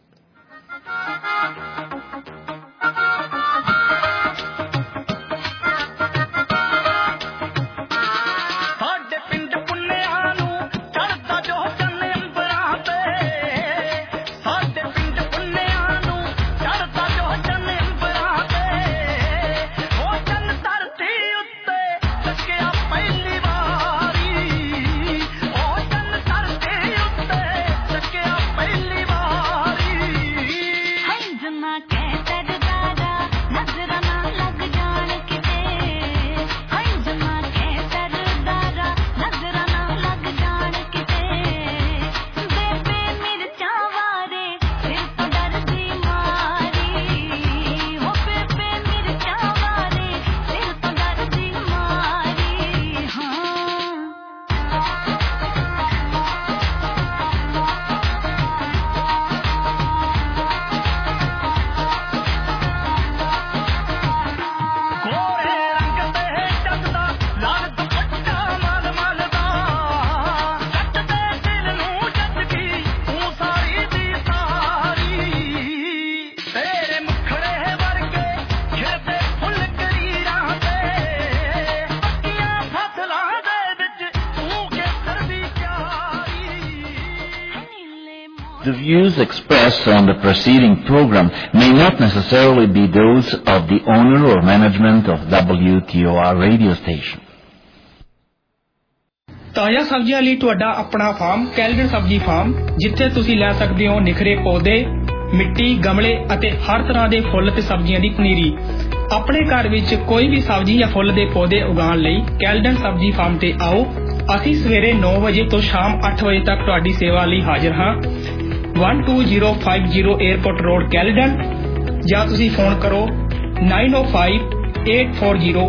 The views expressed on the preceding program may not necessarily be those of the owner or management of WTOR radio station. ਤਾਜ਼ਾ ਸਬਜ਼ੀਆਂ ਲਈ ਤੁਹਾਡਾ ਆਪਣਾ ਫਾਰਮ ਕੈਲਡਨ ਸਬਜ਼ੀ ਫਾਰਮ, ਜਿੱਥੇ ਤੁਸੀਂ ਲੈ ਸਕਦੇ ਹੋ ਨਿਖਰੇ ਪੌਦੇ, ਮਿੱਟੀ, ਗਮਲੇ ਅਤੇ ਹਰ ਤਰ੍ਹਾਂ ਦੇ ਫੁੱਲ ਤੇ ਸਬਜ਼ੀਆਂ ਦੀ ਪਨੀਰੀ। ਆਪਣੇ ਘਰ ਵਿੱਚ ਕੋਈ ਵੀ ਸਬਜ਼ੀ ਜਾਂ ਫੁੱਲ ਦੇ ਪੌਦੇ ਉਗਾਉਣ ਲਈ ਕੈਲਡਨ ਸਬਜ਼ੀ ਫਾਰਮ ਤੇ ਆਓ। ਅਸੀਂ ਸਵੇਰੇ 9 ਵਜੇ ਤੋਂ ਸ਼ਾਮ 8 ਵਜੇ ਤੱਕ ਤੁਹਾਡੀ ਸੇਵਾ ਲਈ ਹਾਜ਼ਰ ਹਾਂ। 12050 에어ਪੋਰਟ ਰੋਡ ਕੈਲਡਨ, ਜਾਂ ਤੁਸੀਂ ਫੋਨ ਕਰੋ 9058409000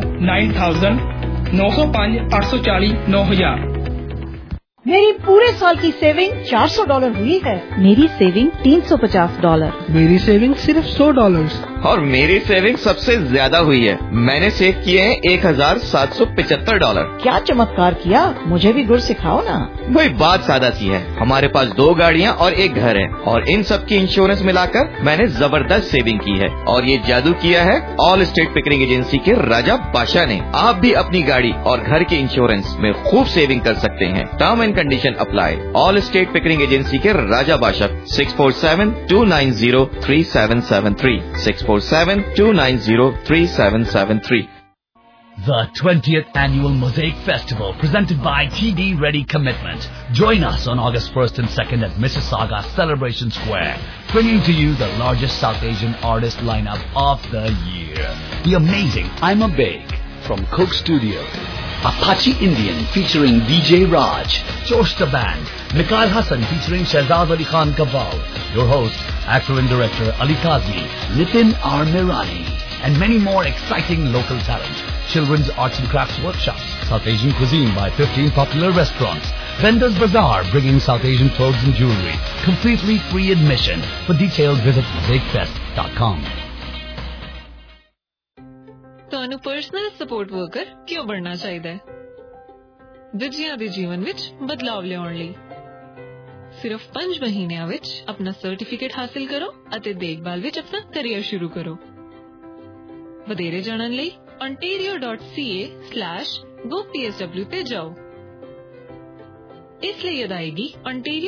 905 840 9000। मेरी पूरे साल की सेविंग $400 हुई है। मेरी सेविंग $350। मेरी सेविंग सिर्फ $100। और मेरी सेविंग सबसे ज्यादा हुई है। मैंने सेव किए हैं $1775। क्या चमत्कार किया, मुझे भी गुर सिखाओ ना। वही बात सादा सी है। हमारे पास 2 गाड़ियाँ और 1 घर है, और इन सब की इंश्योरेंस मिलाकर मैंने जबरदस्त सेविंग की है। और ये जादू किया है ऑल स्टेट पिकरिंग एजेंसी के राजा बादशाह ने। आप भी अपनी गाड़ी और घर के इंश्योरेंस में खूब सेविंग कर सकते हैं। Term and condition apply. Allstate Pickering agency के राजा बादशाह 647-290-3773 647-290-3773। The 20th Annual Mosaic Festival, presented by TD Ready Commitment. Join us on August 1st and 2nd at Mississauga Celebration Square, bringing to you the largest South Asian artist lineup of the year. The amazing I'm a Big from Coke Studio, Apache Indian featuring DJ Raj, Josh the Band, Mikhail Hassan featuring Shahzad Ali Khan Kaval, your host, actor and director Ali Kazmi, Nitin R. Mirani, and many more exciting local talent. Children's arts and crafts workshops, South Asian cuisine by 15 popular restaurants, Vendors Bazaar bringing South Asian clothes and jewelry, completely free admission. For details visit mosaicfest.com. ਤੁਹਾਨੂੰ ਪਰਸਨਲ ਸਪੋਰਟ ਵਰਕਰ ਕਿਉਂ ਬਣਨਾ ਚਾਹੀਦਾ ਹੈ? ਦੂਜਿਆਂ ਦੇ ਜੀਵਨ ਵਿੱਚ ਬਦਲਾਵ ਲਿਆਉਣ ਲਈ। ਸਿਰਫ 5 ਮਹੀਨਿਆਂ ਵਿੱਚ ਆਪਣਾ ਸਰਟੀਫਿਕੇਟ ਹਾਸਲ ਕਰੋ ਅਤੇ ਦੇਖਭਾਲ ਵਿੱਚ ਆਪਣਾ ਕੈਰੀਅਰ ਸ਼ੁਰੂ ਕਰੋ। ਵਧੇਰੇ ਜਾਣਨ ਲਈ ontario.ca/gopsw ਤੇ ਜਾਓ। ਇਸ ਲਈ ਅਦਾਇਗੀ ontario